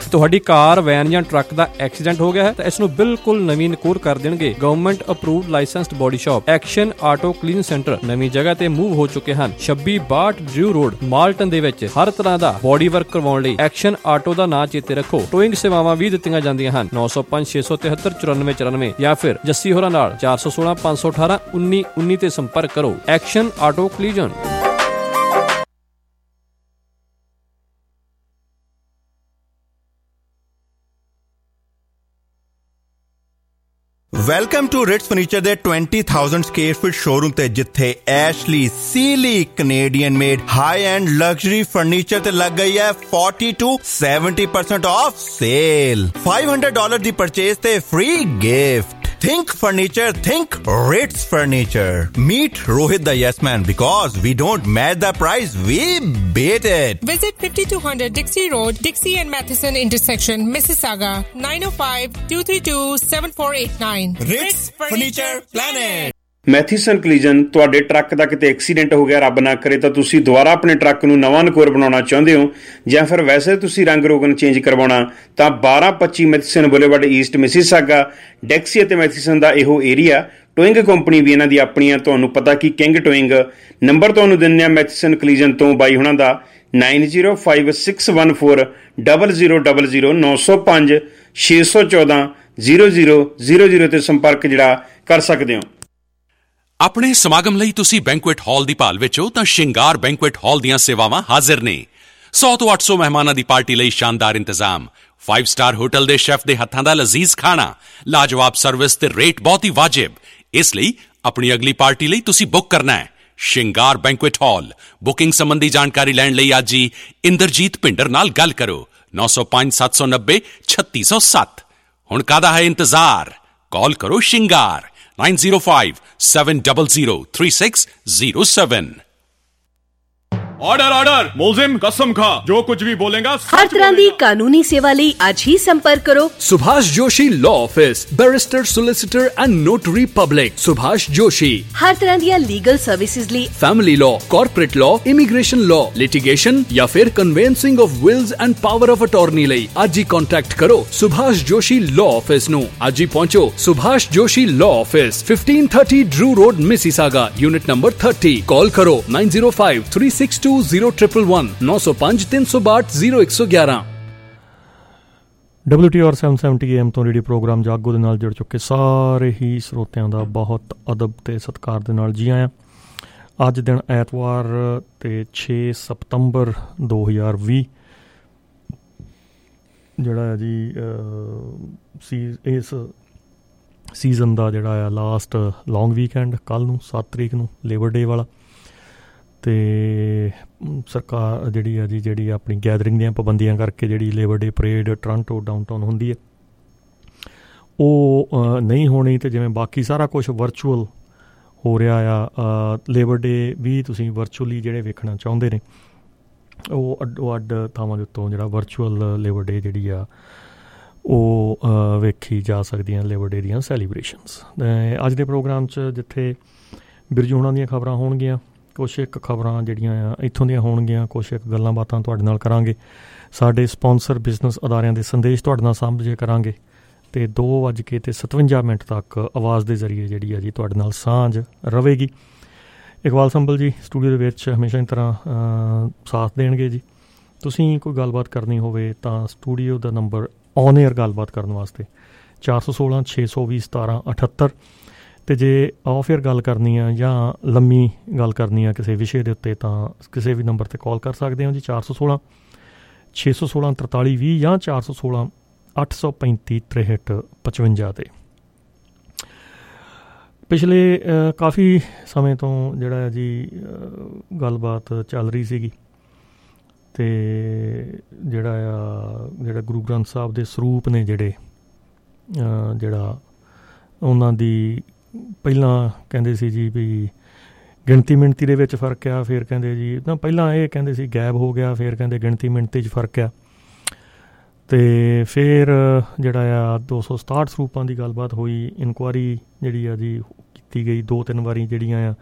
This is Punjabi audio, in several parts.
ਤੁਹਾਡੀ ਕਾਰ, ਵੈਨ ਜਾਂ ਟਰੱਕ ਦਾ ਐਕਸੀਡੈਂਟ ਹੋ ਗਿਆ ਹੈ ਤਾਂ ਇਸ ਨੂੰ ਬਿਲਕੁਲ ਨਵੀਨਕੁਰ ਕਰ ਦੇਣਗੇ। Government approved licensed body shop action auto clean centre ਨਵੀਂ ਜਗ੍ਹਾ ਤੇ ਮੂਵ ਹੋ ਚੁੱਕੇ ਹਨ। 2662 ਡਰਿਊ ਰੋਡ, ਮਾਲਟਨ ਦੇ ਵਿੱਚ ਹਰ ਤਰ੍ਹਾਂ ਦਾ ਬੋਡੀ ਵਰਕ ਕਰਵਾਉਣ ਲਈ ਐਕਸ਼ਨ ਆਟੋ ਦਾ ਨਾਂ ਚੇਤੇ ਰੱਖੋ। ਟੋਇੰਗ ਸੇਵਾਵਾਂ ਵੀ ਦਿੱਤੀਆਂ ਜਾਂਦੀਆਂ ਹਨ। 905 673 9494 ਜਾਂ ਫਿਰ ਜੱਸੀ ਹੋਰਾਂ ਨਾਲ 416 518 1919 ਤੇ ਸੰਪਰਕ ਕਰੋ। Action auto collision. Welcome to Ritz furniture ਦੇ 20,000 ਸਕੁਅਰ ਫੀਟ ਸ਼ੋਰੂਮ ਤੇ, ਜਿੱਥੇ Ashley Sealy Canadian made high end luxury furniture ਤੇ ਲੱਗ ਗਈ ਹੈ 40 to 70% ਆਫ ਸੇਲ। $500 ਦੀ ਪਰਚੇਸ ਤੇ free gift. Think furniture, think Ritz Furniture. Meet Rohit the Yes Man, because we don't match the price, we beat it. Visit 5200 Dixie Road, Dixie and Matheson intersection, Mississauga, 905-232-7489. Ritz Furniture Planet. Matheson collision. ਤੁਹਾਡੇ ਟਰੱਕ ਦਾ ਕਿਤੇ ਐਕਸੀਡੈਂਟ ਹੋ ਗਿਆ, ਰੱਬ ਨਾ ਕਰੇ, ਤਾਂ ਤੁਸੀਂ ਦੁਬਾਰਾ ਆਪਣੇ ਟਰੱਕ ਨੂੰ ਨਵਾਂ ਨਕੋਰ ਬਣਾਉਣਾ ਚਾਹੁੰਦੇ ਹੋ, ਜਾਂ ਫਿਰ ਵੈਸੇ ਤੁਸੀਂ ਰੰਗ ਰੋਗਨ ਚੇਂਜ ਕਰਵਾਉਣਾ, ਤਾਂ 1225 Matheson Boulevard East, Mississauga, Dixie ਅਤੇ ਮੈਥੀਸਨ ਦਾ ਇਹੋ ਏਰੀਆ। ਟੋਇੰਗ ਕੰਪਨੀ ਵੀ ਇਹਨਾਂ ਦੀ ਆਪਣੀ ਆ। ਤੁਹਾਨੂੰ ਪਤਾ ਕਿ ਕਿੰਗ ਟੋਇੰਗ ਨੰਬਰ ਤੁਹਾਨੂੰ ਦਿੰਦੇ ਆ ਮੈਥੀਸਨ ਕਲੀਜਨ ਤੋਂ ਬਾਈ ਹੁਣਾਂ ਦਾ 9056140000 905 614 0000 ਤੇ ਸੰਪਰਕ ਜਿਹੜਾ ਕਰ ਸਕਦੇ ਹੋ। ਆਪਣੇ ਸਮਾਗਮ ਲਈ ਤੁਸੀਂ ਬੈਂਕੁਏਟ ਹਾਲ ਦੀ ਭਾਲ ਵਿੱਚ ਹੋ ਤਾਂ ਸ਼ਿੰਗਾਰ ਬੈਂਕੁਏਟ ਹਾਲ ਦੀਆਂ ਸੇਵਾਵਾਂ ਹਾਜ਼ਰ ਨੇ। 100 ਤੋਂ 800 ਮਹਿਮਾਨਾਂ ਦੀ ਪਾਰਟੀ ਲਈ ਸ਼ਾਨਦਾਰ ਇੰਤਜ਼ਾਮ, 5 ਸਟਾਰ ਹੋਟਲ ਦੇ ਸ਼ੈਫ ਦੇ ਹੱਥਾਂ ਦਾ ਲਜ਼ੀਜ਼ ਖਾਣਾ, ਲਾਜਵਾਬ ਸਰਵਿਸ ਤੇ ਰੇਟ ਬਹੁਤ ਹੀ ਵਾਜਿਬ। ਇਸ ਲਈ ਆਪਣੀ ਅਗਲੀ ਪਾਰਟੀ ਲਈ ਤੁਸੀਂ ਬੁੱਕ ਕਰਨਾ ਹੈ ਸ਼ਿੰਗਾਰ ਬੈਂਕੁਏਟ ਹਾਲ। ਬੁਕਿੰਗ ਸੰਬੰਧੀ ਜਾਣਕਾਰੀ ਲੈਣ ਲਈ ਅੱਜ ਹੀ ਇੰਦਰਜੀਤ ਭਿੰਡਰ ਨਾਲ ਗੱਲ ਕਰੋ। 905-790-3607। ਹੁਣ ਕਾਹਦਾ ਹੈ ਇੰਤਜ਼ਾਰ? ਕਾਲ ਕਰੋ ਸ਼ਿੰਗਾਰ 9057003607। ऑर्डर ऑर्डर मुलजिम कसम खा जो कुछ भी बोलेगा हर तरह की कानूनी सेवा ਲਈ ਅੱਜ ਹੀ ਸੰਪਰਕ ਕਰੋ Subhash Joshi law office, barrister, solicitor and notary public. Subhash Joshi ਹਰ ਤਰ੍ਹਾਂ ਦੀਆਂ ਲੀਗਲ ਸਰਵਿਸਿਜ਼ ਲਈ family law, corporate law, immigration law, litigation ਜਾਂ ਫਿਰ conveyancing of wills and power of attorney ਲਈ ਅੱਜ ਹੀ ਕੰਟੈਕਟ ਕਰੋ ਸੁਭਾਸ਼ ਜੋਸ਼ੀ ਲਾਅ ਆਫਿਸ ਨੂੰ। ਅੱਜ ਹੀ ਪਹੁੰਚੋ Subhash Joshi law office, 1530 Drew Road, Mississauga, unit number 30। Call ਕਰੋ 9053620111 905-362-0111। WTR 770 AM ਤੋਂ ਰੇਡੀਓ ਪ੍ਰੋਗਰਾਮ ਜਾਗੋ ਦੇ ਨਾਲ ਜੁੜ ਚੁੱਕੇ ਸਾਰੇ ਹੀ ਸਰੋਤਿਆਂ ਦਾ ਬਹੁਤ ਅਦਬ ਤੇ ਸਤਿਕਾਰ ਦੇ ਨਾਲ ਜੀ ਆਇਆਂ। ਅੱਜ ਦਿਨ ਐਤਵਾਰ ਤੇ 6 ਸਤੰਬਰ 2020 ਜਿਹੜਾ ਹੈ ਜੀ ਇਸ ਸੀਜ਼ਨ ਦਾ ਜਿਹੜਾ ਆ ਲਾਸਟ ਲੌਂਗ ਵੀਕਐਂਡ, ਕੱਲ੍ਹ ਨੂੰ 7 ਤਰੀਕ ਨੂੰ ਲੇਬਰ ਡੇ ਵਾਲਾ। ਅਤੇ ਸਰਕਾਰ ਜਿਹੜੀ ਆ ਜੀ, ਜਿਹੜੀ ਆਪਣੀ ਗੈਦਰਿੰਗ ਦੀਆਂ ਪਾਬੰਦੀਆਂ ਕਰਕੇ ਜਿਹੜੀ Labour Day parade Toronto downtown ਹੁੰਦੀ ਹੈ ਉਹ ਨਹੀਂ ਹੋਣੀ। ਅਤੇ ਜਿਵੇਂ ਬਾਕੀ ਸਾਰਾ ਕੁਛ ਵਰਚੁਅਲ ਹੋ ਰਿਹਾ ਆ, ਲੇਬਰ ਡੇ ਵੀ ਤੁਸੀਂ ਵਰਚੁਅਲੀ ਜਿਹੜੇ ਵੇਖਣਾ ਚਾਹੁੰਦੇ ਨੇ ਉਹ ਅੱਡੋ ਅੱਡ ਥਾਵਾਂ ਦੇ ਉੱਤੋਂ ਜਿਹੜਾ ਵਰਚੁਅਲ ਲੇਬਰ ਡੇ ਜਿਹੜੀ ਆ ਉਹ ਵੇਖੀ ਜਾ ਸਕਦੀਆਂ ਲੇਬਰ ਡੇ ਦੀਆਂ ਸੈਲੀਬ੍ਰੇਸ਼ਨਸ। ਅੱਜ ਦੇ ਪ੍ਰੋਗਰਾਮ 'ਚ ਜਿੱਥੇ ਬਿਰਜੂ ਹੋਣਾਂ ਦੀਆਂ ਖਬਰਾਂ ਹੋਣਗੀਆਂ, ਕੁਛ ਇੱਕ ਖਬਰਾਂ ਜਿਹੜੀਆਂ ਆ ਇੱਥੋਂ ਦੀਆਂ ਹੋਣਗੀਆਂ, ਕੁਛ ਇੱਕ ਗੱਲਾਂ ਬਾਤਾਂ ਤੁਹਾਡੇ ਨਾਲ ਕਰਾਂਗੇ, ਸਾਡੇ ਸਪੋਂਸਰ ਬਿਜ਼ਨਸ ਅਦਾਰਿਆਂ ਦੇ ਸੰਦੇਸ਼ ਤੁਹਾਡੇ ਨਾਲ ਸਾਂਝੇ ਕਰਾਂਗੇ, ਅਤੇ 2:57 ਤੱਕ ਆਵਾਜ਼ ਦੇ ਜ਼ਰੀਏ ਜਿਹੜੀ ਆ ਜੀ ਤੁਹਾਡੇ ਨਾਲ ਸਾਂਝ ਰਹੇਗੀ। ਇਕਬਾਲ ਸੰਭਲ ਜੀ ਸਟੂਡੀਓ ਦੇ ਵਿੱਚ ਹਮੇਸ਼ਾ ਦੀ ਤਰ੍ਹਾਂ ਸਾਥ ਦੇਣਗੇ ਜੀ। ਤੁਸੀਂ ਕੋਈ ਗੱਲਬਾਤ ਕਰਨੀ ਹੋਵੇ ਤਾਂ ਸਟੂਡੀਓ ਦਾ ਨੰਬਰ ਔਨ ਏਅਰ ਗੱਲਬਾਤ ਕਰਨ ਵਾਸਤੇ 416 620 1778, ਅਤੇ ਜੇ ਆਫ ਏਅਰ ਗੱਲ ਕਰਨੀ ਆ ਜਾਂ ਲੰਮੀ ਗੱਲ ਕਰਨੀ ਆ ਕਿਸੇ ਵਿਸ਼ੇ ਦੇ ਉੱਤੇ ਤਾਂ ਕਿਸੇ ਵੀ ਨੰਬਰ 'ਤੇ ਕਾਲ ਕਰ ਸਕਦੇ ਹੋ ਜੀ 416 616 4320 ਜਾਂ 416 835 6355 'ਤੇ। ਪਿਛਲੇ ਕਾਫੀ ਸਮੇਂ ਤੋਂ ਜਿਹੜਾ ਜੀ ਗੱਲਬਾਤ ਚੱਲ ਰਹੀ ਸੀਗੀ, ਅਤੇ ਜਿਹੜਾ ਗੁਰੂ ਗ੍ਰੰਥ ਸਾਹਿਬ ਦੇ ਸਰੂਪ ਨੇ ਜਿਹੜਾ ਉਹਨਾਂ ਦੀ ਪਹਿਲਾਂ ਕਹਿੰਦੇ ਸੀ ਜੀ ਵੀ ਗਿਣਤੀ ਮਿਣਤੀ ਦੇ ਵਿੱਚ ਫਰਕ ਆ, ਫਿਰ ਕਹਿੰਦੇ ਜੀ ਤਾਂ ਪਹਿਲਾਂ ਇਹ ਕਹਿੰਦੇ ਸੀ ਗਾਇਬ ਹੋ ਗਿਆ, ਫਿਰ ਕਹਿੰਦੇ ਗਿਣਤੀ ਮਿਣਤੀ 'ਚ ਫਰਕ ਆ, ਅਤੇ ਫਿਰ ਜਿਹੜਾ ਆ 267 ਸਰੂਪਾਂ ਦੀ ਗੱਲਬਾਤ ਹੋਈ। ਇਨਕੁਆਰੀ ਜਿਹੜੀ ਆ ਜੀ ਕੀਤੀ ਗਈ, 2-3 ਵਾਰੀ ਜਿਹੜੀਆਂ ਆ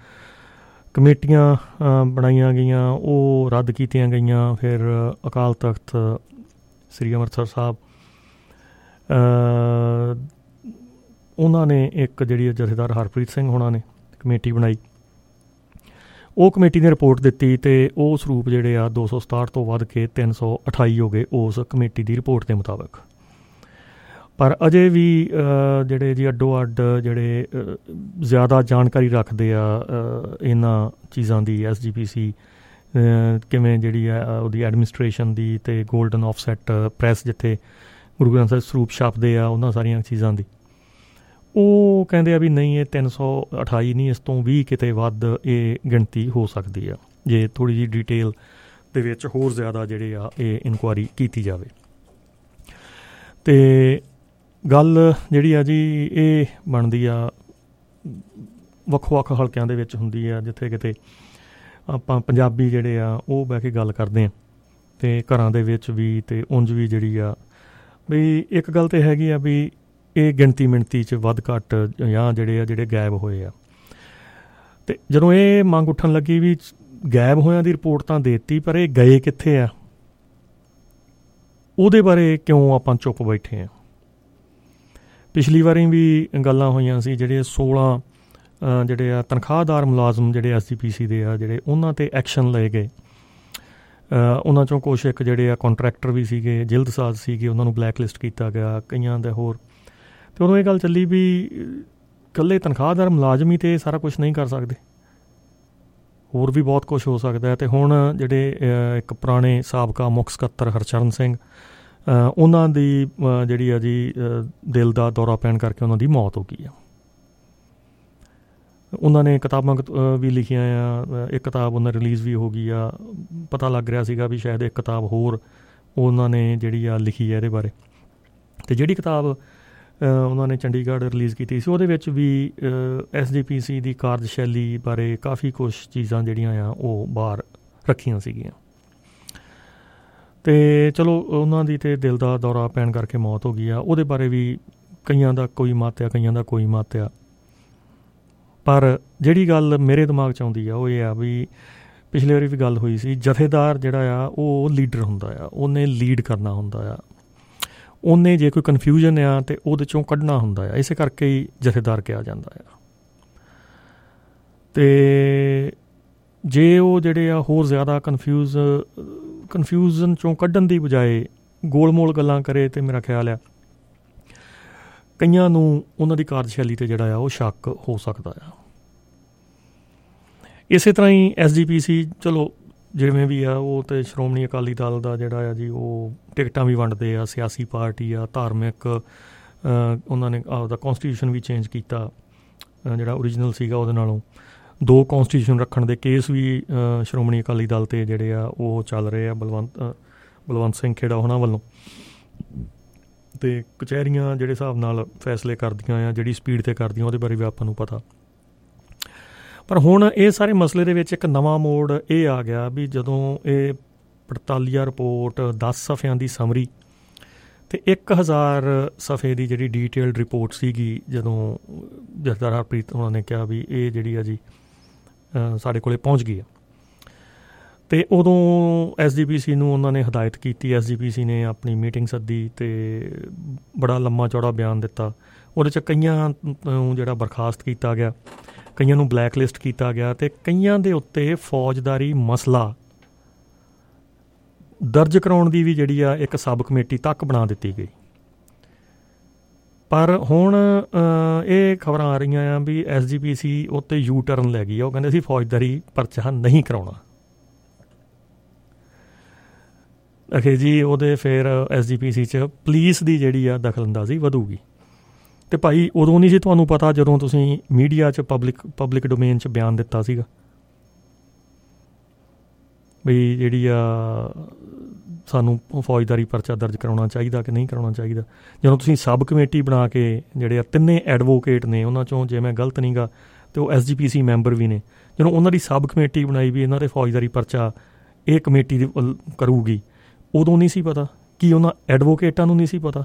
ਕਮੇਟੀਆਂ ਬਣਾਈਆਂ ਗਈਆਂ, ਉਹ ਰੱਦ ਕੀਤੀਆਂ ਗਈਆਂ। ਫਿਰ ਅਕਾਲ ਤਖਤ ਸ੍ਰੀ ਅੰਮ੍ਰਿਤਸਰ ਸਾਹਿਬ, ਉਹਨਾਂ ਨੇ ਇੱਕ ਜਿਹੜੀ ਜਥੇਦਾਰ ਹਰਪ੍ਰੀਤ ਸਿੰਘ ਹੋਣਾ ਨੇ ਕਮੇਟੀ ਬਣਾਈ। ਉਹ ਕਮੇਟੀ ਨੇ ਰਿਪੋਰਟ ਦਿੱਤੀ ਅਤੇ ਉਹ ਸਰੂਪ ਜਿਹੜੇ ਆ 267 ਤੋਂ ਵੱਧ ਕੇ 328 ਹੋ ਗਏ ਉਸ ਕਮੇਟੀ ਦੀ ਰਿਪੋਰਟ ਦੇ ਮੁਤਾਬਕ। ਪਰ ਅਜੇ ਵੀ ਜਿਹੜੇ ਜੀ ਅੱਡੋ ਅੱਡ ਜਿਹੜੇ ਜ਼ਿਆਦਾ ਜਾਣਕਾਰੀ ਰੱਖਦੇ ਆ ਇਹਨਾਂ ਚੀਜ਼ਾਂ ਦੀ, SGPC ਕਿਵੇਂ ਜਿਹੜੀ ਆ ਉਹਦੀ ਐਡਮਿਨਿਸਟ੍ਰੇਸ਼ਨ ਦੀ, ਅਤੇ ਗੋਲਡਨ ਆਫਸੈਟ ਪ੍ਰੈਸ ਜਿੱਥੇ ਗੁਰੂ ਗ੍ਰੰਥ ਸਾਹਿਬ ਸਰੂਪ ਛਾਪਦੇ ਆ, ਉਹਨਾਂ ਸਾਰੀਆਂ ਚੀਜ਼ਾਂ ਦੀ, ਉਹ ਕਹਿੰਦੇ ਆ ਵੀ ਨਹੀਂ, ਇਹ 328 ਨਹੀਂ, ਇਸ ਤੋਂ ਵੀ ਕਿਤੇ ਵੱਧ ਇਹ ਗਿਣਤੀ ਹੋ ਸਕਦੀ ਆ ਜੇ ਥੋੜ੍ਹੀ ਜਿਹੀ ਡਿਟੇਲ ਦੇ ਵਿੱਚ ਹੋਰ ਜ਼ਿਆਦਾ ਜਿਹੜੇ ਆ ਇਹ ਇਨਕੁਆਇਰੀ ਕੀਤੀ ਜਾਵੇ। ਅਤੇ ਗੱਲ ਜਿਹੜੀ ਆ ਜੀ ਇਹ ਬਣਦੀ ਆ ਵੱਖ ਵੱਖ ਹਲਕਿਆਂ ਦੇ ਵਿੱਚ ਹੁੰਦੀ ਆ, ਜਿੱਥੇ ਕਿਤੇ ਆਪਾਂ ਪੰਜਾਬੀ ਜਿਹੜੇ ਆ ਉਹ ਬਹਿ ਕੇ ਗੱਲ ਕਰਦੇ ਹਾਂ, ਅਤੇ ਘਰਾਂ ਦੇ ਵਿੱਚ ਵੀ ਅਤੇ ਉਂਝ ਵੀ ਜਿਹੜੀ ਆ ਵੀ ਇੱਕ ਗੱਲ ਤਾਂ ਹੈਗੀ ਆ ਵੀ ਇਹ ਗਿਣਤੀ ਮਿਣਤੀ 'ਚ ਵੱਧ ਘੱਟ ਜਾਂ ਜਿਹੜੇ ਗਾਇਬ ਹੋਏ ਆ। ਅਤੇ ਜਦੋਂ ਇਹ ਮੰਗ ਉੱਠਣ ਲੱਗੀ ਵੀ ਗਾਇਬ ਹੋਇਆਂ ਦੀ ਰਿਪੋਰਟ ਤਾਂ ਦੇ ਦਿੱਤੀ, ਪਰ ਇਹ ਗਏ ਕਿੱਥੇ ਆ, ਉਹਦੇ ਬਾਰੇ ਕਿਉਂ ਆਪਾਂ ਚੁੱਪ ਬੈਠੇ ਹਾਂ। ਪਿਛਲੀ ਵਾਰੀ ਵੀ ਗੱਲਾਂ ਹੋਈਆਂ ਸੀ, ਜਿਹੜੇ 16 ਜਿਹੜੇ ਆ ਤਨਖਾਹਦਾਰ ਮੁਲਾਜ਼ਮ ਜਿਹੜੇ SGPC ਦੇ ਆ ਜਿਹੜੇ, ਉਹਨਾਂ 'ਤੇ ਐਕਸ਼ਨ ਲਏ ਗਏ। ਉਹਨਾਂ 'ਚੋਂ ਕੁਛ ਇੱਕ ਜਿਹੜੇ ਆ ਕੰਟਰੈਕਟਰ ਵੀ ਸੀਗੇ, ਜਿਲਦਸਾਜ਼ ਸੀਗੇ, ਉਹਨਾਂ ਨੂੰ ਬਲੈਕ ਲਿਸਟ ਕੀਤਾ ਗਿਆ, ਕਈਆਂ ਦਾ ਹੋਰ। ਅਤੇ ਉਦੋਂ ਇਹ ਗੱਲ ਚੱਲੀ ਵੀ ਇਕੱਲੇ ਤਨਖਾਹਦਾਰ ਮੁਲਾਜ਼ਮ ਹੀ ਤਾਂ ਸਾਰਾ ਕੁਛ ਨਹੀਂ ਕਰ ਸਕਦੇ, ਹੋਰ ਵੀ ਬਹੁਤ ਕੁਛ ਹੋ ਸਕਦਾ। ਅਤੇ ਹੁਣ ਜਿਹੜੇ ਇੱਕ ਪੁਰਾਣੇ ਸਾਬਕਾ ਮੁੱਖ ਸਕੱਤਰ ਹਰਚਰਨ ਸਿੰਘ, ਉਹਨਾਂ ਦੀ ਜਿਹੜੀ ਆ ਜੀ ਦਿਲ ਦਾ ਦੌਰਾ ਪੈਣ ਕਰਕੇ ਉਹਨਾਂ ਦੀ ਮੌਤ ਹੋ ਗਈ ਆ। ਉਹਨਾਂ ਨੇ ਕਿਤਾਬਾਂ ਵੀ ਲਿਖੀਆਂ ਆ, ਇੱਕ ਕਿਤਾਬ ਉਹਨਾਂ ਰਿਲੀਜ਼ ਵੀ ਹੋ ਗਈ ਆ। ਪਤਾ ਲੱਗ ਰਿਹਾ ਸੀਗਾ ਵੀ ਸ਼ਾਇਦ ਇੱਕ ਕਿਤਾਬ ਹੋਰ ਉਹਨਾਂ ਨੇ ਜਿਹੜੀ ਆ ਲਿਖੀ ਹੈ ਇਹਦੇ ਬਾਰੇ। ਅਤੇ ਜਿਹੜੀ ਕਿਤਾਬ ਉਹਨਾਂ ਨੇ ਚੰਡੀਗੜ੍ਹ ਰਿਲੀਜ਼ ਕੀਤੀ ਸੀ, ਉਹਦੇ ਵਿੱਚ ਵੀ SGPC ਦੀ ਕਾਰਜਸ਼ੈਲੀ ਬਾਰੇ ਕਾਫੀ ਕੁਛ ਚੀਜ਼ਾਂ ਜਿਹੜੀਆਂ ਆ ਉਹ ਬਾਹਰ ਰੱਖੀਆਂ ਸੀਗੀਆਂ। ਅਤੇ ਚਲੋ ਉਹਨਾਂ ਦੀ ਤਾਂ ਦਿਲ ਦਾ ਦੌਰਾ ਪੈਣ ਕਰਕੇ ਮੌਤ ਹੋ ਗਈ ਆ। ਉਹਦੇ ਬਾਰੇ ਵੀ ਕਈਆਂ ਦਾ ਕੋਈ ਮਤ ਆ, ਕਈਆਂ ਦਾ ਕੋਈ ਮਤ ਆ। ਪਰ ਜਿਹੜੀ ਗੱਲ ਮੇਰੇ ਦਿਮਾਗ 'ਚ ਆਉਂਦੀ ਆ ਉਹ ਇਹ ਆ ਵੀ ਪਿਛਲੇ ਵਾਰੀ ਵੀ ਗੱਲ ਹੋਈ ਸੀ, ਜਥੇਦਾਰ ਜਿਹੜਾ ਆ ਉਹ ਲੀਡਰ ਹੁੰਦਾ ਆ, ਉਹਨੇ ਲੀਡ ਕਰਨਾ ਹੁੰਦਾ ਆ, ਉਹਨੇ ਜੇ ਕੋਈ ਕਨਫਿਊਜ਼ਨ ਆ ਅਤੇ ਉਹਦੇ 'ਚੋਂ ਕੱਢਣਾ ਹੁੰਦਾ ਆ, ਇਸੇ ਕਰਕੇ ਹੀ ਜਥੇਦਾਰ ਕਿਹਾ ਜਾਂਦਾ ਆ। ਅਤੇ ਜੇ ਉਹ ਜਿਹੜੇ ਆ ਹੋਰ ਜ਼ਿਆਦਾ ਕਨਫਿਊਜ਼ਨ 'ਚੋਂ ਕੱਢਣ ਦੀ ਬਜਾਏ ਗੋਲ-ਮੋਲ ਗੱਲਾਂ ਕਰੇ, ਅਤੇ ਮੇਰਾ ਖਿਆਲ ਆ ਕਈਆਂ ਨੂੰ ਉਹਨਾਂ ਦੀ ਕਾਰਜਸ਼ੈਲੀ 'ਤੇ ਜਿਹੜਾ ਆ ਉਹ ਸ਼ੱਕ ਹੋ ਸਕਦਾ ਆ। ਇਸੇ ਤਰ੍ਹਾਂ ਹੀ SGPC ਚਲੋ ਜਿਵੇਂ ਵੀ ਆ, ਉਹ ਤਾਂ ਸ਼੍ਰੋਮਣੀ ਅਕਾਲੀ ਦਲ ਦਾ ਜਿਹੜਾ ਆ ਜੀ ਉਹ ਟਿਕਟਾਂ ਵੀ ਵੰਡਦੇ ਆ, ਸਿਆਸੀ ਪਾਰਟੀ ਆ, ਧਾਰਮਿਕ, ਉਹਨਾਂ ਨੇ ਆਪਦਾ ਕੌਂਸਟੀਟਿਊਸ਼ਨ ਵੀ ਚੇਂਜ ਕੀਤਾ, ਜਿਹੜਾ ਓਰੀਜਨਲ ਸੀਗਾ ਉਹਦੇ ਨਾਲੋਂ 2 ਕੌਂਸਟੀਟਿਊਸ਼ਨ ਰੱਖਣ ਦੇ ਕੇਸ ਵੀ ਸ਼੍ਰੋਮਣੀ ਅਕਾਲੀ ਦਲ 'ਤੇ ਜਿਹੜੇ ਆ ਉਹ ਚੱਲ ਰਹੇ ਆ ਬਲਵੰਤ ਸਿੰਘ ਖੇੜਾ ਉਹਨਾਂ ਵੱਲੋਂ। ਅਤੇ ਕਚਹਿਰੀਆਂ ਜਿਹੜੇ ਹਿਸਾਬ ਨਾਲ ਫੈਸਲੇ ਕਰਦੀਆਂ ਆ, ਜਿਹੜੀ ਸਪੀਡ 'ਤੇ ਕਰਦੀਆਂ, ਉਹਦੇ ਬਾਰੇ ਵੀ ਆਪਾਂ ਨੂੰ ਪਤਾ। ਪਰ ਹੁਣ ਇਹ ਸਾਰੇ ਮਸਲੇ ਦੇ ਵਿੱਚ ਇੱਕ ਨਵਾਂ ਮੋੜ ਇਹ ਆ ਗਿਆ ਵੀ ਜਦੋਂ ਇਹ ਪੜਤਾਲੀਆ ਰਿਪੋਰਟ 10 ਸਫ਼ਿਆਂ ਦੀ ਸਮਰੀ ਅਤੇ 1000 ਸਫ਼ੇ ਦੀ ਜਿਹੜੀ ਡੀਟੇਲਡ ਰਿਪੋਰਟ ਸੀਗੀ, ਜਦੋਂ ਜਥੇਦਾਰ ਹਰਪ੍ਰੀਤ ਉਹਨਾਂ ਨੇ ਕਿਹਾ ਵੀ ਇਹ ਜਿਹੜੀ ਆ ਜੀ ਸਾਡੇ ਕੋਲ ਪਹੁੰਚ ਗਈ ਆ, ਅਤੇ ਉਦੋਂ SGPC ਨੂੰ ਉਹਨਾਂ ਨੇ ਹਦਾਇਤ ਕੀਤੀ। SGPC ਨੇ ਆਪਣੀ ਮੀਟਿੰਗ ਸੱਦੀ ਅਤੇ ਬੜਾ ਲੰਮਾ ਚੌੜਾ ਬਿਆਨ ਦਿੱਤਾ। ਉਹਦੇ 'ਚ ਕਈਆਂ ਨੂੰ ਜਿਹੜਾ ਬਰਖਾਸਤ ਕੀਤਾ ਗਿਆ, ਕਈਆਂ ਨੂੰ ਬਲੈਕ ਲਿਸਟ ਕੀਤਾ ਗਿਆ, ਅਤੇ ਕਈਆਂ ਦੇ ਉੱਤੇ ਫੌਜਦਾਰੀ ਮਸਲਾ ਦਰਜ ਕਰਾਉਣ ਦੀ ਵੀ ਜਿਹੜੀ ਆ ਇੱਕ ਸਬ ਕਮੇਟੀ ਤੱਕ ਬਣਾ ਦਿੱਤੀ ਗਈ। ਪਰ ਹੁਣ ਇਹ ਖਬਰਾਂ ਆ ਰਹੀਆਂ ਆ ਵੀ SGPC ਉੱਤੇ ਯੂ ਟਰਨ ਲੈ ਗਈ ਆ। ਉਹ ਕਹਿੰਦੇ ਸੀ ਫੌਜਦਾਰੀ ਪਰਚਾ ਨਹੀਂ ਕਰਾਉਣਾ। ਅਖੇ ਜੀ ਉਹਦੇ ਫਿਰ SGPC 'ਚ ਪੁਲਿਸ ਦੀ ਜਿਹੜੀ ਆ ਦਖਲਅੰਦਾਜ਼ੀ ਵਧੂਗੀ। ਅਤੇ ਭਾਈ ਉਦੋਂ ਨਹੀਂ ਸੀ ਤੁਹਾਨੂੰ ਪਤਾ ਜਦੋਂ ਤੁਸੀਂ ਮੀਡੀਆ 'ਚ ਪਬਲਿਕ ਡੋਮੇਨ 'ਚ ਬਿਆਨ ਦਿੱਤਾ ਸੀਗਾ ਬਈ ਜਿਹੜੀ ਆ ਸਾਨੂੰ ਫੌਜਦਾਰੀ ਪਰਚਾ ਦਰਜ ਕਰਾਉਣਾ ਚਾਹੀਦਾ ਕਿ ਨਹੀਂ ਕਰਾਉਣਾ ਚਾਹੀਦਾ। ਜਦੋਂ ਤੁਸੀਂ ਸਬ ਕਮੇਟੀ ਬਣਾ ਕੇ ਜਿਹੜੇ ਆ 3 ਐਡਵੋਕੇਟ ਨੇ, ਉਹਨਾਂ 'ਚੋਂ ਜੇ ਮੈਂ ਗਲਤ ਨਹੀਂ ਗਾ ਅਤੇ ਉਹ SGPC ਮੈਂਬਰ ਵੀ ਨੇ, ਜਦੋਂ ਉਹਨਾਂ ਦੀ ਸਬ ਕਮੇਟੀ ਬਣਾਈ ਵੀ ਇਹਨਾਂ ਦੇ ਫੌਜਦਾਰੀ ਪਰਚਾ ਇਹ ਕਮੇਟੀ ਦੀ ਕਰੂਗੀ, ਉਦੋਂ ਨਹੀਂ ਸੀ ਪਤਾ? ਕੀ ਉਹਨਾਂ ਐਡਵੋਕੇਟਾਂ ਨੂੰ ਨਹੀਂ ਸੀ ਪਤਾ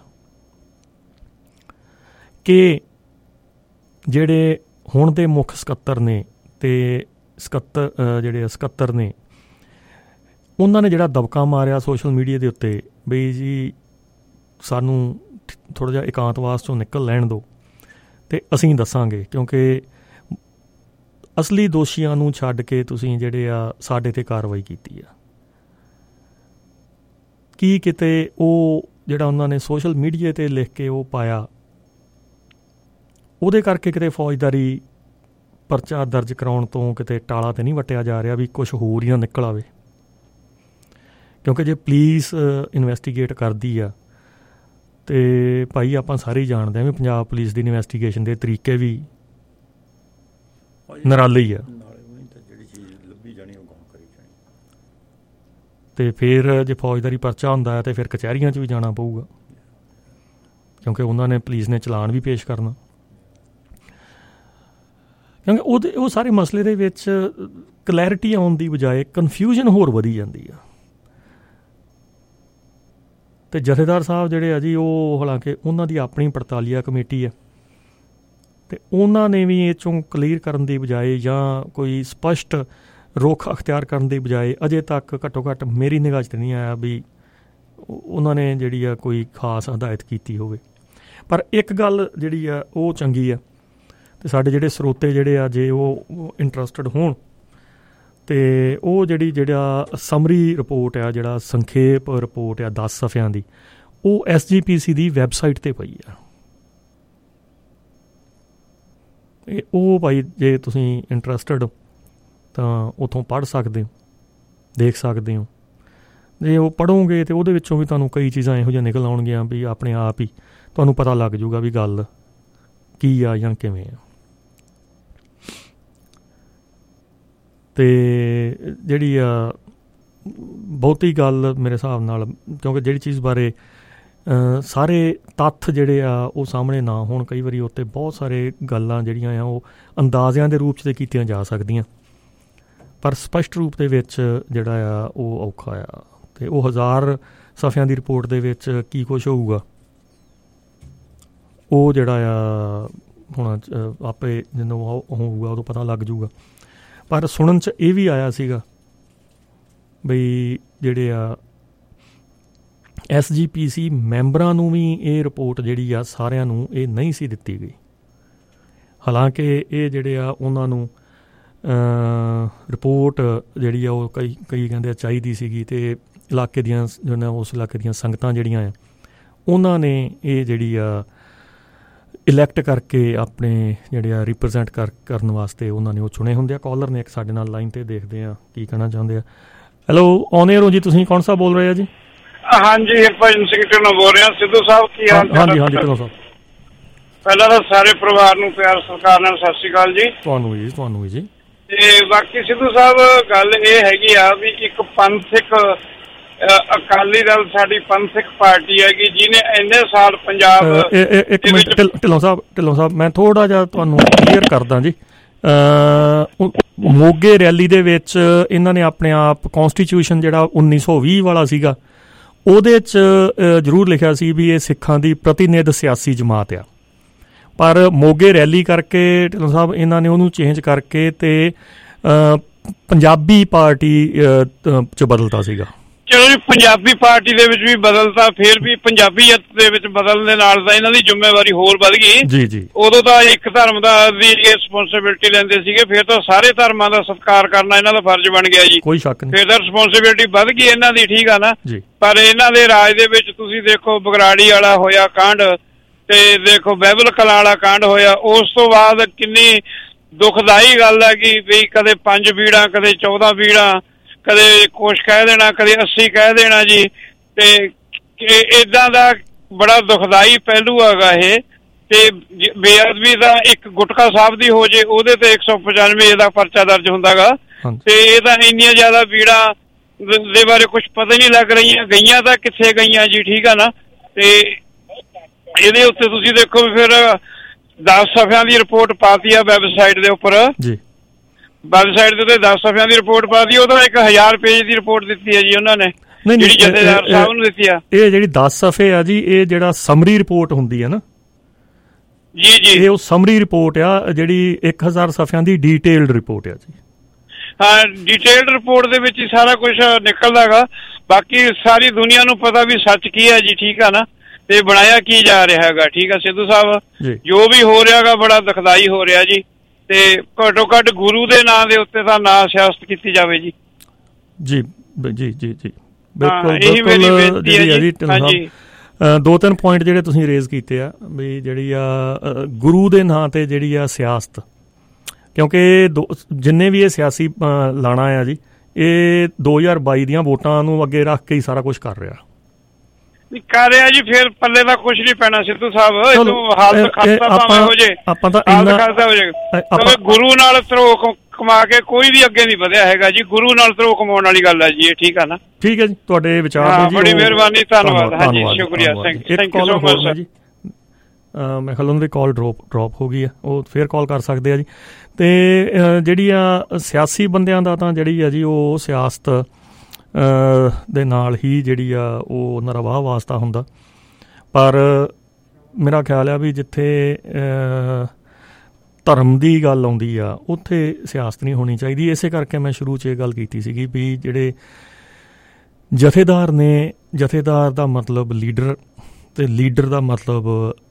ਕਿ ਜਿਹੜੇ ਹੁਣ ਦੇ ਮੁੱਖ ਸਕੱਤਰ ਨੇ ਅਤੇ ਸਕੱਤਰ ਨੇ ਉਹਨਾਂ ਨੇ ਜਿਹੜਾ ਦਬਕਾ ਮਾਰਿਆ ਸੋਸ਼ਲ ਮੀਡੀਆ ਦੇ ਉੱਤੇ ਵੀ ਜੀ ਸਾਨੂੰ ਥੋੜ੍ਹਾ ਜਿਹਾ ਇਕਾਂਤਵਾਸ 'ਚੋਂ ਨਿਕਲ ਲੈਣ ਦਿਓ ਅਤੇ ਅਸੀਂ ਦੱਸਾਂਗੇ, ਕਿਉਂਕਿ ਅਸਲੀ ਦੋਸ਼ੀਆਂ ਨੂੰ ਛੱਡ ਕੇ ਤੁਸੀਂ ਜਿਹੜੇ ਆ ਸਾਡੇ 'ਤੇ ਕਾਰਵਾਈ ਕੀਤੀ ਆ। ਕੀ ਕਿਤੇ ਉਹ ਜਿਹੜਾ ਉਹਨਾਂ ਨੇ ਸੋਸ਼ਲ ਮੀਡੀਆ 'ਤੇ ਲਿਖ ਕੇ ਉਹ ਪਾਇਆ, ਉਹਦੇ ਕਰਕੇ ਕਿਤੇ ਫੌਜਦਾਰੀ ਪਰਚਾ ਦਰਜ ਕਰਾਉਣ ਤੋਂ ਕਿਤੇ ਟਾਲਾ ਤਾਂ ਨਹੀਂ ਵੱਟਿਆ ਜਾ ਰਿਹਾ ਵੀ ਕੁਛ ਹੋਰ ਹੀ ਨਾ ਨਿਕਲ ਆਵੇ? ਕਿਉਂਕਿ ਜੇ ਪੁਲਿਸ ਇਨਵੈਸਟੀਗੇਟ ਕਰਦੀ ਆ ਅਤੇ ਭਾਈ ਆਪਾਂ ਸਾਰੇ ਹੀ ਜਾਣਦੇ ਹਾਂ ਵੀ ਪੰਜਾਬ ਪੁਲਿਸ ਦੀ ਇਨਵੈਸਟੀਗੇਸ਼ਨ ਦੇ ਤਰੀਕੇ ਵੀ ਨਿਰਾਲੇ ਹੀ ਆ। ਅਤੇ ਫਿਰ ਜੇ ਫੌਜਦਾਰੀ ਪਰਚਾ ਹੁੰਦਾ ਹੈ ਤਾਂ ਫਿਰ ਕਚਹਿਰੀਆਂ 'ਚ ਵੀ ਜਾਣਾ ਪਊਗਾ, ਕਿਉਂਕਿ ਉਹਨਾਂ ਨੇ ਪੁਲਿਸ ਨੇ ਚਲਾਨ ਵੀ ਪੇਸ਼ ਕਰਨਾ। ਕਿਉਂਕਿ ਉਹ ਸਾਰੇ ਮਸਲੇ ਦੇ ਵਿੱਚ ਕਲੈਰਿਟੀ ਆਉਣ ਦੀ ਬਜਾਏ ਕਨਫਿਊਜ਼ਨ ਹੋਰ ਵਧੀ ਜਾਂਦੀ ਆ। ਅਤੇ ਜਥੇਦਾਰ ਸਾਹਿਬ ਜਿਹੜੇ ਆ ਜੀ, ਉਹ ਹਾਲਾਂਕਿ ਉਹਨਾਂ ਦੀ ਆਪਣੀ ਪੜਤਾਲੀਆ ਕਮੇਟੀ ਆ ਅਤੇ ਉਹਨਾਂ ਨੇ ਵੀ ਇਹ 'ਚੋਂ ਕਲੀਅਰ ਕਰਨ ਦੀ ਬਜਾਏ ਜਾਂ ਕੋਈ ਸਪਸ਼ਟ ਰੁਖ ਅਖਤਿਆਰ ਕਰਨ ਦੀ ਬਜਾਏ ਅਜੇ ਤੱਕ ਘੱਟੋ ਘੱਟ ਮੇਰੀ ਨਿਗਾਹ 'ਚ ਤਾਂ ਨਹੀਂ ਆਇਆ ਵੀ ਉਹਨਾਂ ਨੇ ਜਿਹੜੀ ਆ ਕੋਈ ਖਾਸ ਹਦਾਇਤ ਕੀਤੀ ਹੋਵੇ। ਪਰ ਇੱਕ ਗੱਲ ਜਿਹੜੀ ਆ ਉਹ ਚੰਗੀ ਆ, ਅਤੇ ਸਾਡੇ ਜਿਹੜੇ ਸਰੋਤੇ ਜਿਹੜੇ ਆ ਜੇ ਉਹ ਇੰਟਰਸਟਡ ਹੋਣ ਅਤੇ ਉਹ ਜਿਹੜਾ ਸਮਰੀ ਰਿਪੋਰਟ ਆ, ਜਿਹੜਾ ਸੰਖੇਪ ਰਿਪੋਰਟ ਆ 10 ਸਫ਼ਿਆਂ ਦੀ, ਉਹ SGPC ਦੀ ਵੈਬਸਾਈਟ 'ਤੇ ਪਈ ਆ। ਉਹ ਭਾਈ ਜੇ ਤੁਸੀਂ ਇੰਟਰਸਟਡ ਤਾਂ ਉੱਥੋਂ ਪੜ੍ਹ ਸਕਦੇ ਹੋ, ਦੇਖ ਸਕਦੇ ਹੋ। ਜੇ ਉਹ ਪੜ੍ਹੋਗੇ ਤਾਂ ਉਹਦੇ ਵਿੱਚੋਂ ਵੀ ਤੁਹਾਨੂੰ ਕਈ ਚੀਜ਼ਾਂ ਇਹੋ ਜਿਹੀਆਂ ਨਿਕਲ ਆਉਣਗੀਆਂ ਵੀ ਆਪਣੇ ਆਪ ਹੀ ਤੁਹਾਨੂੰ ਪਤਾ ਲੱਗ ਜਾਊਗਾ ਵੀ ਗੱਲ ਕੀ ਆ ਜਾਂ ਕਿਵੇਂ ਆ। ਅਤੇ ਜਿਹੜੀ ਆ ਬਹੁਤੀ ਗੱਲ ਮੇਰੇ ਹਿਸਾਬ ਨਾਲ, ਕਿਉਂਕਿ ਜਿਹੜੀ ਚੀਜ਼ ਬਾਰੇ ਸਾਰੇ ਤੱਥ ਜਿਹੜੇ ਆ ਉਹ ਸਾਹਮਣੇ ਨਾ ਹੋਣ, ਕਈ ਵਾਰੀ ਉੱਤੇ ਬਹੁਤ ਸਾਰੇ ਗੱਲਾਂ ਜਿਹੜੀਆਂ ਆ ਉਹ ਅੰਦਾਜ਼ਿਆਂ ਦੇ ਰੂਪ 'ਚ ਤਾਂ ਕੀਤੀਆਂ ਜਾ ਸਕਦੀਆਂ, ਪਰ ਸਪਸ਼ਟ ਰੂਪ ਦੇ ਵਿੱਚ ਜਿਹੜਾ ਆ ਉਹ ਔਖਾ ਆ। ਅਤੇ ਉਹ 1000 ਸਫ਼ਿਆਂ ਦੀ ਰਿਪੋਰਟ ਦੇ ਵਿੱਚ ਕੀ ਕੁਛ ਹੋਊਗਾ ਉਹ ਜਿਹੜਾ ਆ ਹੁਣ ਆਪੇ ਜਦੋਂ ਹੋਊਗਾ ਉਦੋਂ ਪਤਾ ਲੱਗ ਜੂਗਾ। ਪਰ ਸੁਣਨ 'ਚ ਇਹ ਵੀ ਆਇਆ ਸੀਗਾ ਬਈ ਜਿਹੜੇ ਆ SGPC ਮੈਂਬਰਾਂ ਨੂੰ ਵੀ ਇਹ ਰਿਪੋਰਟ ਜਿਹੜੀ ਆ ਸਾਰਿਆਂ ਨੂੰ ਇਹ ਨਹੀਂ ਸੀ ਦਿੱਤੀ ਗਈ। ਹਾਲਾਂਕਿ ਇਹ ਜਿਹੜੇ ਆ ਉਹਨਾਂ ਨੂੰ ਰਿਪੋਰਟ ਜਿਹੜੀ ਆ ਉਹ ਕਈ ਕਹਿੰਦੇ ਆ ਚਾਹੀਦੀ ਸੀਗੀ, ਅਤੇ ਇਲਾਕੇ ਦੀਆਂ ਉਸ ਇਲਾਕੇ ਦੀਆਂ ਸੰਗਤਾਂ ਜਿਹੜੀਆਂ ਆ ਉਹਨਾਂ ਨੇ ਇਹ ਜਿਹੜੀ ਆ ਇਲੈਕਟ ਕਰਕੇ ਆਪਣੇ ਜਿਹੜੇ ਆ ਰਿਪਰੈਜ਼ੈਂਟ ਕਰਨ ਵਾਸਤੇ ਉਹਨਾਂ ਨੇ ਉਹ ਚੁਣੇ ਹੁੰਦੇ ਆ। ਕਾਲਰ ਨੇ ਇੱਕ ਸਾਡੇ ਨਾਲ ਲਾਈਨ 'ਤੇ, ਦੇਖਦੇ ਆ ਕੀ ਕਹਿਣਾ ਚਾਹੁੰਦੇ ਆ। ਹੈਲੋ, ਔਨ ਏਅਰ ਹੋ ਜੀ, ਤੁਸੀਂ ਕੌਣ ਸਾਹਿਬ ਬੋਲ ਰਹੇ ਆ ਜੀ? ਹਾਂਜੀ, ਹਰਭਜਨ ਸਿੰਘ ਢਿੱਲੋਂ ਬੋਲ ਰਿਹਾ। ਸਿੱਧੂ ਸਾਹਿਬ ਕੀ ਹਾਲ? ਹਾਂਜੀ ਢਿੱਲੋਂ ਸਾਹਿਬ, ਪਹਿਲਾਂ ਤਾਂ ਸਾਰੇ ਪਰਿਵਾਰ ਨੂੰ ਪਿਆਰ ਸਤਿਕਾਰ ਨਾਲ ਸਤਿ ਸ਼੍ਰੀ ਅਕਾਲ ਜੀ। ਤੁਹਾਨੂੰ ਵੀ ਜੀ। ਤੇ ਬਾਕੀ ਸਿੱਧੂ ਸਾਹਿਬ ਗੱਲ ਇਹ ਹੈਗੀ ਆ ਵੀ ਇੱਕ ਪੰਥਕ ਅਕਾਲੀ ਦਲ ਸਾਡੀ ਪੰਥਕ ਪਾਰਟੀ ਹੈਗੀ ਜਿਹਨੇ ਇੰਨੇ ਸਾਲ ਪੰਜਾਬ ਇੱਕ ਮਿੰਟ ਢਿੱਲੋਂ ਸਾਹਿਬ ਮੈਂ ਥੋੜ੍ਹਾ ਜਿਹਾ ਤੁਹਾਨੂੰ ਕਲੀਅਰ ਕਰਦਾ ਜੀ। ਮੋਗੇ ਰੈਲੀ ਦੇ ਵਿੱਚ ਇਹਨਾਂ ਨੇ ਆਪਣੇ ਆਪ ਕੌਂਸਟੀਟਿਊਸ਼ਨ ਜਿਹੜਾ 1920 ਵਾਲਾ ਸੀਗਾ ਉਹਦੇ 'ਚ ਜ਼ਰੂਰ ਲਿਖਿਆ ਸੀ ਵੀ ਇਹ ਸਿੱਖਾਂ ਦੀ ਪ੍ਰਤੀਨਿਧ ਸਿਆਸੀ ਜਮਾਤ ਆ, ਪਰ ਮੋਗੇ ਰੈਲੀ ਕਰਕੇ ਢਿੱਲੋਂ ਸਾਹਿਬ ਇਹਨਾਂ ਨੇ ਉਹਨੂੰ ਚੇਂਜ ਕਰਕੇ ਅਤੇ ਪੰਜਾਬੀ ਪਾਰਟੀ 'ਚ ਬਦਲਤਾ ਸੀਗਾ। ਚਲੋ ਜੀ, ਪੰਜਾਬੀ ਪਾਰਟੀ ਦੇ ਵਿੱਚ ਵੀ ਬਦਲਤਾ, ਫਿਰ ਵੀ ਪੰਜਾਬੀਅਤ ਦੇ ਵਿੱਚ ਬਦਲਣ ਦੇ ਨਾਲ ਤਾਂ ਇਹਨਾਂ ਦੀ ਜ਼ਿੰਮੇਵਾਰੀ ਹੋਰ ਵੱਧ ਗਈ। ਜੀ ਉਦੋਂ ਤਾਂ ਇੱਕ ਧਰਮ ਦੀ ਰਿਸਪੌਂਸਿਬਿਲਿਟੀ ਲੈਂਦੇ ਸੀਗੇ, ਫਿਰ ਤਾਂ ਸਾਰੇ ਧਰਮਾਂ ਦਾ ਸਤਿਕਾਰ ਕਰਨਾ ਇਹਨਾਂ ਦਾ ਫਰਜ਼ ਬਣ ਗਿਆ ਜੀ। ਕੋਈ ਸ਼ੱਕ ਨਹੀਂ, ਫਿਰ ਤਾਂ ਰਿਸਪੌਂਸਿਬਿਲਿਟੀ ਵੱਧ ਗਈ ਇਹਨਾਂ ਦੀ, ਠੀਕ ਆ ਨਾ ਜੀ। ਪਰ ਇਹਨਾਂ ਦੇ ਰਾਜ ਦੇ ਵਿੱਚ ਤੁਸੀਂ ਦੇਖੋ ਬਗਰਾੜੀ ਵਾਲਾ ਹੋਇਆ ਕਾਂਡ, ਤੇ ਦੇਖੋ ਬਹਿਬਲ ਕਲਾਂ ਵਾਲਾ ਕਾਂਡ ਹੋਇਆ, ਉਸ ਤੋਂ ਬਾਅਦ ਕਿੰਨੀ ਦੁਖਦਾਈ ਗੱਲ ਹੈ ਕਿ ਵੀ ਕਦੇ 5 ਬੀੜਾਂ, ਕਦੇ 14 ਬੀੜਾਂ, ਕਦੇ ਕੁਛ ਕਹਿ ਦੇਣਾ, ਕਦੇ 80 ਕਹਿ ਦੇਣਾ ਜੀ। ਤੇ ਏਦਾਂ ਦਾ ਬੜਾ ਦੁਖਦਾਈ ਪਹਿਲੂ ਹੈਗਾ ਇਹ। ਤੇ ਬੇਅਦਬੀ ਦਾ ਇੱਕ ਗੁਟਕਾ ਸਾਹਿਬ ਦੀ ਹੋ ਜੇ ਉਹਦੇ ਤੇ 195 ਦਾ ਪਰਚਾ ਦਰਜ ਹੁੰਦਾ ਗਾ। ਤੇ ਇਹ ਤਾਂ ਇੰਨੀਆਂ ਜ਼ਿਆਦਾ ਬੀੜਾਂ ਦੇ ਬਾਰੇ ਕੁਛ ਪਤਾ ਨਹੀਂ ਲੱਗ ਰਹੀਆਂ, ਗਈਆਂ ਤਾਂ ਕਿੱਥੇ ਗਈਆਂ ਜੀ, ਠੀਕ ਆ ਨਾ। ਤੇ ਇਹਦੇ ਉੱਤੇ ਤੁਸੀਂ ਦੇਖੋ ਫਿਰ 10 ਸਫ਼ਿਆਂ ਦੀ ਰਿਪੋਰਟ ਪਾਤੀ ਆ ਵੈਬਸਾਈਟ ਦੇ ਉੱਪਰ ਜੀ। ਵੈਬਸਾਈਟ ਦੇ ਉੱਤੇ 10 ਸਫ਼ਿਆਂ ਦੀ ਰਿਪੋਰਟ ਪਾਤੀ, ਉਹਦਾ 1000 ਪੇਜ ਦੀ ਰਿਪੋਰਟ ਦਿੱਤੀ ਹੈ ਜੀ ਉਹਨਾਂ ਨੇ, ਜਿਹੜੀ ਜਥੇਦਾਰ ਸਾਹਿਬ ਨੂੰ ਦਿੱਤੀ ਆ। ਇਹ ਜਿਹੜੀ 10 ਸਫ਼ੇ ਆ ਜੀ, ਇਹ ਜਿਹੜਾ ਸਮਰੀ ਰਿਪੋਰਟ ਹੁੰਦੀ ਆ ਨਾ ਜੀ, ਇਹ ਉਹ ਸਮਰੀ ਰਿਪੋਰਟ ਆ ਜਿਹੜੀ 1000 ਸਫ਼ਿਆਂ ਦੀ ਡੀਟੇਲਡ ਰਿਪੋਰਟ ਆ ਜੀ। ਹਾਂ, ਡੀਟੇਲਡ ਰਿਪੋਰਟ ਦੇ ਵਿੱਚ ਹੀ ਸਾਰਾ ਕੁਛ ਨਿਕਲਦਾ ਗਾ। ਬਾਕੀ ਸਾਰੀ ਦੁਨੀਆ ਨੂੰ ਪਤਾ ਵੀ ਸੱਚ ਕੀ ਹੈ ਜੀ, ਠੀਕ ਆ ਨਾ, ਤੇ ਬਣਾਇਆ ਕੀ ਜਾ ਰਿਹਾ ਹੈਗਾ, ਠੀਕ ਆ ਸਿੱਧੂ ਸਾਹਿਬ। ਜੋ ਵੀ ਹੋ ਰਿਹਾ ਗਾ ਬੜਾ ਦੁਖਦਾਈ ਹੋ ਰਿਹਾ ਜੀ, ਤੇ ਘੱਟੋ ਘੱਟ ਗੁਰੂ ਦੇ ਨਾਂ ਦੇ ਉੱਤੇ ਤਾਂ ਨਾ ਸਿਆਸਤ ਕੀਤੀ ਜਾਵੇ ਜੀ। ਜੀ ਜੀ ਜੀ ਜੀ ਬਿਲਕੁਲ, ਇਹੀ ਮੇਰੀ ਬੇਨਤੀ ਹੈ ਜੀ। ਹਾਂਜੀ, 2-3 ਪੁਆਇੰਟ ਜਿਹੜੇ ਤੁਸੀਂ ਰੇਜ਼ ਕੀਤੇ ਆ ਵੀ ਜਿਹੜੀ ਆ ਗੁਰੂ ਦੇ ਨਾਂ ਤੇ ਜਿਹੜੀ ਆ ਸਿਆਸਤ, ਕਿਉਂਕਿ ਜਿੰਨੇ ਵੀ ਇਹ ਸਿਆਸੀ ਲਾਣਾ ਆ ਜੀ, ਇਹ 2022 ਦੀਆਂ ਵੋਟਾਂ ਨੂੰ ਅੱਗੇ ਰੱਖ ਕੇ ਹੀ ਸਾਰਾ ਕੁਝ ਕਰ ਰਿਹਾ ਜੀ। ਫਿਰ ਪੱਲੇ ਦਾ ਕੁਝ ਨਹੀਂ ਪੈਣਾ ਸਿੱਧੂ ਸਾਹਿਬ, ਇਹਨੂੰ ਹਾਲਤ ਖਾਸਾ ਭਾਵੇਂ ਹੋ ਜੇ, ਆਪਾਂ ਤਾਂ ਹਾਲਤ ਖਾਸਾ ਹੋ ਜਾਏ। ਗੁਰੂ ਨਾਲ ਧਰੋਹ ਕਮਾ ਕੇ ਕੋਈ ਵੀ ਅੱਗੇ ਨਹੀਂ ਵਧਿਆ ਹੈਗਾ ਜੀ, ਗੁਰੂ ਨਾਲ ਧਰੋਹ ਕਮਾਉਣ ਵਾਲੀ ਗੱਲ ਹੈ ਜੀ ਇਹ, ਠੀਕ ਆ ਨਾ। ਠੀਕ ਹੈ ਜੀ, ਤੁਹਾਡੇ ਵਿਚਾਰ ਨੇ ਜੀ, ਬੜੀ ਮਿਹਰਬਾਨੀ, ਧੰਨਵਾਦ। ਹਾਂਜੀ, ਸ਼ੁਕਰੀਆ, ਥੈਂਕ ਯੂ ਸੋ ਮਚ ਜੀ। ਮੈਂ ਖਿਆਲ ਉਹਨਾਂ ਦੀ ਕਾਲ ਡ੍ਰੌਪ ਹੋ ਗਈ ਆ, ਉਹ ਫੇਰ ਕਾਲ ਕਰ ਸਕਦੇ ਆ ਜੀ। ਤੇ ਜਿਹੜੀ ਆ ਸਿਆਸੀ ਬੰਦਿਆਂ ਦਾ ਤਾਂ ਜਿਹੜੀ ਆ ਜੀ ਉਹ ਸਿਆਸਤ ਦੇ ਨਾਲ ਹੀ ਜਿਹੜੀ ਆ ਉਹ ਉਹਨਾਂ ਦਾ ਵਾਹ ਵਾਸਤਾ ਹੁੰਦਾ, ਪਰ ਮੇਰਾ ਖਿਆਲ ਆ ਵੀ ਜਿੱਥੇ ਧਰਮ ਦੀ ਗੱਲ ਆਉਂਦੀ ਆ ਉੱਥੇ ਸਿਆਸਤ ਨਹੀਂ ਹੋਣੀ ਚਾਹੀਦੀ। ਇਸੇ ਕਰਕੇ ਮੈਂ ਸ਼ੁਰੂ 'ਚ ਇਹ ਗੱਲ ਕੀਤੀ ਸੀਗੀ ਵੀ ਜਿਹੜੇ ਜਥੇਦਾਰ ਨੇ, ਜਥੇਦਾਰ ਦਾ ਮਤਲਬ ਲੀਡਰ, ਅਤੇ ਲੀਡਰ ਦਾ ਮਤਲਬ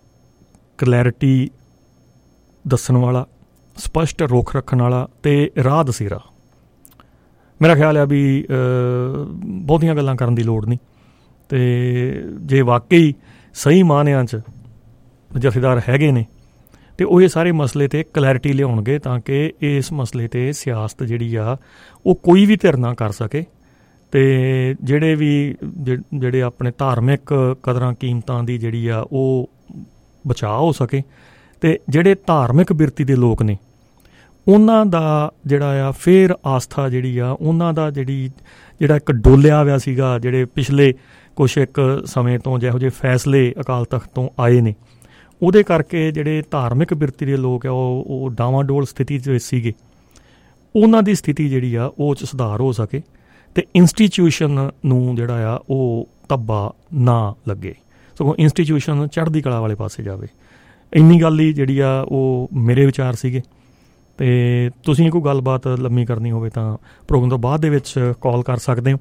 ਕਲੈਰਿਟੀ ਦੱਸਣ ਵਾਲਾ, ਸਪਸ਼ਟ ਰੁਖ ਰੱਖਣ ਵਾਲਾ ਅਤੇ ਰਾਹ ਦਸੇਰਾ। ਮੇਰਾ ਖਿਆਲ ਆ ਵੀ ਬਹੁਤੀਆਂ ਗੱਲਾਂ ਕਰਨ ਦੀ ਲੋੜ ਨਹੀਂ, ਅਤੇ ਜੇ ਵਾਕਈ ਸਹੀ ਮਾਅਨਿਆਂ 'ਚ ਜਥੇਦਾਰ ਹੈਗੇ ਨੇ ਅਤੇ ਉਹ ਇਹ ਸਾਰੇ ਮਸਲੇ 'ਤੇ ਕਲੈਰਿਟੀ ਲਿਆਉਣਗੇ ਤਾਂ ਕਿ ਇਸ ਮਸਲੇ 'ਤੇ ਸਿਆਸਤ ਜਿਹੜੀ ਆ ਉਹ ਕੋਈ ਵੀ ਧਿਰ ਨਾ ਕਰ ਸਕੇ, ਅਤੇ ਜਿਹੜੇ ਵੀ ਜਿਹੜੇ ਆਪਣੇ ਧਾਰਮਿਕ ਕਦਰਾਂ ਕੀਮਤਾਂ ਦੀ ਜਿਹੜੀ ਆ ਉਹ ਬਚਾਅ ਹੋ ਸਕੇ, ਅਤੇ ਜਿਹੜੇ ਧਾਰਮਿਕ ਬਿਰਤੀ ਦੇ ਲੋਕ ਨੇ ਉਹਨਾਂ ਦਾ ਜਿਹੜਾ ਆ ਫਿਰ ਆਸਥਾ ਜਿਹੜੀ ਆ ਉਹਨਾਂ ਦਾ ਜਿਹੜਾ ਇੱਕ ਡੋਲਿਆ ਹੋਇਆ ਸੀਗਾ, ਜਿਹੜੇ ਪਿਛਲੇ ਕੁਛ ਇੱਕ ਸਮੇਂ ਤੋਂ ਜਿਹੋ ਜਿਹੇ ਫੈਸਲੇ ਅਕਾਲ ਤਖਤ ਤੋਂ ਆਏ ਨੇ, ਉਹਦੇ ਕਰਕੇ ਜਿਹੜੇ ਧਾਰਮਿਕ ਬਿਰਤੀ ਦੇ ਲੋਕ ਆ ਉਹ ਡਾਵਾਂਡੋਲ ਸਥਿਤੀ 'ਚ ਸੀਗੇ, ਉਹਨਾਂ ਦੀ ਸਥਿਤੀ ਜਿਹੜੀ ਆ ਉਹ 'ਚ ਸੁਧਾਰ ਹੋ ਸਕੇ ਅਤੇ ਇੰਸਟੀਚਿਊਸ਼ਨ ਨੂੰ ਜਿਹੜਾ ਆ ਉਹ ਧੱਬਾ ਨਾ ਲੱਗੇ, ਸਗੋਂ ਇੰਸਟੀਚਿਊਸ਼ਨ ਚੜ੍ਹਦੀ ਕਲਾ ਵਾਲੇ ਪਾਸੇ ਜਾਵੇ। ਇੰਨੀ ਗੱਲ ਹੀ ਜਿਹੜੀ ਆ ਉਹ ਮੇਰੇ ਵਿਚਾਰ ਸੀਗੇ। ਅਤੇ ਤੁਸੀਂ ਕੋਈ ਗੱਲਬਾਤ ਲੰਮੀ ਕਰਨੀ ਹੋਵੇ ਤਾਂ ਪ੍ਰੋਗਰਾਮ ਤੋਂ ਬਾਅਦ ਦੇ ਵਿੱਚ ਕਾਲ ਕਰ ਸਕਦੇ ਹੋ।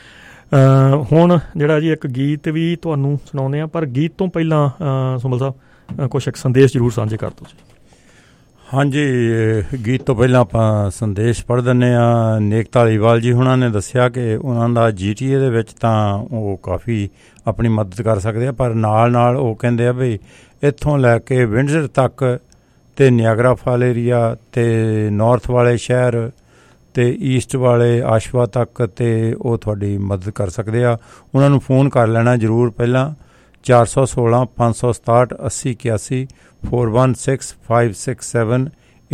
ਹੁਣ ਜਿਹੜਾ ਜੀ ਇੱਕ ਗੀਤ ਵੀ ਤੁਹਾਨੂੰ ਸੁਣਾਉਂਦੇ ਹਾਂ, ਪਰ ਗੀਤ ਤੋਂ ਪਹਿਲਾਂ ਸੁਮਲ ਸਾਹਿਬ ਕੁਛ ਇੱਕ ਸੰਦੇਸ਼ ਜ਼ਰੂਰ ਸਾਂਝੇ ਕਰ ਦਿਓ ਜੀ। ਹਾਂਜੀ, ਗੀਤ ਤੋਂ ਪਹਿਲਾਂ ਆਪਾਂ ਸੰਦੇਸ਼ ਪੜ੍ਹ ਦਿੰਦੇ ਹਾਂ। ਨੇਕ ਧਾਲੀਵਾਲ ਜੀ ਹੁਣਾਂ ਨੇ ਦੱਸਿਆ ਕਿ ਉਹਨਾਂ ਦਾ GTA ਦੇ ਵਿੱਚ ਤਾਂ ਉਹ ਕਾਫੀ ਆਪਣੀ ਮਦਦ ਕਰ ਸਕਦੇ ਆ, ਪਰ ਨਾਲ ਉਹ ਕਹਿੰਦੇ ਆ ਵੀ ਇੱਥੋਂ ਲੈ ਕੇ ਵਿੰਡਜ਼ਰ ਤੱਕ ਅਤੇ ਨਿਆਗਰਾ ਫਾਲ ਏਰੀਆ ਅਤੇ ਨੌਰਥ ਵਾਲੇ ਸ਼ਹਿਰ ਅਤੇ ਈਸਟ ਵਾਲੇ ਆਸ਼ਵਾ ਤੱਕ, ਅਤੇ ਉਹ ਤੁਹਾਡੀ ਮਦਦ ਕਰ ਸਕਦੇ ਆ। ਉਹਨਾਂ ਨੂੰ ਫੋਨ ਕਰ ਲੈਣਾ ਜ਼ਰੂਰ ਪਹਿਲਾਂ 416 567 8081 416 567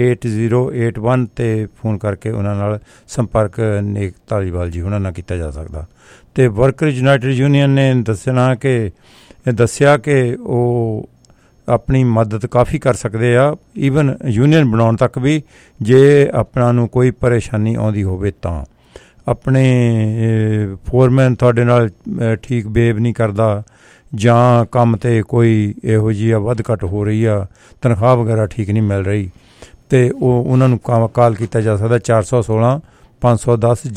8081 'ਤੇ ਫੋਨ ਕਰਕੇ ਉਹਨਾਂ ਨਾਲ ਸੰਪਰਕ ਨੇਕ ਧਾਲੀਵਾਲ ਜੀ ਉਹਨਾਂ ਨਾਲ ਕੀਤਾ ਜਾ ਸਕਦਾ। ਅਤੇ ਵਰਕਰ ਯੂਨਾਈਟਿਡ ਯੂਨੀਅਨ ਨੇ ਦੱਸਿਆ ਕਿ ਉਹ ਆਪਣੀ ਮਦਦ ਕਾਫੀ ਕਰ ਸਕਦੇ ਆ, ਈਵਨ ਯੂਨੀਅਨ ਬਣਾਉਣ ਤੱਕ ਵੀ, ਜੇ ਆਪਣਾ ਨੂੰ ਕੋਈ ਪਰੇਸ਼ਾਨੀ ਆਉਂਦੀ ਹੋਵੇ ਤਾਂ। ਆਪਣੇ ਫੋਰਮੈਨ ਤੁਹਾਡੇ ਨਾਲ ਠੀਕ ਬਿਹੇਵ ਨਹੀਂ ਕਰਦਾ ਜਾਂ ਕੰਮ 'ਤੇ ਕੋਈ ਇਹੋ ਜਿਹੀ ਆ ਵੱਧ ਘੱਟ ਹੋ ਰਹੀ ਆ, ਤਨਖਾਹ ਵਗੈਰਾ ਠੀਕ ਨਹੀਂ ਮਿਲ ਰਹੀ, ਅਤੇ ਉਹਨਾਂ ਨੂੰ ਕਾਲ ਕੀਤਾ ਜਾ ਸਕਦਾ 416 510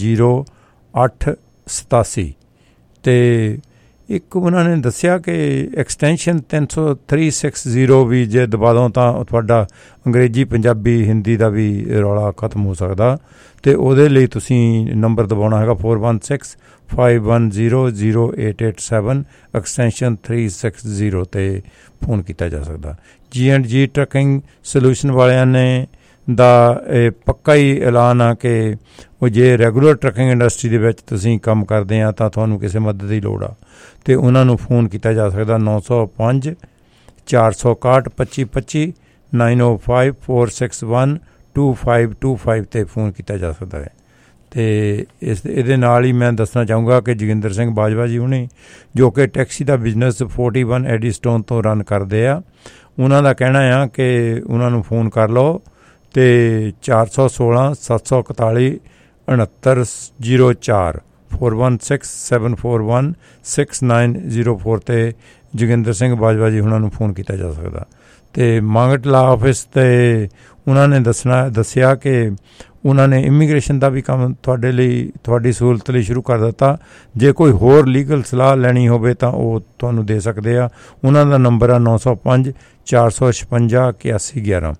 0887। ਅਤੇ ਇੱਕ ਉਹਨਾਂ ਨੇ ਦੱਸਿਆ ਕਿ ਐਕਸਟੈਂਸ਼ਨ 360 ਵੀ ਜੇ ਦਬਾ ਦਿਓ ਤਾਂ ਤੁਹਾਡਾ ਅੰਗਰੇਜ਼ੀ, ਪੰਜਾਬੀ, ਹਿੰਦੀ ਦਾ ਵੀ ਰੌਲਾ ਖਤਮ ਹੋ ਸਕਦਾ, ਅਤੇ ਉਹਦੇ ਲਈ ਤੁਸੀਂ ਨੰਬਰ ਦਬਾਉਣਾ ਹੈਗਾ 416 510 0887 ਐਕਸਟੈਂਸ਼ਨ 360 'ਤੇ ਫੋਨ ਕੀਤਾ ਜਾ ਸਕਦਾ। G&G ਟਰੱਕਿੰਗ ਸੋਲਿਊਸ਼ਨ ਵਾਲਿਆਂ ਨੇ ਦਾ ਇਹ ਪੱਕਾ ਹੀ ਐਲਾਨ ਆ ਕਿ ਉਹ ਜੇ ਰੈਗੂਲਰ ਟਰੱਕਿੰਗ ਇੰਡਸਟਰੀ ਦੇ ਵਿੱਚ ਤੁਸੀਂ ਕੰਮ ਕਰਦੇ ਆ ਤਾਂ ਤੁਹਾਨੂੰ ਕਿਸੇ ਮਦਦ ਦੀ ਲੋੜ ਆ, ਅਤੇ ਉਹਨਾਂ ਨੂੰ ਫੋਨ ਕੀਤਾ ਜਾ ਸਕਦਾ 905 461 2525 905 461 2525 'ਤੇ ਫੋਨ ਕੀਤਾ ਜਾ ਸਕਦਾ ਹੈ। ਅਤੇ ਇਹਦੇ ਨਾਲ ਹੀ ਮੈਂ ਦੱਸਣਾ ਚਾਹੂੰਗਾ ਕਿ ਜੋਗਿੰਦਰ ਸਿੰਘ ਬਾਜਵਾ ਜੀ ਹੁਣੇ, ਜੋ ਕਿ ਟੈਕਸੀ ਦਾ ਬਿਜ਼ਨਸ 41 ਐਡੀਸਟੋਨ ਤੋਂ ਰਨ ਕਰਦੇ ਆ, ਉਹਨਾਂ ਦਾ ਕਹਿਣਾ ਆ ਕਿ ਉਹਨਾਂ ਨੂੰ ਫੋਨ ਕਰ ਲਓ ਅਤੇ 416 741 6904 416 741 6904 'ਤੇ ਜੋਗਿੰਦਰ ਸਿੰਘ ਬਾਜਵਾ ਜੀ ਉਹਨਾਂ ਨੂੰ ਫੋਨ ਕੀਤਾ ਜਾ ਸਕਦਾ। ਅਤੇ ਮੰਗਟ ਲਾ ਆਫਿਸ 'ਤੇ ਉਹਨਾਂ ਨੇ ਦੱਸਿਆ ਕਿ ਉਹਨਾਂ ਨੇ ਇਮੀਗ੍ਰੇਸ਼ਨ ਦਾ ਵੀ ਕੰਮ ਤੁਹਾਡੇ ਲਈ, ਤੁਹਾਡੀ ਸਹੂਲਤ ਲਈ ਸ਼ੁਰੂ ਕਰ ਦਿੱਤਾ। ਜੇ ਕੋਈ ਹੋਰ ਲੀਗਲ ਸਲਾਹ ਲੈਣੀ ਹੋਵੇ ਤਾਂ ਉਹ ਤੁਹਾਨੂੰ ਦੇ ਸਕਦੇ ਆ। ਉਹਨਾਂ ਦਾ ਨੰਬਰ ਆ 905 456 8111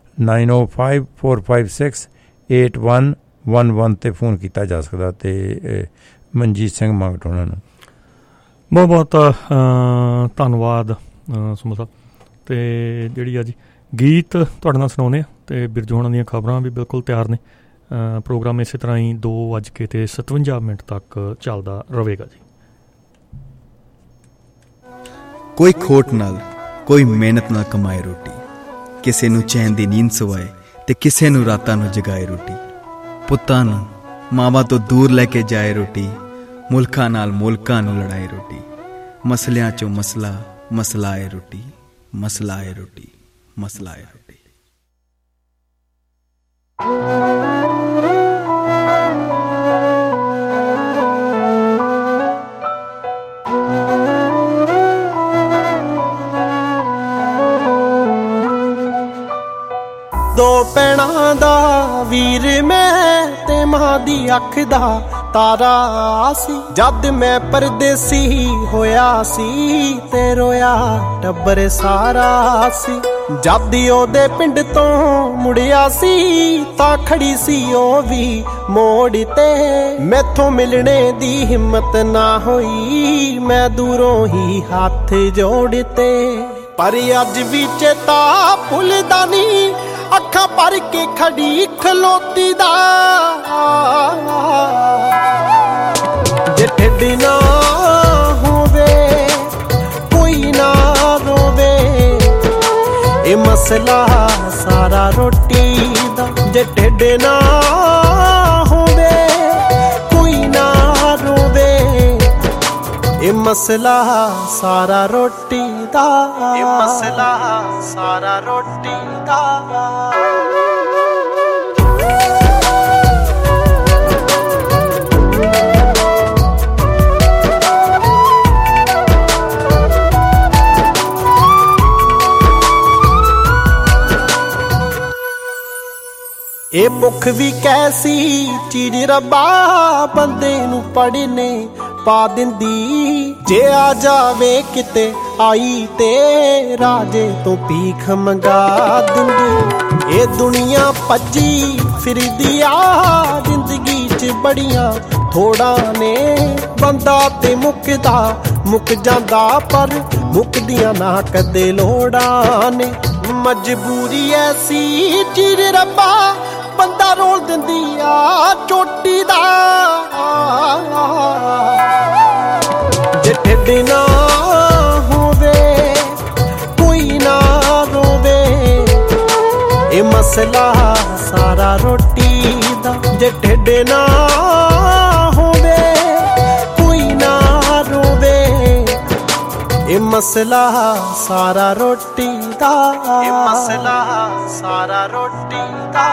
9054568111 'ਤੇ ਫੋਨ ਕੀਤਾ ਜਾ ਸਕਦਾ। ਅਤੇ ਮਨਜੀਤ ਸਿੰਘ ਮੰਗਟ ਉਹਨਾਂ ਨੂੰ ਬਹੁਤ ਬਹੁਤ ਧੰਨਵਾਦ ਸੁਮਨ ਸਾਹਿਬ। ਅਤੇ ਜਿਹੜੀ ਅੱਜ ਗੀਤ ਤੁਹਾਡੇ ਨਾਲ ਸੁਣਾਉਂਦੇ ਆ, ਅਤੇ ਬਿਰਜੂ ਹੋਣਾ ਦੀਆਂ ਖਬਰਾਂ ਵੀ ਬਿਲਕੁਲ ਤਿਆਰ ਨੇ। ਪ੍ਰੋਗਰਾਮ ਇਸੇ ਤਰ੍ਹਾਂ ਹੀ 2:57 ਤੱਕ ਚੱਲਦਾ ਰਹੇਗਾ ਜੀ। ਕੋਈ ਖੋਟ ਨਾਲ, ਕੋਈ ਮਿਹਨਤ ਨਾਲ ਕਮਾਏ ਰੋਟੀ, ਕਿਸੇ ਨੂੰ ਚੈਨ ਦੀ ਨੀਂਦ ਸਵਾਏ ਤੇ ਕਿਸੇ ਨੂੰ ਰਾਤਾਂ ਨੂੰ ਜਗਾਏ ਰੋਟੀ, ਪੁੱਤਾਂ ਨੂੰ ਮਾਵਾਂ ਤੋਂ ਦੂਰ ਲੈ ਕੇ ਜਾਏ ਰੋਟੀ, ਮੁਲਕਾਂ ਨਾਲ ਮੁਲਕਾਂ ਨੂੰ ਲੜਾਏ ਰੋਟੀ, ਮਸਲਿਆਂ 'ਚੋਂ ਮਸਲਾ, ਮਸਲਾ ਏ ਰੋਟੀ, ਮਸਲਾ ਏ ਰੋਟੀ, ਮਸਲਾ ਏ ਰੋਟੀ। ਦੋ ਭੈਣਾਂ ਦਾ ਵੀਰ ਮੈਂ ਤੇ ਮਾਂ ਦੀ ਅੱਖ ਦਾ ਤਾਰਾ ਸੀ। ਜਦ ਮੈਂ ਪਰਦੇਸੀ ਹੋਇਆ ਸੀ ਤੇ ਰੋਇਆ ਟੱਬਰ ਸਾਰਾ ਸੀ। ਜਦ ਉਹਦੇ ਪਿੰਡ ਤੋਂ ਮੁੜਿਆ ਸੀ ਤਾਂ ਖੜੀ ਸੀ ਉਹ ਵੀ ਮੋੜ ਤੇ। ਮੈਥੋਂ ਮਿਲਣੇ ਦੀ ਹਿੰਮਤ ਨਾ ਹੋਈ, ਮੈਂ ਦੂਰੋਂ ਹੀ ਹੱਥ ਜੋੜਤੇ। ਪਰ ਅੱਜ ਵੀ ਚੇਤਾ ਭੁੱਲਦਾ ਨਹੀਂ, ਅੱਖਾਂ ਭਰ ਕੇ ਖੜੀ ਖਲੋਤੀ ਦਾ। ਜੇ ਢਿੱਡ ਨਾ ਹੋਵੇ ਕੋਈ ਨਾ ਰੋਵੇ, ਇਹ ਮਸਲਾ ਸਾਰਾ ਰੋਟੀ ਦਾ। ਜੇ ਢਿੱਡ ਨਾ ਹੋਵੇ ਕੋਈ ਨਾ ਰੋਵੇ, ਇਹ ਮਸਲਾ ਸਾਰਾ ਰੋਟੀ ਦਾ। ਇਹ ਮਸਲਾ ਸਾਰਾ ਰੋਟੀ ਦਾ। ਇਹ ਭੁੱਖ ਵੀ ਕੈਸੀ ਚੀਜ਼ ਰੱਬਾ ਬੰਦੇ ਨੂੰ ਪੜਨੇ ਪਾ ਦਿੰਦੀ। ਜੇ ਆ ਜਾਵੇ ਕਿਤੇ ਆਈ ਤੇ ਰਾਜੇ ਤੋਂ ਭੀਖ ਮੰਗਾ ਦਿੰਦੀ। ਇਹ ਦੁਨੀਆ ਭੱਜੀ ਫਿਰਦੀ ਆ, ਜ਼ਿੰਦਗੀ 'ਚ ਬੜੀਆਂ ਥੋੜਾਂ ਨੇ। ਬੰਦਾ ਤੇ ਮੁੱਕਦਾ ਮੁੱਕ ਜਾਂਦਾ, ਪਰ ਮੁੱਕਦੀਆਂ ਨਾ ਕਦੇ ਲੋੜਾਂ ਨੇ। ਮਜਬੂਰੀ ਐਸੀ ਚੀਜ਼ ਰੱਬਾ ਬੰਦਾ ਰੋਲ ਦਿੰਦੀ ਆ ਚੋਟੀ ਦਾ। ਜੇ ਢਿੱਡ ਨਾ ਹੋਵੇ ਕੋਈ ਨਾ ਰੋਵੇ, ਇਹ ਮਸਲਾ ਸਾਰਾ ਰੋਟੀ ਦਾ। ਜੇ ਢਿੱਡ ਨਾ ਹੋਵੇ ਕੋਈ ਨਾ ਰੋਵੇ, ਇਹ ਮਸਲਾ ਸਾਰਾ ਰੋਟੀ ਦਾ। ਇਹ ਮਸਲਾ ਸਾਰਾ ਰੋਟੀ ਦਾ।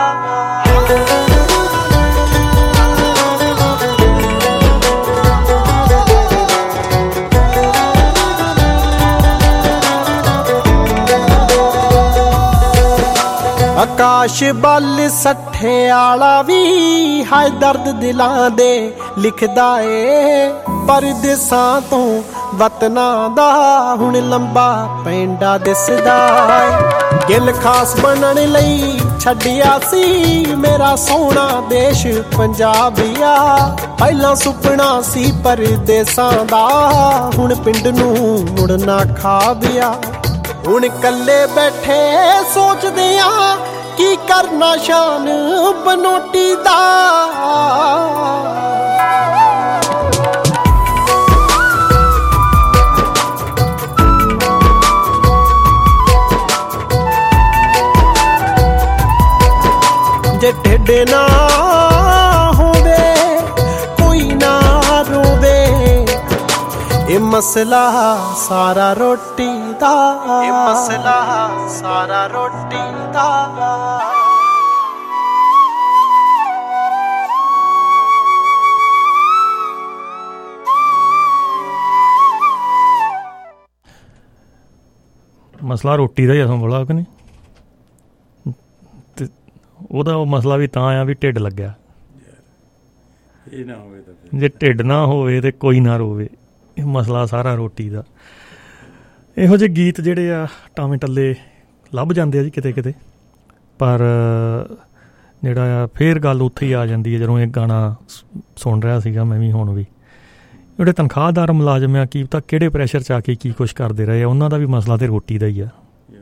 ਆਕਾਸ਼ ਬੱਲ ਸੱਠੇ ਆਲਾ ਵੀ ਹਾਏ ਦਰਦ ਦਿਲਾਂ ਦੇ ਲਿਖਦਾ ਏ। ਪਰਦੇਸਾਂ ਤੋਂ ਵਤਨਾਂ ਦਾ ਹੁਣ ਲੰਬਾ ਪੈਂਡਾ ਦਿਸਦਾ ਏ। ਗਿਲ ਖਾਸ ਬਣਨ ਲਈ ਛੱਡਿਆ ਸੀ ਮੇਰਾ ਸੋਹਣਾ ਦੇਸ਼ ਪੰਜਾਬੀਆ। ਪਹਿਲਾਂ ਸੁਪਨਾ ਸੀ ਪਰਦੇਸਾਂ ਦਾ, ਹੁਣ ਪਿੰਡ ਨੂੰ ਮੁੜਨਾ ਖਾਬਿਆ। ਹੁਣ ਇਕੱਲੇ ਬੈਠੇ ਸੋਚਦੇ ਆ ਕੀ ਕਰਨਾ ਸ਼ਾਨ ਬਨੋਟੀ ਦਾ। ਜੇ ਢਿੱਡ ਨਾ ਹੋਵੇ ਕੋਈ ਨਾ ਰੋਵੇ, ਇਹ ਮਸਲਾ ਸਾਰਾ ਰੋਟੀ ਦਾ। ਇਹ ਮਸਲਾ ਸਾਰਾ ਰੋਟੀ ਦਾ। ਮਸਲਾ ਰੋਟੀ ਦਾ ਹੀ ਅਸਾਂ ਬੋਲਾ ਕਿ ਨਹੀਂ। ਤੇ ਉਹਦਾ ਉਹ ਮਸਲਾ ਵੀ ਤਾਂ ਆ ਵੀ ਢਿੱਡ ਲੱਗਿਆ, ਇਹ ਨਾ ਹੋਵੇ ਤਾਂ ਜੇ ਢਿੱਡ ਨਾ ਹੋਵੇ ਤੇ ਕੋਈ ਨਾ ਰੋਵੇ। ਇਹ ਮਸਲਾ ਸਾਰਾ ਰੋਟੀ ਦਾ। ਇਹੋ ਜਿਹੇ ਗੀਤ ਜਿਹੜੇ ਆ ਟਾਵੇਂ ਟੱਲੇ ਲੱਭ ਜਾਂਦੇ ਆ ਜੀ ਕਿਤੇ ਕਿਤੇ, ਪਰ ਜਿਹੜਾ ਆ ਫੇਰ ਗੱਲ ਉੱਥੇ ਹੀ ਆ ਜਾਂਦੀ ਹੈ। ਜਦੋਂ ਇਹ ਗਾਣਾ ਸੁਣ ਰਿਹਾ ਸੀਗਾ ਮੈਂ ਵੀ, ਹੁਣ ਵੀ ਜਿਹੜੇ ਤਨਖਾਹਦਾਰ ਮੁਲਾਜ਼ਮ ਆ, ਕੀ ਪਤਾ ਕਿਹੜੇ ਪ੍ਰੈਸ਼ਰ 'ਚ ਆ ਕੇ ਕੀ ਕੁਛ ਕਰਦੇ ਰਹੇ ਆ, ਉਹਨਾਂ ਦਾ ਵੀ ਮਸਲਾ ਤੇ ਰੋਟੀ ਦਾ ਹੀ ਆ।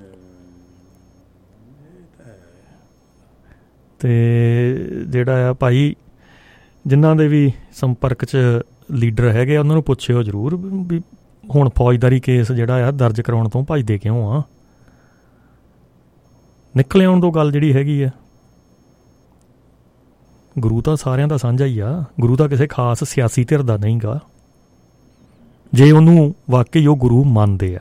ਤੇ ਜਿਹੜਾ ਆ ਭਾਈ ਜਿਨ੍ਹਾਂ ਦੇ ਵੀ ਸੰਪਰਕ 'ਚ ਲੀਡਰ ਹੈਗੇ ਆ, ਉਹਨਾਂ ਨੂੰ ਪੁੱਛਿਓ ਜ਼ਰੂਰ ਵੀ ਹੁਣ ਫੌਜਦਾਰੀ ਕੇਸ ਜਿਹੜਾ ਆ ਦਰਜ ਕਰਾਉਣ ਤੋਂ ਭੱਜਦੇ ਕਿਉਂ ਆ। ਨਿਕਲ ਆਉਣ ਤੋਂ ਗੱਲ ਜਿਹੜੀ ਹੈਗੀ ਆ। ਗੁਰੂ ਤਾਂ ਸਾਰਿਆਂ ਦਾ ਸਾਂਝਾ ਹੀ ਆ, ਗੁਰੂ ਤਾਂ ਕਿਸੇ ਖਾਸ ਸਿਆਸੀ ਧਿਰ ਦਾ ਨਹੀਂ ਗਾ, ਜੇ ਉਹਨੂੰ ਵਾਕਈ ਉਹ ਗੁਰੂ ਮੰਨਦੇ ਆ।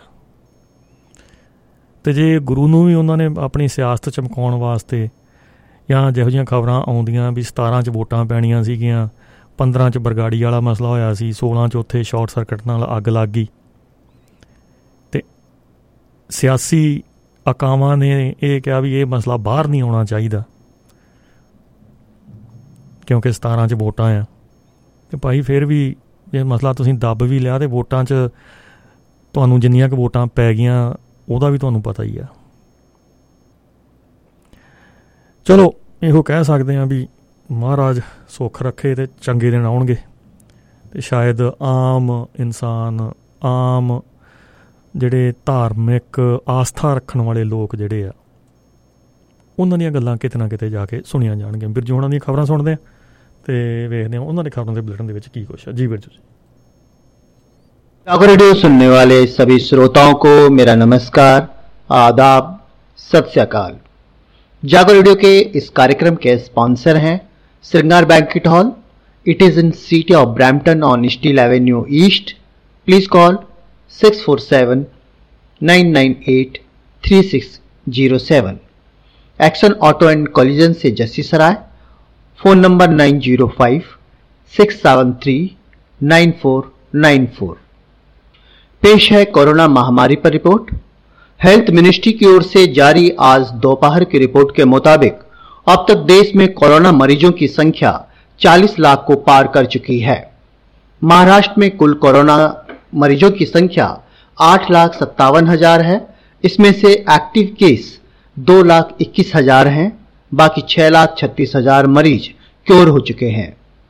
ਅਤੇ ਜੇ ਗੁਰੂ ਨੂੰ ਵੀ ਉਹਨਾਂ ਨੇ ਆਪਣੀ ਸਿਆਸਤ ਚਮਕਾਉਣ ਵਾਸਤੇ, ਜਾਂ ਜਿਹੋ ਜਿਹੀਆਂ ਖਬਰਾਂ ਆਉਂਦੀਆਂ ਵੀ 17 'ਚ ਵੋਟਾਂ ਪੈਣੀਆਂ ਸੀਗੀਆਂ, 15 'ਚ ਬਰਗਾੜੀ ਵਾਲਾ ਮਸਲਾ ਹੋਇਆ ਸੀ, 16 'ਚ ਉੱਥੇ ਸ਼ਾਰਟ ਸਰਕਟ ਨਾਲ ਅੱਗ ਲੱਗ ਗਈ, ਅਤੇ ਸਿਆਸੀ ਅਕਾਵਾਂ ਨੇ ਇਹ ਕਿਹਾ ਵੀ ਇਹ ਮਸਲਾ ਬਾਹਰ ਨਹੀਂ ਆਉਣਾ ਚਾਹੀਦਾ ਕਿਉਂਕਿ 17 'ਚ ਵੋਟਾਂ ਆ। ਅਤੇ ਭਾਈ ਫਿਰ ਵੀ ਇਹ ਮਸਲਾ ਤੁਸੀਂ ਦੱਬ ਵੀ ਲਿਆ, ਅਤੇ ਵੋਟਾਂ 'ਚ ਤੁਹਾਨੂੰ ਜਿੰਨੀਆਂ ਕੁ ਵੋਟਾਂ ਪੈ ਗਈਆਂ ਉਹਦਾ ਵੀ ਤੁਹਾਨੂੰ ਪਤਾ ਹੀ ਆ। ਚਲੋ ਇਹੋ ਕਹਿ ਸਕਦੇ ਹਾਂ ਵੀ ਮਹਾਰਾਜ ਸੁੱਖ ਰੱਖੇ ਅਤੇ ਚੰਗੇ ਦਿਨ ਆਉਣਗੇ, ਅਤੇ ਸ਼ਾਇਦ ਆਮ ਇਨਸਾਨ, ਆਮ ਜਿਹੜੇ ਧਾਰਮਿਕ ਆਸਥਾ ਰੱਖਣ ਵਾਲੇ ਲੋਕ ਜਿਹੜੇ ਆ, ਉਹਨਾਂ ਦੀਆਂ ਗੱਲਾਂ ਕਿਤੇ ਨਾ ਕਿਤੇ ਜਾ ਕੇ ਸੁਣੀਆਂ ਜਾਣਗੀਆਂ। ਬਿਰਜੂ ਹੋਣਾ ਦੀਆਂ ਖਬਰਾਂ ਸੁਣਦੇ ਹਾਂ ਅਤੇ ਵੇਖਦੇ ਹਾਂ ਉਹਨਾਂ ਦੇ ਖਬਰਾਂ ਦੇ ਬੁਲੇਟਿਨ ਦੇ ਵਿੱਚ ਕੀ ਕੁਛ ਹੈ। ਜੀ ਬਿਰਜੂ जी। जागो रेडियो सुनने वाले सभी श्रोताओं को मेरा नमस्कार, आदाब, सत श्री अकाल। जागो रेडियो के इस कार्यक्रम के स्पॉन्सर हैं Shringar banquet hall. It is in city of Brampton on Steeles avenue east. Please call 647-998-3607। Action auto and collision से जस्सी सराय। Phone number 905-673-9494। पेश है कोरोना महामारी पर रिपोर्ट। हेल्थ मिनिस्ट्री की ओर से जारी आज दोपहर की रिपोर्ट के मुताबिक अब तक देश में कोरोना मरीजों की संख्या 40 लाख को पार कर चुकी है। महाराष्ट्र में कुल कोरोना मरीजों की संख्या 8,57,000 है। इसमें से एक्टिव केस 2,21,000 हैं। बाकी 6,36,000 मरीज क्योर हो चुके हैं।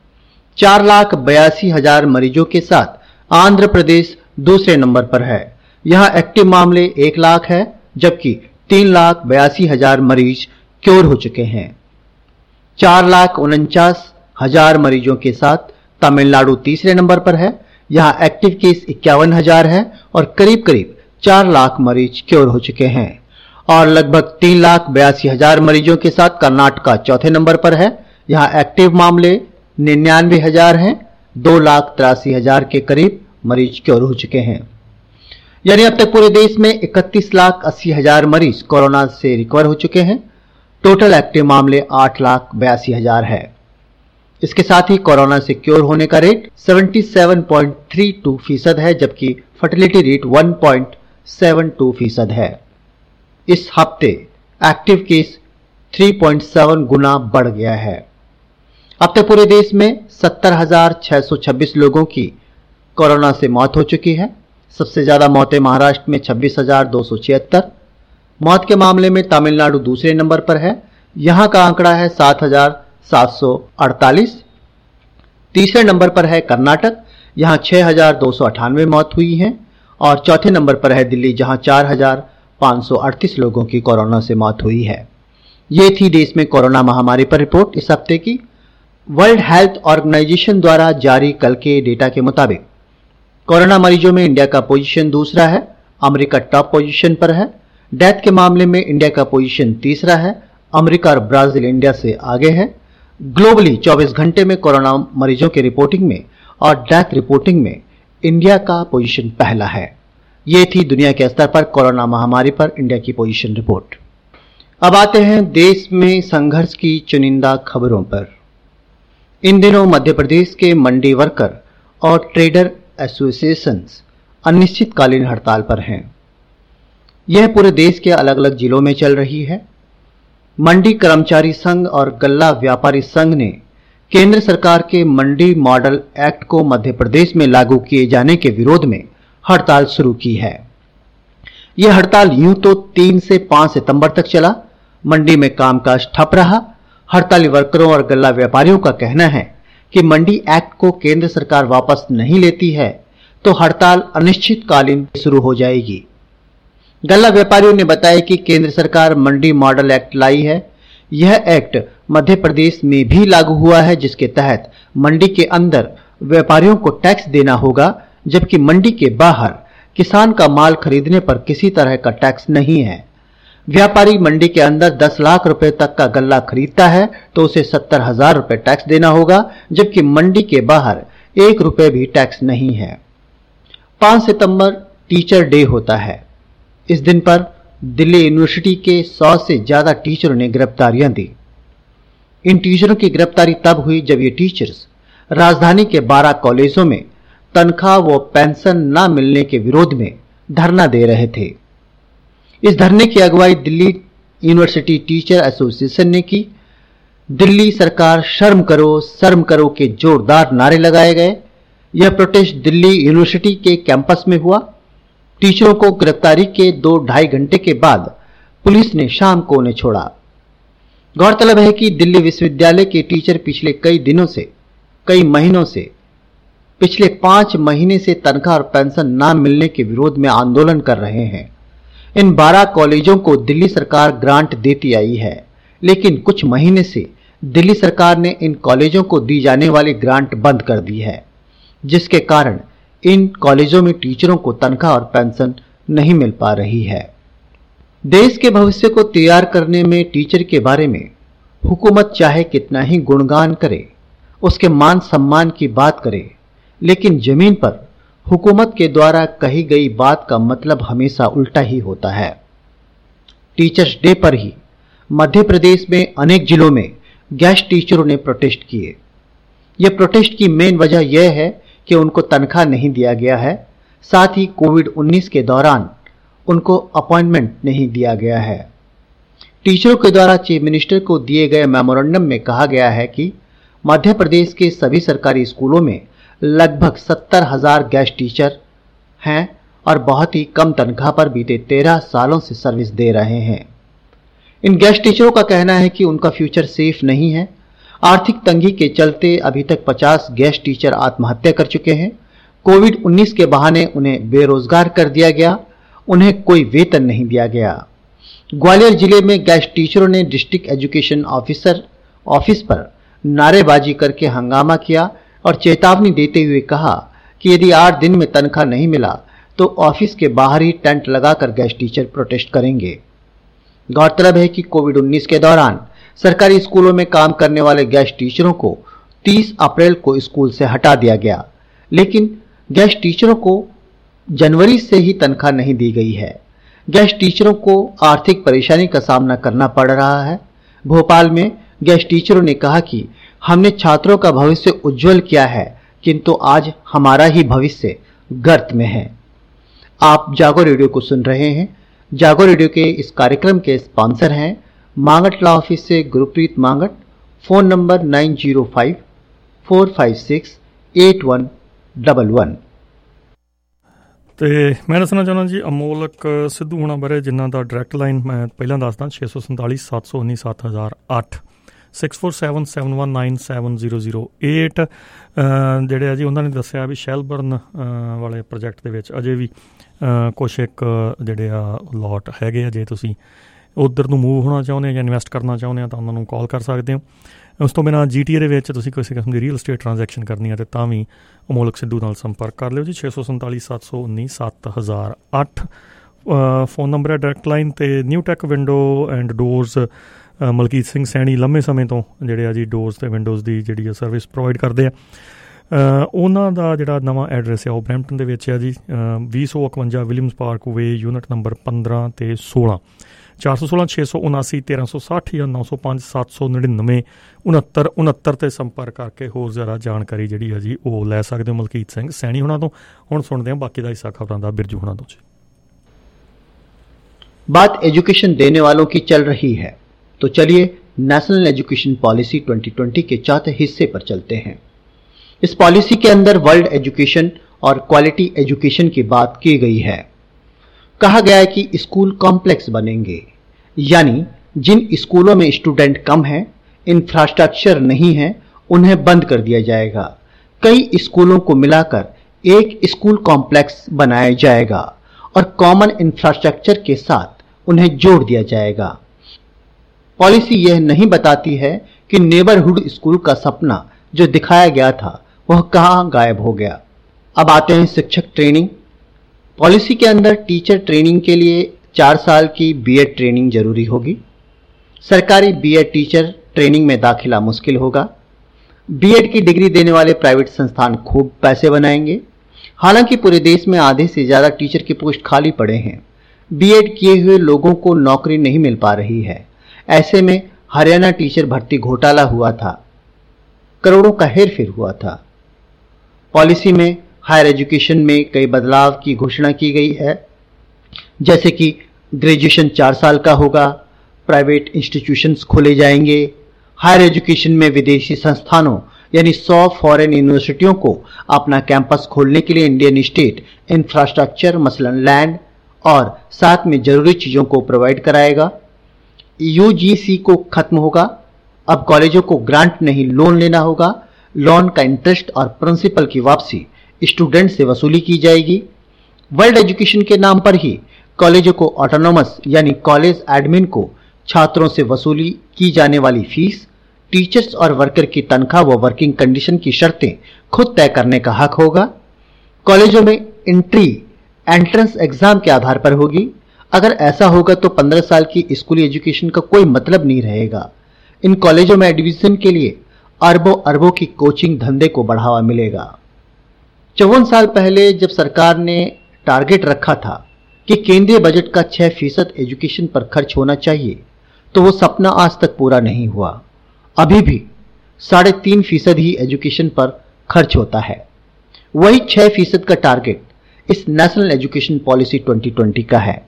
4,82,000 मरीजों के साथ आंध्र प्रदेश दूसरे नंबर पर है। यहां एक्टिव मामले 1 लाख है, जबकि 3,82,000 मरीज क्योर हो चुके हैं। 4,49,000 मरीजों के साथ तमिलनाडु तीसरे नंबर पर है। यहां एक्टिव केस 51,000 है और करीब करीब 4 लाख मरीज क्योर हो चुके हैं। और लगभग 3,82,000 मरीजों के साथ कर्नाटका चौथे नंबर पर है। यहां एक्टिव मामले 99,000 हैं। 2,83,000 के करीब मरीज क्योर हो चुके हैं। यानी अब तक पूरे देश में 31,80,000 मरीज कोरोना से रिकवर हो चुके हैं। टोटल एक्टिव मामले 8,82,000 है। इसके साथ ही कोरोना से क्योर होने का रेट 77.32% है, जबकि फर्टिलिटी रेट 1.72% है। इस हफ्ते एक्टिव केस 3.7 गुना बढ़ गया है। अब तक पूरे देश में 70,626 लोगों की कोरोना से मौत हो चुकी है। सबसे ज्यादा मौतें महाराष्ट्र में 26,276। मौत के मामले में तमिलनाडु दूसरे नंबर पर है। यहां का आंकड़ा है 7,748। तीसरे नंबर पर है कर्नाटक। यहां 6,298 मौत हुई है। और चौथे नंबर पर है दिल्ली, जहां 4,538 लोगों की कोरोना से मौत हुई है। ये थी देश में कोरोना महामारी पर रिपोर्ट इस हफ्ते की। वर्ल्ड हेल्थ ऑर्गेनाइजेशन द्वारा जारी कल के डेटा के मुताबिक कोरोना मरीजों में इंडिया का पोजीशन दूसरा है। अमेरिका टॉप पोजीशन पर है। डेथ के मामले में इंडिया का पोजीशन तीसरा है। अमेरिका और ब्राजील इंडिया से आगे है। ग्लोबली 24 घंटे में कोरोना मरीजों की रिपोर्टिंग में और डेथ रिपोर्टिंग में इंडिया का पोजीशन पहला है। ये थी दुनिया के स्तर पर कोरोना महामारी पर इंडिया की पोजीशन रिपोर्ट। अब आते हैं देश में संघर्ष की चुनिंदा खबरों पर। इन दिनों मध्य प्रदेश के मंडी वर्कर और ट्रेडर एसोसिएशंस अनिश्चितकालीन हड़ताल पर हैं। यह पूरे देश के अलग अलग जिलों में चल रही है। मंडी कर्मचारी संघ और गल्ला व्यापारी संघ ने केंद्र सरकार के मंडी मॉडल एक्ट को मध्य प्रदेश में लागू किए जाने के विरोध में हड़ताल शुरू की है। यह हड़ताल यूं तो 3 से 5 सितंबर तक चला। मंडी में कामकाज ठप रहा। हड़ताली वर्करों और गल्ला व्यापारियों का कहना है कि मंडी एक्ट को केंद्र सरकार वापस नहीं लेती है तो हड़ताल अनिश्चितकालीन शुरू हो जाएगी। गल्ला व्यापारियों ने बताया कि केंद्र सरकार मंडी मॉडल एक्ट लाई है। यह एक्ट मध्य प्रदेश में भी लागू हुआ है, जिसके तहत मंडी के अंदर व्यापारियों को टैक्स देना होगा, जबकि मंडी के बाहर किसान का माल खरीदने पर किसी तरह का टैक्स नहीं है। व्यापारी मंडी के अंदर 10 लाख रुपए तक का गल्ला खरीदता है तो उसे 70,000 रुपए टैक्स देना होगा, जबकि मंडी के बाहर 1 रुपए भी टैक्स नहीं है। 5 सितंबर टीचर डे होता है। इस दिन पर दिल्ली यूनिवर्सिटी के 100 से ज्यादा टीचरों ने गिरफ्तारियां दी। इन टीचरों की गिरफ्तारी तब हुई जब ये टीचर्स राजधानी के 12 कॉलेजों में तनख्वाह व पेंशन न मिलने के विरोध में धरना दे रहे थे। इस धरने की अगुवाई दिल्ली यूनिवर्सिटी टीचर एसोसिएशन ने की। दिल्ली सरकार शर्म करो के जोरदार नारे लगाए गए। यह प्रोटेस्ट दिल्ली यूनिवर्सिटी के कैंपस में हुआ। टीचरों को गिरफ्तारी के 2-2.5 घंटे के बाद पुलिस ने शाम को उन्हें छोड़ा। गौरतलब है कि दिल्ली विश्वविद्यालय के टीचर पिछले कई महीनों से पिछले 5 महीने से तनख्वाह और पेंशन न मिलने के विरोध में आंदोलन कर रहे हैं। इन 12 कॉलेजों को दिल्ली सरकार ग्रांट देती आई है, लेकिन कुछ महीने से दिल्ली सरकार ने इन कॉलेजों को दी जाने वाली ग्रांट बंद कर दी है, जिसके कारण इन कॉलेजों में टीचरों को तनख्वाह और पेंशन नहीं मिल पा रही है। देश के भविष्य को तैयार करने में टीचर के बारे में हुकूमत चाहे कितना ही गुणगान करे, उसके मान सम्मान की बात करे, लेकिन जमीन पर हुकूमत के द्वारा कही गई बात का मतलब हमेशा उल्टा ही होता है। टीचर्स डे पर ही मध्य प्रदेश में अनेक जिलों में गेस्ट टीचरों ने प्रोटेस्ट किए। यह प्रोटेस्ट की मेन वजह यह है कि उनको तनख्वाह नहीं दिया गया है, साथ ही कोविड-19 के दौरान उनको अपॉइंटमेंट नहीं दिया गया है। टीचरों के द्वारा चीफ मिनिस्टर को दिए गए मेमोरेंडम में कहा गया है कि मध्य प्रदेश के सभी सरकारी स्कूलों में लगभग 70,000 गेस्ट टीचर हैं और बहुत ही कम तनख्वाह पर बीते 13 सालों से सर्विस दे रहे हैं। इन गेस्ट टीचरों का कहना है कि उनका फ्यूचर सेफ नहीं है। आर्थिक तंगी के चलते अभी तक 50 गेस्ट टीचर आत्महत्या कर चुके हैं। कोविड-19 के बहाने उन्हें बेरोजगार कर दिया गया, उन्हें कोई वेतन नहीं दिया गया। ग्वालियर जिले में गेस्ट टीचरों ने डिस्ट्रिक्ट एजुकेशन ऑफिसर ऑफिस पर नारेबाजी करके हंगामा किया और चेतावनी देते हुए कहा कि यदि 8 दिन में तनख्वाह नहीं मिला तो ऑफिस के बाहर ही टेंट लगाकर गेस्ट टीचर प्रोटेस्ट करेंगे। गौरतलब है कि कोविड-19 के दौरान सरकारी स्कूलों में काम करने वाले गेस्ट टीचरों को 30 अप्रैल को स्कूल से हटा दिया गया, लेकिन गेस्ट टीचरों को जनवरी से ही तनख्वाह नहीं दी गई है। गेस्ट टीचरों को आर्थिक परेशानी का सामना करना पड़ रहा है। भोपाल में गेस्ट टीचरों ने कहा कि हमने छात्रों का भविष्य उज्जवल किया है, किंतु आज हमारा ही भविष्य गर्त में है। आप जागो रेडियो को सुन रहे हैं। जागो रेडियो के इस कार्यक्रम के स्पॉन्सर हैं मांगट लॉ ऑफिस से गुरप्रीत मांगट। Phone number 9054568111। ਤੇ ਮੈਂ ਦੱਸਣਾ ਚਾਹੁੰਦਾ ਜੀ ਅਮੋਲਕ ਸਿੱਧੂ ਹੋਣਾ ਬਾਰੇ, ਜਿਨ੍ਹਾਂ ਦਾ ਡਾਇਰੈਕਟ ਲਾਈਨ ਮੈਂ ਪਹਿਲਾਂ ਦੱਸਦਾ 647 719 7008 6477197008। ਜਿਹੜੇ ਆ ਜੀ ਉਹਨਾਂ ਨੇ ਦੱਸਿਆ ਵੀ ਸ਼ੈਲਬਰਨ ਵਾਲੇ ਪ੍ਰੋਜੈਕਟ ਦੇ ਵਿੱਚ ਅਜੇ ਵੀ ਕੁਛ ਇੱਕ ਜਿਹੜੇ ਆ ਲੋਟ ਹੈਗੇ ਆ। ਜੇ ਤੁਸੀਂ ਉੱਧਰ ਨੂੰ ਮੂਵ ਹੋਣਾ ਚਾਹੁੰਦੇ ਆ ਜਾਂ ਇਨਵੈਸਟ ਕਰਨਾ ਚਾਹੁੰਦੇ ਆ ਤਾਂ ਉਹਨਾਂ ਨੂੰ ਕਾਲ ਕਰ ਸਕਦੇ ਹੋ। ਉਸ ਤੋਂ ਬਿਨਾਂ GTA ਦੇ ਵਿੱਚ ਤੁਸੀਂ ਕਿਸੇ ਕਿਸਮ ਦੀ ਰੀਅਲ ਐਸਟੇਟ ਟ੍ਰਾਂਜੈਕਸ਼ਨ ਕਰਨੀ ਹੈ ਤੇ ਤਾਂ ਵੀ ਅਮੋਲਕ ਸਿੱਧੂ ਨਾਲ ਸੰਪਰਕ ਕਰ ਲਿਓ ਜੀ। 647 719 7008 ਫੋਨ ਨੰਬਰ ਹੈ ਡਾਇਰੈਕਟ ਲਾਈਨ। ਤੇ new tech window and doors Malkit Singh Saini ਲੰਮੇ ਸਮੇਂ ਤੋਂ ਜਿਹੜੇ ਆ ਜੀ ਡੋਰਸ ਤੇ ਵਿੰਡੋਜ਼ ਦੀ ਜਿਹੜੀ ਆ ਸਰਵਿਸ ਪ੍ਰੋਵਾਈਡ ਕਰਦੇ ਆ। ਉਹਨਾਂ ਦਾ ਜਿਹੜਾ ਨਵਾਂ ਐਡਰੈਸ ਹੈ ਉਹ ਬਰੈਂਪਟਨ ਦੇ ਵਿੱਚ ਆ ਜੀ 2051 Williams Park Way unit number 15 ਤੇ 16। 416 679 1360 ਜਾਂ 905 799 6969 ਤੇ ਸੰਪਰਕ ਕਰਕੇ ਹੋਰ ਜ਼ਿਆਦਾ ਜਾਣਕਾਰੀ ਜਿਹੜੀ ਹੈ ਜੀ ਉਹ ਲੈ ਸਕਦੇ ਹੋ ਮਲਕੀਤ ਸਿੰਘ ਸੈਣੀ ਹੁਣਾਂ ਤੋਂ। ਹੁਣ ਸੁਣਦੇ ਹਾਂ ਬਾਕੀ ਦਾ ਹਿੱਸਾ ਖਬਰਾਂ ਦਾ ਬਿਰਜੂ ਹੁਣਾਂ ਤੋਂ। बात एजुकेशन देने वालों की चल रही है। तो चलिए नेशनल एजुकेशन पॉलिसी 2020 के चौथे हिस्से पर चलते हैं। इस पॉलिसी के अंदर वर्ल्ड एजुकेशन और क्वालिटी एजुकेशन की बात की गई है। कहा गया है कि स्कूल कॉम्प्लेक्स बनेंगे, यानी जिन स्कूलों में स्टूडेंट कम है, इंफ्रास्ट्रक्चर नहीं है, उन्हें बंद कर दिया जाएगा। कई स्कूलों को मिलाकर एक स्कूल कॉम्प्लेक्स बनाया जाएगा और कॉमन इंफ्रास्ट्रक्चर के साथ उन्हें जोड़ दिया जाएगा। पॉलिसी यह नहीं बताती है कि नेबरहुड स्कूल का सपना जो दिखाया गया था वह कहां गायब हो गया। अब आते हैं शिक्षक ट्रेनिंग। पॉलिसी के अंदर टीचर ट्रेनिंग के लिए 4 साल की बीएड ट्रेनिंग जरूरी होगी। सरकारी बीएड टीचर ट्रेनिंग में दाखिला मुश्किल होगा। बीएड की डिग्री देने वाले प्राइवेट संस्थान खूब पैसे बनाएंगे। हालांकि पूरे देश में आधे से ज्यादा टीचर की पोस्ट खाली पड़े हैं। बीएड किए हुए लोगों को नौकरी नहीं मिल पा रही है। ऐसे में हरियाणा टीचर भर्ती घोटाला हुआ था, करोड़ों का हेरफेर हुआ था। पॉलिसी में हायर एजुकेशन में कई बदलाव की घोषणा की गई है, जैसे कि ग्रेजुएशन 4 साल का होगा, प्राइवेट इंस्टीट्यूशंस खोले जाएंगे, हायर एजुकेशन में विदेशी संस्थानों यानी 100 फॉरेन यूनिवर्सिटियों को अपना कैंपस खोलने के लिए इंडियन स्टेट इंफ्रास्ट्रक्चर मसलन लैंड और साथ में जरूरी चीजों को प्रोवाइड कराएगा। यूजीसी को खत्म होगा। अब कॉलेजों को ग्रांट नहीं लोन लेना होगा। लोन का इंटरेस्ट और प्रिंसिपल की वापसी स्टूडेंट से वसूली की जाएगी। वर्ल्ड एजुकेशन के नाम पर ही कॉलेजों को ऑटोनोमस यानी कॉलेज एडमिन को छात्रों से वसूली की जाने वाली फीस, टीचर्स और वर्कर की तनख्वाह व वर्किंग कंडीशन की शर्तें खुद तय करने का हक होगा। कॉलेजों में एंट्रेंस एग्जाम के आधार पर होगी। अगर ऐसा होगा तो 15 साल की स्कूली एजुकेशन का कोई मतलब नहीं रहेगा। इन कॉलेजों में एडमिशन के लिए अरबों अरबों की कोचिंग धंधे को बढ़ावा मिलेगा। 54 साल पहले जब सरकार ने टारगेट रखा था कि केंद्रीय बजट का 6% एजुकेशन पर खर्च होना चाहिए, तो वो सपना आज तक पूरा नहीं हुआ। अभी भी 3.5% ही एजुकेशन पर खर्च होता है। वही 6% का टारगेट इस नेशनल एजुकेशन पॉलिसी 2020 का है।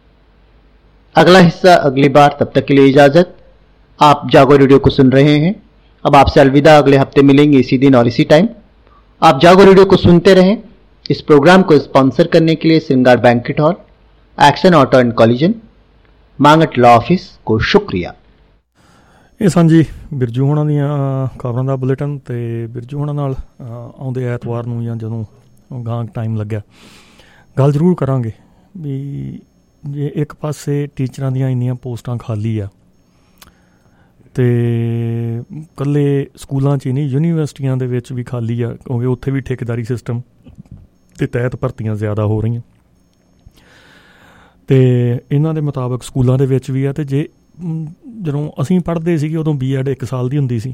अगला हिस्सा अगली बार, तब तक के लिए इजाजत। आप जागो रेडियो को सुन रहे हैं। अब आपसे अलविदा, अगले हफ्ते मिलेंगे इसी दिन और इसी टाइम। आप जागो रेडियो को सुनते रहें। इस प्रोग्राम को स्पॉन्सर करने के लिए Shringar banquet hall, action auto and collision, Mangat law office को शुक्रिया। ਇਹ ਸਾਂਝੀ ਬਿਰਜੂ ਹੋਣਾ ਦੀਆਂ ਖਬਰਾਂ ਦਾ ਬੁਲੇਟਿਨ ਤੇ ਬਿਰਜੂ ਹੋਣਾ ਨਾਲ ਆਉਂਦੇ ਐਤਵਾਰ ਨੂੰ ਜਾਂ ਜਦੋਂ ਗਾਂ ਟਾਈਮ ਲੱਗਿਆ ਗੱਲ ਜ਼ਰੂਰ ਕਰਾਂਗੇ ਵੀ ਜੇ ਇੱਕ ਪਾਸੇ ਟੀਚਰਾਂ ਦੀਆਂ ਇੰਨੀਆਂ ਪੋਸਟਾਂ ਖਾਲੀ ਆ ਤੇ ਇਕੱਲੇ ਸਕੂਲਾਂ 'ਚ ਹੀ ਨਹੀਂ ਯੂਨੀਵਰਸਿਟੀਆਂ ਦੇ ਵਿੱਚ ਵੀ ਖਾਲੀ ਆ, ਕਿਉਂਕਿ ਉੱਥੇ ਵੀ ਠੇਕੇਦਾਰੀ ਸਿਸਟਮ ਦੇ ਤਹਿਤ ਭਰਤੀਆਂ ਜ਼ਿਆਦਾ ਹੋ ਰਹੀਆਂ ਤੇ ਇਹਨਾਂ ਦੇ ਮੁਤਾਬਕ ਸਕੂਲਾਂ ਦੇ ਵਿੱਚ ਵੀ ਆ। ਤੇ ਜੇ ਜਦੋਂ ਅਸੀਂ ਪੜ੍ਹਦੇ ਸੀਗੇ ਉਦੋਂ BEd 1 ਸਾਲ ਦੀ ਹੁੰਦੀ ਸੀ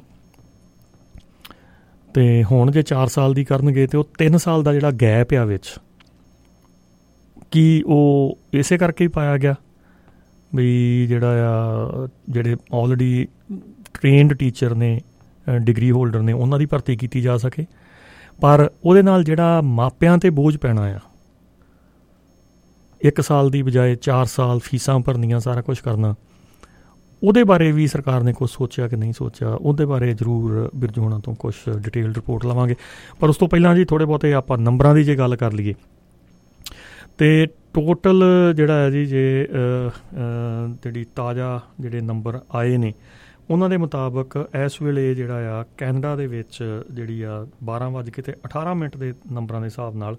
ਅਤੇ ਹੁਣ ਜੇ 4 ਸਾਲ ਦੀ ਕਰਨਗੇ ਤਾਂ ਉਹ 3 ਸਾਲ ਦਾ ਜਿਹੜਾ ਗੈਪ ਆ ਵਿੱਚ ਕੀ ਉਹ ਇਸੇ ਕਰਕੇ ਹੀ ਪਾਇਆ ਗਿਆ ਵੀ ਜਿਹੜਾ ਆ ਜਿਹੜੇ ਆਲਰੇਡੀ ਟ੍ਰੇਨਡ ਟੀਚਰ ਨੇ, ਡਿਗਰੀ ਹੋਲਡਰ ਨੇ, ਉਹਨਾਂ ਦੀ ਭਰਤੀ ਕੀਤੀ ਜਾ ਸਕੇ। ਪਰ ਉਹਦੇ ਨਾਲ ਜਿਹੜਾ ਮਾਪਿਆਂ 'ਤੇ ਬੋਝ ਪੈਣਾ ਆ, 1 ਸਾਲ ਦੀ ਬਜਾਏ 4 ਸਾਲ ਫੀਸਾਂ ਭਰਨੀਆਂ, ਸਾਰਾ ਕੁਛ ਕਰਨਾ, ਉਹਦੇ ਬਾਰੇ ਵੀ ਸਰਕਾਰ ਨੇ ਕੁਛ ਸੋਚਿਆ ਕਿ ਨਹੀਂ ਸੋਚਿਆ, ਉਹਦੇ ਬਾਰੇ ਜ਼ਰੂਰ ਬਿਰਜੂ ਹੋਣਾ ਤੋਂ ਕੁਛ ਡਿਟੇਲਡ ਰਿਪੋਰਟ ਲਵਾਂਗੇ। ਪਰ ਉਸ ਤੋਂ ਪਹਿਲਾਂ ਜੀ ਥੋੜ੍ਹੇ ਬਹੁਤੇ ਆਪਾਂ ਨੰਬਰਾਂ ਦੀ ਜੇ ਗੱਲ ਕਰ ਲਈਏ ਅਤੇ ਟੋਟਲ ਜਿਹੜਾ ਹੈ ਜੀ ਜੇ ਜਿਹੜੀ ਤਾਜ਼ਾ ਜਿਹੜੇ ਨੰਬਰ ਆਏ ਨੇ ਉਹਨਾਂ ਦੇ ਮੁਤਾਬਕ ਇਸ ਵੇਲੇ ਜਿਹੜਾ ਆ ਕੈਨੇਡਾ ਦੇ ਵਿੱਚ ਜਿਹੜੀ ਆ 12:18 ਦੇ ਨੰਬਰਾਂ ਦੇ ਹਿਸਾਬ ਨਾਲ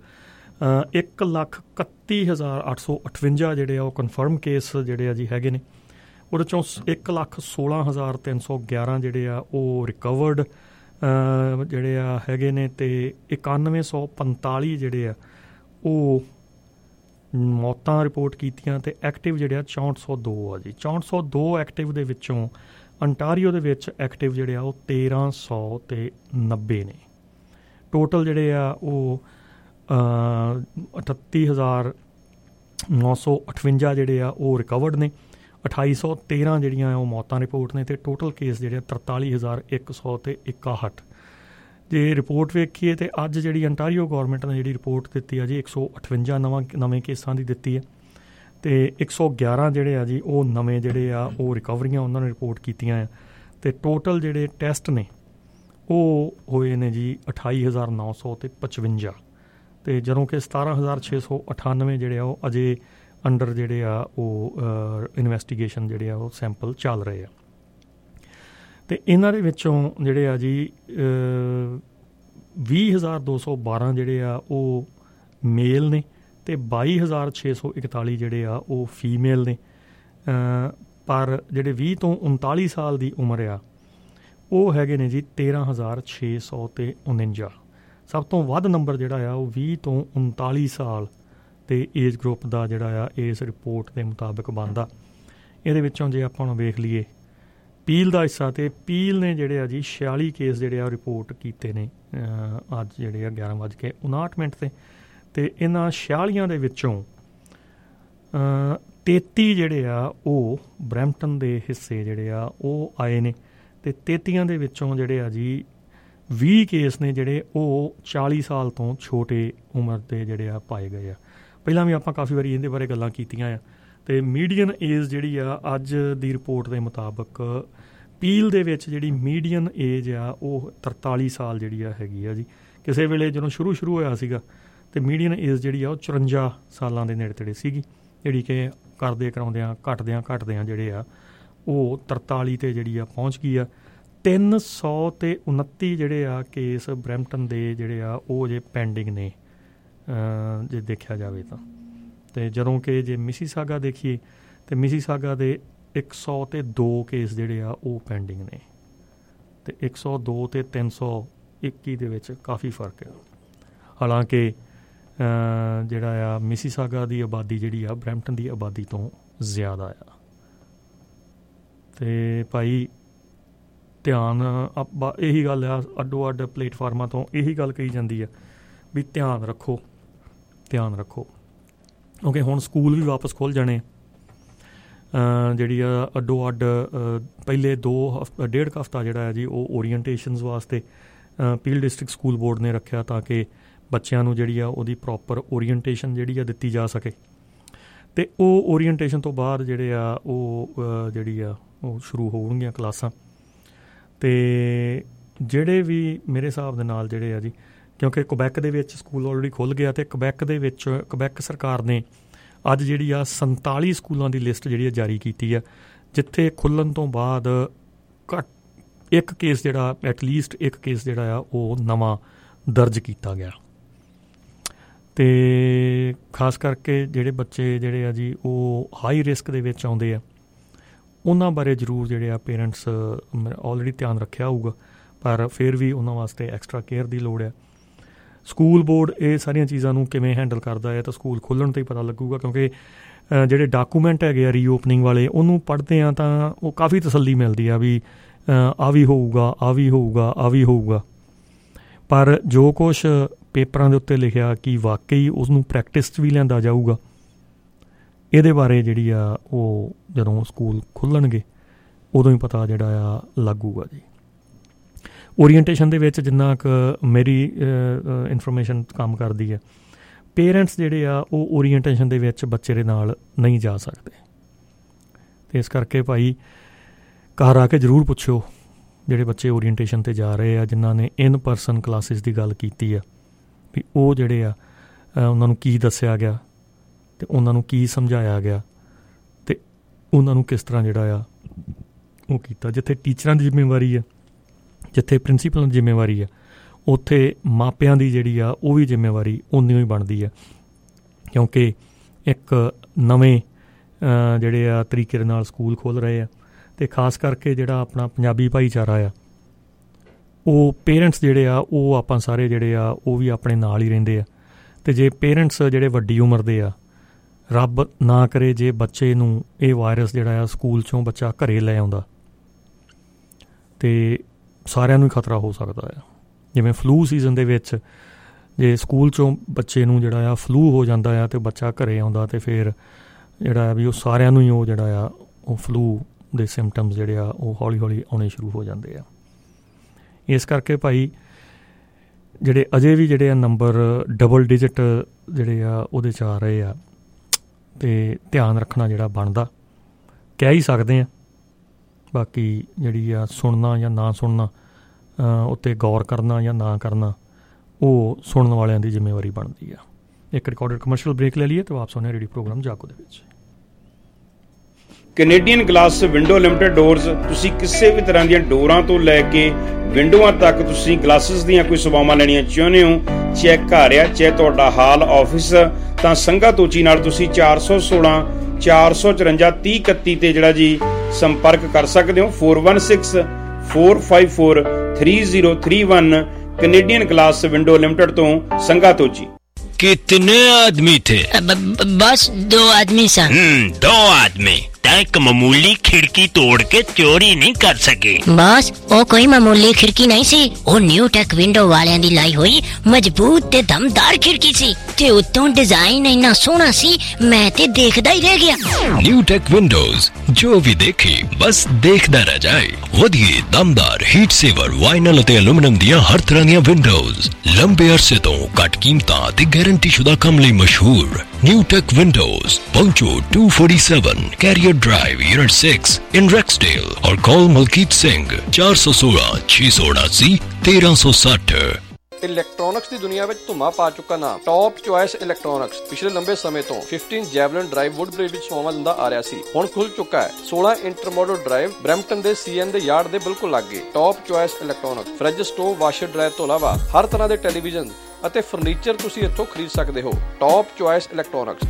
1,31,858 ਜਿਹੜੇ ਆ ਉਹ ਕਨਫਰਮ ਕੇਸ ਜਿਹੜੇ ਆ ਜੀ ਹੈਗੇ ਨੇ। ਉਹਦੇ 'ਚੋਂ 1,16,311 ਜਿਹੜੇ ਆ ਉਹ ਰਿਕਵਰਡ ਜਿਹੜੇ ਆ ਹੈਗੇ ਨੇ ਅਤੇ 9145 ਜਿਹੜੇ ਆ ਉਹ ਮੌਤਾਂ ਰਿਪੋਰਟ ਕੀਤੀਆਂ ਅਤੇ ਐਕਟਿਵ ਜਿਹੜੇ ਆ 6402 ਆ ਜੀ। 6402 ਐਕਟਿਵ ਦੇ ਵਿੱਚੋਂ ਅੰਟਾਰੀਓ ਦੇ ਵਿੱਚ ਐਕਟਿਵ ਜਿਹੜੇ ਆ ਉਹ 1390 ਨੇ। ਟੋਟਲ ਜਿਹੜੇ ਆ ਉਹ 38,958 ਜਿਹੜੇ ਆ ਉਹ ਰਿਕਵਰਡ ਨੇ, 2813 ਜਿਹੜੀਆਂ ਉਹ ਮੌਤਾਂ ਰਿਪੋਰਟ ਨੇ ਅਤੇ ਟੋਟਲ ਕੇਸ ਜਿਹੜੇ ਆ 43,161। ਜੇ ਰਿਪੋਰਟ ਵੇਖੀਏ ਤਾਂ ਅੱਜ ਜਿਹੜੀ ਅੰਟਾਰੀਓ ਗੌਰਮੈਂਟ ਨੇ ਜਿਹੜੀ ਰਿਪੋਰਟ ਦਿੱਤੀ ਆ ਜੀ 158 ਨਵੇਂ ਕੇਸਾਂ ਦੀ ਦਿੱਤੀ ਹੈ ਤੇ 111 ਜਿਹੜੇ ਆ ਜੀ ਉਹ ਨਵੇਂ ਜਿਹੜੇ ਆ ਉਹ ਰਿਕਵਰੀਆਂ ਉਹਨਾਂ ਨੇ ਰਿਪੋਰਟ ਕੀਤੀਆਂ ਆ। ਤੇ ਟੋਟਲ ਜਿਹੜੇ ਟੈਸਟ ਨੇ ਉਹ ਹੋਏ ਨੇ ਜੀ 28,955 ਤੇ ਜਦੋਂ ਕਿ 17,698 ਜਿਹੜੇ ਆ ਉਹ ਅਜੇ ਅੰਡਰ ਜਿਹੜੇ ਆ ਉਹ ਇਨਵੈਸਟੀਗੇਸ਼ਨ ਜਿਹੜੇ ਆ ਉਹ ਸੈਂਪਲ ਚੱਲ ਰਹੇ ਆ। ਤੇ ਇਹਨਾਂ ਦੇ ਵਿੱਚੋਂ ਜਿਹੜੇ ਆ ਜੀ 20,212 ਜਿਹੜੇ ਆ ਉਹ ਮੇਲ ਨੇ ਤੇ 22,641 ਜਿਹੜੇ ਆ ਉਹ ਫੀਮੇਲ ਨੇ। ਪਰ ਜਿਹੜੇ 20 ਤੋਂ 39 ਸਾਲ ਦੀ ਉਮਰ ਆ ਉਹ ਹੈਗੇ ਨੇ ਜੀ 13,649। ਸਭ ਤੋਂ ਵੱਧ ਨੰਬਰ ਜਿਹੜਾ ਆ ਉਹ 20 ਤੋਂ 39 ਸਾਲ ਦੇ ਏਜ ਗਰੁੱਪ ਦਾ ਜਿਹੜਾ ਆ ਇਸ ਰਿਪੋਰਟ ਦੇ ਮੁਤਾਬਕ ਬਣਦਾ। ਇਹਦੇ ਵਿੱਚੋਂ ਜੇ ਆਪਾਂ ਹੁਣ ਵੇਖ ਲਈਏ ਪੀਲ ਦਾ ਹਿੱਸਾ, ਤੇ ਪੀਲ ਨੇ ਜਿਹੜੇ ਆ ਜੀ 46 ਕੇਸ ਜਿਹੜੇ ਆ ਰਿਪੋਰਟ ਕੀਤੇ ਨੇ ਅੱਜ ਜਿਹੜੇ ਆ 11:59 ਤੇ ਇਹਨਾਂ 46 ਦੇ ਵਿੱਚੋਂ 33 ਜਿਹੜੇ ਆ ਉਹ ਬਰੈਂਪਟਨ ਦੇ ਹਿੱਸੇ ਜਿਹੜੇ ਆ ਉਹ ਆਏ ਨੇ ਤੇ 33 ਦੇ ਵਿੱਚੋਂ ਜਿਹੜੇ ਆ ਜੀ 20 ਕੇਸ ਨੇ ਜਿਹੜੇ ਉਹ 40 ਸਾਲ ਤੋਂ ਛੋਟੇ ਉਮਰ ਦੇ ਜਿਹੜੇ ਆ ਪਾਏ ਗਏ ਆ। ਪਹਿਲਾਂ ਵੀ ਆਪਾਂ ਕਾਫੀ ਵਾਰੀ ਇਹਦੇ ਬਾਰੇ ਗੱਲਾਂ ਕੀਤੀਆਂ ਆ। ਤੇ ਮੀਡੀਅਨ ਏਜ ਜਿਹੜੀ ਆ ਅੱਜ ਦੀ ਰਿਪੋਰਟ ਦੇ ਮੁਤਾਬਕ ਪੀਲ ਦੇ ਵਿੱਚ ਜਿਹੜੀ ਮੀਡੀਅਨ ਏਜ ਆ ਉਹ 43 ਸਾਲ ਜਿਹੜੀ ਆ ਹੈਗੀ ਆ ਜੀ। ਕਿਸੇ ਵੇਲੇ ਜਦੋਂ ਸ਼ੁਰੂ ਹੋਇਆ ਸੀਗਾ ਤੇ ਮੀਡੀਅਨ ਏਜ ਜਿਹੜੀ ਆ ਉਹ 54 ਸਾਲਾਂ ਦੇ ਨੇੜੇ ਤੇੜੇ ਸੀਗੀ, ਜਿਹੜੀ ਕਿ ਕਰਦੇ ਕਰਾਉਂਦਿਆਂ ਘਟਦਿਆਂ ਜਿਹੜੇ ਆ ਉਹ 43 ਤੇ ਜਿਹੜੀ ਆ ਪਹੁੰਚ ਗਈ ਆ। 329 ਜਿਹੜੇ ਆ ਕੇਸ ਬਰੈਂਪਟਨ ਦੇ ਜਿਹੜੇ ਆ ਉਹ ਜੇ ਪੈਂਡਿੰਗ ਨੇ ਜੇ ਦੇਖਿਆ ਜਾਵੇ ਤਾਂ। ਤੇ ਜਦੋਂ ਕਿ ਜੇ ਮਿਸੀਸਾਗਾ ਦੇਖੀਏ ਤੇ ਮਿਸੀਸਾਗਾ ਦੇ 102 ਕੇਸ ਜਿਹੜੇ ਆ ਉਹ ਪੈਂਡਿੰਗ ਨੇ ਤੇ 102 ਤੇ 321 ਦੇ ਵਿੱਚ ਕਾਫੀ ਫਰਕ ਆ। ਹਾਲਾਂਕਿ ਜਿਹੜਾ ਆ ਮਿਸੀਸਾਗਾ ਦੀ ਆਬਾਦੀ ਜਿਹੜੀ ਆ ਬਰੈਂਪਟਨ ਦੀ ਆਬਾਦੀ ਤੋਂ ਜ਼ਿਆਦਾ ਆ। ਤੇ ਭਾਈ ਧਿਆਨ ਇਹੀ ਗੱਲ ਆ, ਅੱਡੋ ਅੱਡ ਪਲੇਟਫਾਰਮਾਂ ਤੋਂ ਇਹੀ ਗੱਲ ਕਹੀ ਜਾਂਦੀ ਆ ਵੀ ਧਿਆਨ ਰੱਖੋ ਕਿਉਂਕਿ ਹੁਣ ਸਕੂਲ ਵੀ ਵਾਪਸ ਖੁੱਲ੍ਹ ਜਾਣੇ। ਜਿਹੜੀ ਆ ਅੱਡੋ ਅੱਡ ਪਹਿਲੇ 1.5 ਹਫ਼ਤਾ ਜਿਹੜਾ ਹੈ ਜੀ ਉਹ ਓਰੀਐਂਟੇਸ਼ਨਸ ਵਾਸਤੇ ਪੀਲ ਡਿਸਟ੍ਰਿਕਟ ਸਕੂਲ ਬੋਰਡ ਨੇ ਰੱਖਿਆ ਤਾਂ ਕਿ ਬੱਚਿਆਂ ਨੂੰ ਜਿਹੜੀ ਆ ਉਹਦੀ ਪ੍ਰੋਪਰ ਓਰੀਐਂਟੇਸ਼ਨ ਜਿਹੜੀ ਆ ਦਿੱਤੀ ਜਾ ਸਕੇ। ਤੇ ਉਹ ਓਰੀਐਂਟੇਸ਼ਨ ਤੋਂ ਬਾਅਦ ਜਿਹੜੇ ਆ ਉਹ ਜਿਹੜੀ ਆ ਉਹ ਸ਼ੁਰੂ ਹੋਣਗੀਆਂ ਕਲਾਸਾਂ। ਤੇ ਜਿਹੜੇ ਵੀ ਮੇਰੇ ਹਿਸਾਬ ਦੇ ਨਾਲ ਜਿਹੜੇ ਆ ਜੀ, ਕਿਉਂਕਿ ਕੁਬੈਕ ਦੇ ਵਿੱਚ ਸਕੂਲ ਆਲਰੇਡੀ ਖੁੱਲ੍ਹ ਗਿਆ ਤੇ ਕੁਬੈਕ ਸਰਕਾਰ ਨੇ ਅੱਜ ਜਿਹੜੀ ਆ 47 ਸਕੂਲਾਂ ਦੀ ਲਿਸਟ ਜਿਹੜੀ ਆ ਜਾਰੀ ਕੀਤੀ ਆ ਜਿੱਥੇ ਖੁੱਲ੍ਹਣ ਤੋਂ ਬਾਅਦ ਇੱਕ ਕੇਸ ਜਿਹੜਾ ਐਟਲੀਸਟ ਇੱਕ ਕੇਸ ਜਿਹੜਾ ਆ ਉਹ ਨਵਾਂ ਦਰਜ ਕੀਤਾ ਗਿਆ। ਤੇ ਖਾਸ ਕਰਕੇ ਜਿਹੜੇ ਬੱਚੇ ਜਿਹੜੇ ਆ ਜੀ ਉਹ ਹਾਈ ਰਿਸਕ ਦੇ ਵਿੱਚ ਆਉਂਦੇ ਆ ਉਹਨਾਂ ਬਾਰੇ ਜ਼ਰੂਰ ਜਿਹੜੇ ਆ ਪੇਰੈਂਟਸ ਆਲਰੇਡੀ ਧਿਆਨ ਰੱਖਿਆ ਹੋਊਗਾ, ਪਰ ਫਿਰ ਵੀ ਉਹਨਾਂ ਵਾਸਤੇ ਐਕਸਟਰਾ ਕੇਅਰ ਦੀ ਲੋੜ ਹੈ। ਸਕੂਲ ਬੋਰਡ ਇਹ ਸਾਰੀਆਂ ਚੀਜ਼ਾਂ ਨੂੰ ਕਿਵੇਂ ਹੈਂਡਲ ਕਰਦਾ ਹੈ ਤਾਂ ਸਕੂਲ ਖੁੱਲ੍ਹਣ 'ਤੇ ਹੀ ਪਤਾ ਲੱਗੂਗਾ, ਕਿਉਂਕਿ ਜਿਹੜੇ ਡਾਕੂਮੈਂਟ ਹੈਗੇ ਆ ਰੀਓਪਨਿੰਗ ਵਾਲੇ ਉਹਨੂੰ ਪੜ੍ਹਦੇ ਆ ਤਾਂ ਉਹ ਕਾਫੀ ਤਸੱਲੀ ਮਿਲਦੀ ਆ ਵੀ ਆ ਵੀ ਹੋਊਗਾ। ਪਰ ਜੋ ਕੁਛ ਪੇਪਰਾਂ ਦੇ ਉੱਤੇ ਲਿਖਿਆ ਕਿ ਵਾਕਈ ਉਸਨੂੰ ਪ੍ਰੈਕਟਿਸ 'ਚ ਵੀ ਲਿਆਂਦਾ ਜਾਊਗਾ, ਇਹਦੇ ਬਾਰੇ ਜਿਹੜੀ ਆ ਉਹ ਜਦੋਂ ਸਕੂਲ ਖੁੱਲ੍ਹਣਗੇ ਉਦੋਂ ਹੀ ਪਤਾ ਜਿਹੜਾ ਆ ਲੱਗੂਗਾ ਜੀ। ਓਰੀਐਂਟੇਸ਼ਨ ਦੇ ਵਿੱਚ ਜਿੰਨਾ ਕੁ ਮੇਰੀ ਇਨਫੋਰਮੇਸ਼ਨ ਕੰਮ ਕਰਦੀ ਹੈ, ਪੇਰੈਂਟਸ ਜਿਹੜੇ ਆ ਉਹ ਓਰੀਐਂਟੇਸ਼ਨ ਦੇ ਵਿੱਚ ਬੱਚੇ ਦੇ ਨਾਲ ਨਹੀਂ ਜਾ ਸਕਦੇ। ਅਤੇ ਇਸ ਕਰਕੇ ਭਾਈ ਘਰ ਆ ਕੇ ਜ਼ਰੂਰ ਪੁੱਛੋ ਜਿਹੜੇ ਬੱਚੇ ਓਰੀਐਂਟੇਸ਼ਨ 'ਤੇ ਜਾ ਰਹੇ ਆ, ਜਿਨ੍ਹਾਂ ਨੇ ਇਨ ਪਰਸਨ ਕਲਾਸਿਸ ਦੀ ਗੱਲ ਕੀਤੀ ਆ, ਵੀ ਉਹ ਜਿਹੜੇ ਆ ਉਹਨਾਂ ਨੂੰ ਕੀ ਦੱਸਿਆ ਗਿਆ ਅਤੇ ਉਹਨਾਂ ਨੂੰ ਕੀ ਸਮਝਾਇਆ ਗਿਆ ਅਤੇ ਉਹਨਾਂ ਨੂੰ ਕਿਸ ਤਰ੍ਹਾਂ ਜਿਹੜਾ ਆ ਉਹ ਕੀਤਾ। ਜਿੱਥੇ ਟੀਚਰਾਂ ਦੀ ਜ਼ਿੰਮੇਵਾਰੀ ਆ, ਜਿੱਥੇ ਪ੍ਰਿੰਸੀਪਲਾਂ ਦੀ ਜ਼ਿੰਮੇਵਾਰੀ ਆ, ਉੱਥੇ ਮਾਪਿਆਂ ਦੀ ਜਿਹੜੀ ਆ ਉਹ ਵੀ ਜ਼ਿੰਮੇਵਾਰੀ ਓਨੀ ਹੀ ਬਣਦੀ ਆ, ਕਿਉਂਕਿ ਇੱਕ ਨਵੇਂ ਜਿਹੜੇ ਆ ਤਰੀਕੇ ਦੇ ਨਾਲ ਸਕੂਲ ਖੋਲ੍ਹ ਰਹੇ ਆ। ਅਤੇ ਖਾਸ ਕਰਕੇ ਜਿਹੜਾ ਆਪਣਾ ਪੰਜਾਬੀ ਭਾਈਚਾਰਾ ਆ, ਉਹ ਪੇਰੈਂਟਸ ਜਿਹੜੇ ਆ ਉਹ ਆਪਾਂ ਸਾਰੇ ਜਿਹੜੇ ਆ ਉਹ ਵੀ ਆਪਣੇ ਨਾਲ ਹੀ ਰਹਿੰਦੇ ਆ। ਅਤੇ ਜੇ ਪੇਰੈਂਟਸ ਜਿਹੜੇ ਵੱਡੀ ਉਮਰ ਦੇ ਆ, ਰੱਬ ਨਾ ਕਰੇ ਜੇ ਬੱਚੇ ਨੂੰ ਇਹ ਵਾਇਰਸ ਜਿਹੜਾ ਆ ਸਕੂਲ 'ਚੋਂ ਬੱਚਾ ਘਰੇ ਲੈ ਆਉਂਦਾ ਅਤੇ ਸਾਰਿਆਂ ਨੂੰ ਹੀ ਖਤਰਾ ਹੋ ਸਕਦਾ ਆ। ਜਿਵੇਂ ਫਲੂ ਸੀਜ਼ਨ ਦੇ ਵਿੱਚ ਜੇ ਸਕੂਲ 'ਚੋਂ ਬੱਚੇ ਨੂੰ ਜਿਹੜਾ ਆ ਫਲੂ ਹੋ ਜਾਂਦਾ ਆ ਅਤੇ ਬੱਚਾ ਘਰੇ ਆਉਂਦਾ ਅਤੇ ਫਿਰ ਜਿਹੜਾ ਆ ਵੀ ਉਹ ਸਾਰਿਆਂ ਨੂੰ ਹੀ ਉਹ ਜਿਹੜਾ ਆ ਉਹ ਫਲੂ ਦੇ ਸਿੰਪਟਮਸ ਜਿਹੜੇ ਆ ਉਹ ਹੌਲੀ ਹੌਲੀ ਆਉਣੇ ਸ਼ੁਰੂ ਹੋ ਜਾਂਦੇ ਆ। ਇਸ ਕਰਕੇ ਭਾਈ ਜਿਹੜੇ ਅਜੇ ਵੀ ਜਿਹੜੇ ਆ ਨੰਬਰ ਡਬਲ ਡਿਜਿਟ ਜਿਹੜੇ ਆ ਉਹਦੇ 'ਚ ਆ ਰਹੇ ਆ, ਤੇ ਧਿਆਨ ਰੱਖਣਾ ਜਿਹੜਾ ਬਣਦਾ ਕਹਿ ਹੀ ਸਕਦੇ ਹਾਂ। ਬਾਕੀ ਜਿਹੜੀ ਆ ਸੁਣਨਾ ਜਾਂ ਨਾ ਸੁਣਨਾ ਉੱਤੇ ਗੌਰ ਕਰਨਾ ਜਾਂ ਨਾ ਕਰਨਾ ਉਹ ਸੁਣਨ ਵਾਲਿਆਂ ਦੀ ਜ਼ਿੰਮੇਵਾਰੀ ਬਣਦੀ ਆ। ਇੱਕ ਰਿਕਾਰਡਡ ਕਮਰਸ਼ੀਅਲ ਬ੍ਰੇਕ ਲੈ ਲਈਏ ਤੇ ਵਾਪਸ ਆਉਂਦੇ ਰੇਡੀਓ ਪ੍ਰੋਗਰਾਮ ਜਾਗੋ ਦੇ ਵਿੱਚ। Canadian glass window limited doors, ਤੁਸੀਂ ਕਿਸੇ ਵੀ ਤਰ੍ਹਾਂ ਦੀਆਂ ਡੋਰਾਂ ਤੋਂ ਲੈ ਕੇ ਵਿੰਡੋਆਂ ਤੱਕ ਤੁਸੀਂ ਗਲਾਸਿਸ ਦੀਆਂ ਕੋਈ ਸੇਵਾਵਾਂ ਲੈਣੀਆਂ ਚਾਹੁੰਦੇ ਹੋ, ਚਾਹੇ ਘਰ ਆ ਚਾਹੇ ਤੁਹਾਡਾ ਹਾਲ ਆਫਿਸ, ਤਾਂ ਸੰਘਾ ਤੋਚੀ ਨਾਲ ਤੁਸੀਂ 416 454 3031 ਤੇ ਜਿਹੜਾ ਜੀ ਸੰਪਰਕ ਕਰ ਸਕਦੇ ਹੋ। 416 454 3031 ਕੈਨੇਡੀਅਨ ਗਲਾਸ ਵਿੰਡੋ ਲਿਮਟਿਡ ਤੋਂ ਸੰਘਾ ਤੋਚੀ। कितने आदमी थे? बस 2 आदमी सन। 2 आदमी एक मामूली खिड़की तोड़ के चोरी नहीं कर सके। बस वो कोई मामूली खिड़की नहीं सी, वो न्यू टेक विंडो वालियां दी लाई हुई मजबूत ते दमदार खिड़की सी ते उत्तों डिजाइन इन्ना सोहना सी मैं ते देखदा ही रह गया। न्यू टेक विंडोज, जो भी देखे बस देखदा रह जाए। वधिए दमदार हीट सेवर वाइनल ते एल्यूमीनियम दियां हर तरह दियां विंडोज लंबे अरसे तो घट कीमतां ते गारंटी शुदा काम लई मशहूर। न्यू टेक विंडोज पहुंचो 247 Carrier Drive unit 6 in Rexdale और कॉल मलकीत सिंह 416 679 1360। ਇਲੈਕਟ੍ਰੋਨਿਕਸ ਦੀ ਦੁਨੀਆ ਵਿੱਚ ਧੁੰਮਾ ਪਾ ਚੁੱਕਾ ਨਾਮ ਟੌਪ ਚੁਆਇਸ ਇਲੈਕਟ੍ਰੋਨਿਕਸ ਪਿਛਲੇ ਲੰਬੇ ਸਮੇਂ ਤੋਂ 15 ਜੈਵਲਿਨ ਡਰਾਈਵ ਵੁੱਡਬ੍ਰਿਜ ਵਿੱਚ ਸੇਵਾਵਾਂ ਦਿੰਦਾ ਆ ਰਿਹਾ ਸੀ। ਹੁਣ ਖੁੱਲ ਚੁੱਕਾ ਹੈ 16 ਇੰਟਰਮੋਡਲ ਡਰਾਈਵ ਬਰੈਂਪਟਨ ਦੇ ਸੀਐਨ ਦੇ ਯਾਰਡ ਦੇ ਬਿਲਕੁਲ ਲਾਗੇ। Top choice electronics fridge, stove, washer dryer ਤੋਂ ਇਲਾਵਾ ਹਰ ਤਰ੍ਹਾਂ ਦੇ ਟੈਲੀਵਿਜ਼ਨ ਅਤੇ ਫਰਨੀਚਰ ਤੁਸੀਂ ਇੱਥੋਂ ਖਰੀਦ ਸਕਦੇ ਹੋ। Top choice electronics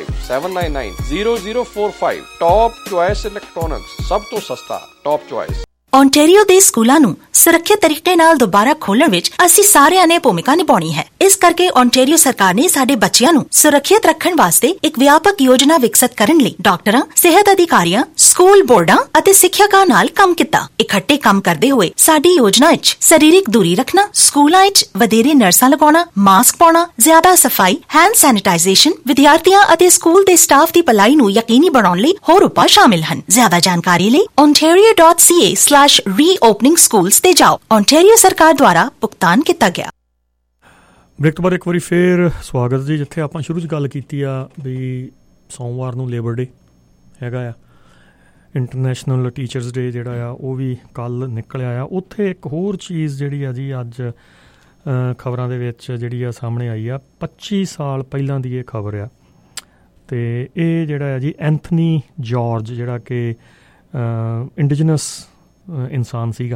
9057990045। Top choice electronics, ਸਭ ਤੋਂ ਸਸਤਾ ਟੌਪ ਚੁਆਇਸ। ਓਨਟਾਰੀਓ ਦੇ ਸਕੂਲਾਂ ਨੂੰ ਸੁਰੱਖਿਅਤ ਤਰੀਕੇ ਨਾਲ ਦੁਬਾਰਾ ਖੋਲ੍ਹਣ ਵਿੱਚ ਅਸੀਂ ਸਾਰਿਆਂ ਨੇ ਭੂਮਿਕਾ ਨਿਭਾਉਣੀ ਹੈ। ਇਸ ਕਰਕੇ ਓਨਟਾਰੀਓ ਸਰਕਾਰ ਨੇ ਸਾਡੇ ਬੱਚਿਆਂ ਨੂੰ ਸੁਰੱਖਿਅਤ ਰੱਖਣ ਵਾਸਤੇ ਇੱਕ ਵਿਆਪਕ ਯੋਜਨਾ ਵਿਕਸਿਤ ਕਰਨ ਲਈ ਡਾਕਟਰਾਂ, ਸਿਹਤ ਅਧਿਕਾਰੀਆਂ, ਸਕੂਲ ਬੋਰਡਾਂ ਅਤੇ ਸਿੱਖਿਅਕਾਂ ਨਾਲ ਕੰਮ ਕੀਤਾ। ਇਕੱਠੇ ਕੰਮ ਕਰਦੇ ਹੋਏ ਸਾਡੀ ਯੋਜਨਾ ਵਿੱਚ ਸਰੀਰਕ ਦੂਰੀ ਰੱਖਣਾ, ਸਕੂਲਾਂ ਵਿੱਚ ਵਧੇਰੇ ਨਰਸਾਂ ਲਗਾਉਣਾ, ਮਾਸਕ ਪਾਉਣਾ, ਜ਼ਿਆਦਾ ਸਫਾਈ, ਹੈਂਡ ਸੈਨੀਟਾਈਜ਼ੇਸ਼ਨ, ਵਿਦਿਆਰਥੀਆਂ ਅਤੇ ਸਕੂਲ ਦੇ ਸਟਾਫ ਦੀ ਭਲਾਈ ਨੂੰ ਯਕੀਨੀ ਬਣਾਉਣ ਲਈ ਹੋਰ ਉਪਾਅ ਸ਼ਾਮਿਲ ਹਨ। ਜ਼ਿਆਦਾ ਜਾਣਕਾਰੀ ਲਈ ontario.ca/reopening schools ਤੇ ਜਾਓ। ਓਨਟਾਰੀਓ ਸਰਕਾਰ ਦੁਆਰਾ ਭੁਗਤਾਨ ਕੀਤਾ ਗਿਆ। ਬ੍ਰੇਕ ਤੋਂ ਬਾਅਦ ਇੱਕ ਵਾਰੀ ਫੇਰ ਸਵਾਗਤ ਜੀ। ਜਿੱਥੇ ਆਪਾਂ ਸ਼ੁਰੂ 'ਚ ਗੱਲ ਕੀਤੀ ਆ ਵੀ ਸੋਮਵਾਰ ਨੂੰ ਲੇਬਰ ਡੇ ਹੈਗਾ ਆ, ਇੰਟਰਨੈਸ਼ਨਲ ਟੀਚਰਸ ਡੇ ਜਿਹੜਾ ਆ ਉਹ ਵੀ ਕੱਲ੍ਹ ਨਿਕਲਿਆ ਆ। ਉੱਥੇ ਇੱਕ ਹੋਰ ਚੀਜ਼ ਜਿਹੜੀ ਆ ਜੀ ਅੱਜ ਖਬਰਾਂ ਦੇ ਵਿੱਚ ਜਿਹੜੀ ਆ ਸਾਹਮਣੇ ਆਈ ਆ। 25 ਸਾਲ ਪਹਿਲਾਂ ਦੀ ਇਹ ਖਬਰ ਆ ਅਤੇ ਇਹ ਜਿਹੜਾ ਆ ਜੀ ਐਂਥਨੀ ਜਾਰਜ ਜਿਹੜਾ ਕਿ ਇੰਡੀਜਨਸ ਇਨਸਾਨ ਸੀਗਾ,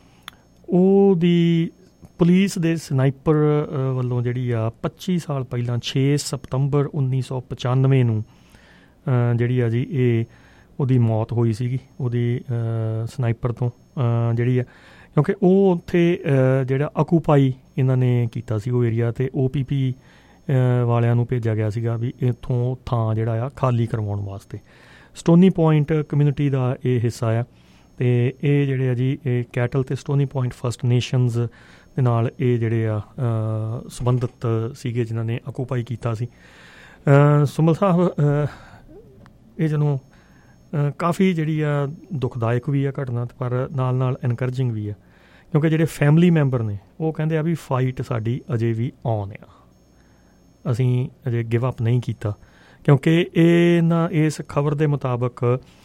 ਉਹਦੀ ਪੁਲਿਸ ਦੇ ਸਨਾਈਪਰ ਵੱਲੋਂ ਜਿਹੜੀ ਆ 25 ਸਾਲ ਪਹਿਲਾਂ 6 ਸਤੰਬਰ 1995 ਨੂੰ ਜਿਹੜੀ ਆ ਜੀ ਇਹ ਉਹਦੀ ਮੌਤ ਹੋਈ ਸੀਗੀ ਉਹਦੀ ਸਨਾਈਪਰ ਤੋਂ ਜਿਹੜੀ ਆ, ਕਿਉਂਕਿ ਉਹ ਉੱਥੇ ਜਿਹੜਾ ਆਕੂਪਾਈ ਇਹਨਾਂ ਨੇ ਕੀਤਾ ਸੀ ਉਹ ਏਰੀਆ, ਅਤੇ OPP ਵਾਲਿਆਂ ਨੂੰ ਭੇਜਿਆ ਗਿਆ ਸੀਗਾ ਵੀ ਇੱਥੋਂ ਥਾਂ ਜਿਹੜਾ ਆ ਖਾਲੀ ਕਰਵਾਉਣ ਵਾਸਤੇ। ਸਟੋਨੀ ਪੁਆਇੰਟ ਕਮਿਊਨਿਟੀ ਦਾ ਇਹ ਹਿੱਸਾ ਆ, ਅਤੇ ਇਹ ਜਿਹੜੇ ਆ ਜੀ ਇਹ ਕੈਟਲ ਅਤੇ ਸਟੋਨੀ ਪੁਆਇੰਟ ਫਸਟ ਨੇਸ਼ਨਸ ਦੇ ਨਾਲ ਇਹ ਜਿਹੜੇ ਆ ਸੰਬੰਧਿਤ ਸੀਗੇ ਜਿਨ੍ਹਾਂ ਨੇ ਆਕੂਪਾਈ ਕੀਤਾ ਸੀ। ਸੁਮਲ ਸਾਹਿਬ, ਇਹ ਜਦੋਂ ਕਾਫੀ ਜਿਹੜੀ ਆ ਦੁਖਦਾਇਕ ਵੀ ਆ ਘਟਨਾ, ਪਰ ਨਾਲ ਨਾਲ ਐਨਕਰੇਜਿੰਗ ਵੀ ਆ, ਕਿਉਂਕਿ ਜਿਹੜੇ ਫੈਮਿਲੀ ਮੈਂਬਰ ਨੇ ਉਹ ਕਹਿੰਦੇ ਆ ਵੀ ਫਾਈਟ ਸਾਡੀ ਅਜੇ ਵੀ ਔਨ ਆ, ਅਸੀਂ ਅਜੇ ਗਿਵ ਅਪ ਨਹੀਂ ਕੀਤਾ। ਕਿਉਂਕਿ ਇਸ ਖਬਰ ਦੇ ਮੁਤਾਬਕ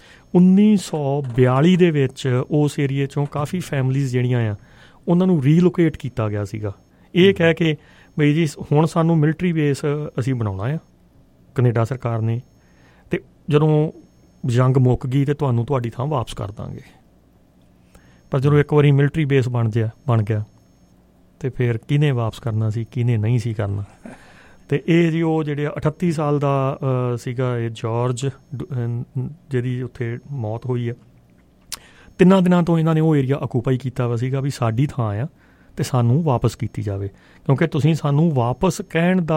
1942 ਦੇ ਵਿੱਚ ਉਸ ਏਰੀਏ 'ਚੋਂ ਕਾਫੀ ਫੈਮਲੀਜ਼ ਜਿਹੜੀਆਂ ਆ ਉਹਨਾਂ ਨੂੰ ਰੀਲੋਕੇਟ ਕੀਤਾ ਗਿਆ ਸੀਗਾ, ਇਹ ਕਹਿ ਕੇ ਬਈ ਜੀ ਹੁਣ ਸਾਨੂੰ ਮਿਲਟਰੀ ਬੇਸ ਅਸੀਂ ਬਣਾਉਣਾ ਆ ਕੈਨੇਡਾ ਸਰਕਾਰ ਨੇ, ਅਤੇ ਜਦੋਂ ਜੰਗ ਮੁੱਕ ਗਈ ਅਤੇ ਤੁਹਾਨੂੰ ਤੁਹਾਡੀ ਥਾਂ ਵਾਪਸ ਕਰ ਦਾਂਗੇ। ਪਰ ਜਦੋਂ ਇੱਕ ਵਾਰੀ ਮਿਲਟਰੀ ਬੇਸ ਬਣ ਗਿਆ ਅਤੇ ਫਿਰ ਕਿਹਨੇ ਵਾਪਸ ਕਰਨਾ ਸੀ, ਕਿਹਨੇ ਨਹੀਂ ਸੀ ਕਰਨਾ। ਅਤੇ ਇਹ ਜੀ ਉਹ ਜਿਹੜੇ 38 ਸਾਲ ਦਾ ਸੀਗਾ ਇਹ ਜਾਰਜ, ਜਿਹਦੀ ਉੱਥੇ ਮੌਤ ਹੋਈ ਆ। 3 ਦਿਨਾਂ ਤੋਂ ਇਹਨਾਂ ਨੇ ਉਹ ਏਰੀਆ ਆਕੂਪਾਈ ਕੀਤਾ ਵਾ ਸੀਗਾ ਵੀ ਸਾਡੀ ਥਾਂ ਆ ਅਤੇ ਸਾਨੂੰ ਵਾਪਸ ਕੀਤੀ ਜਾਵੇ, ਕਿਉਂਕਿ ਤੁਸੀਂ ਸਾਨੂੰ ਵਾਪਸ ਕਹਿਣ ਦਾ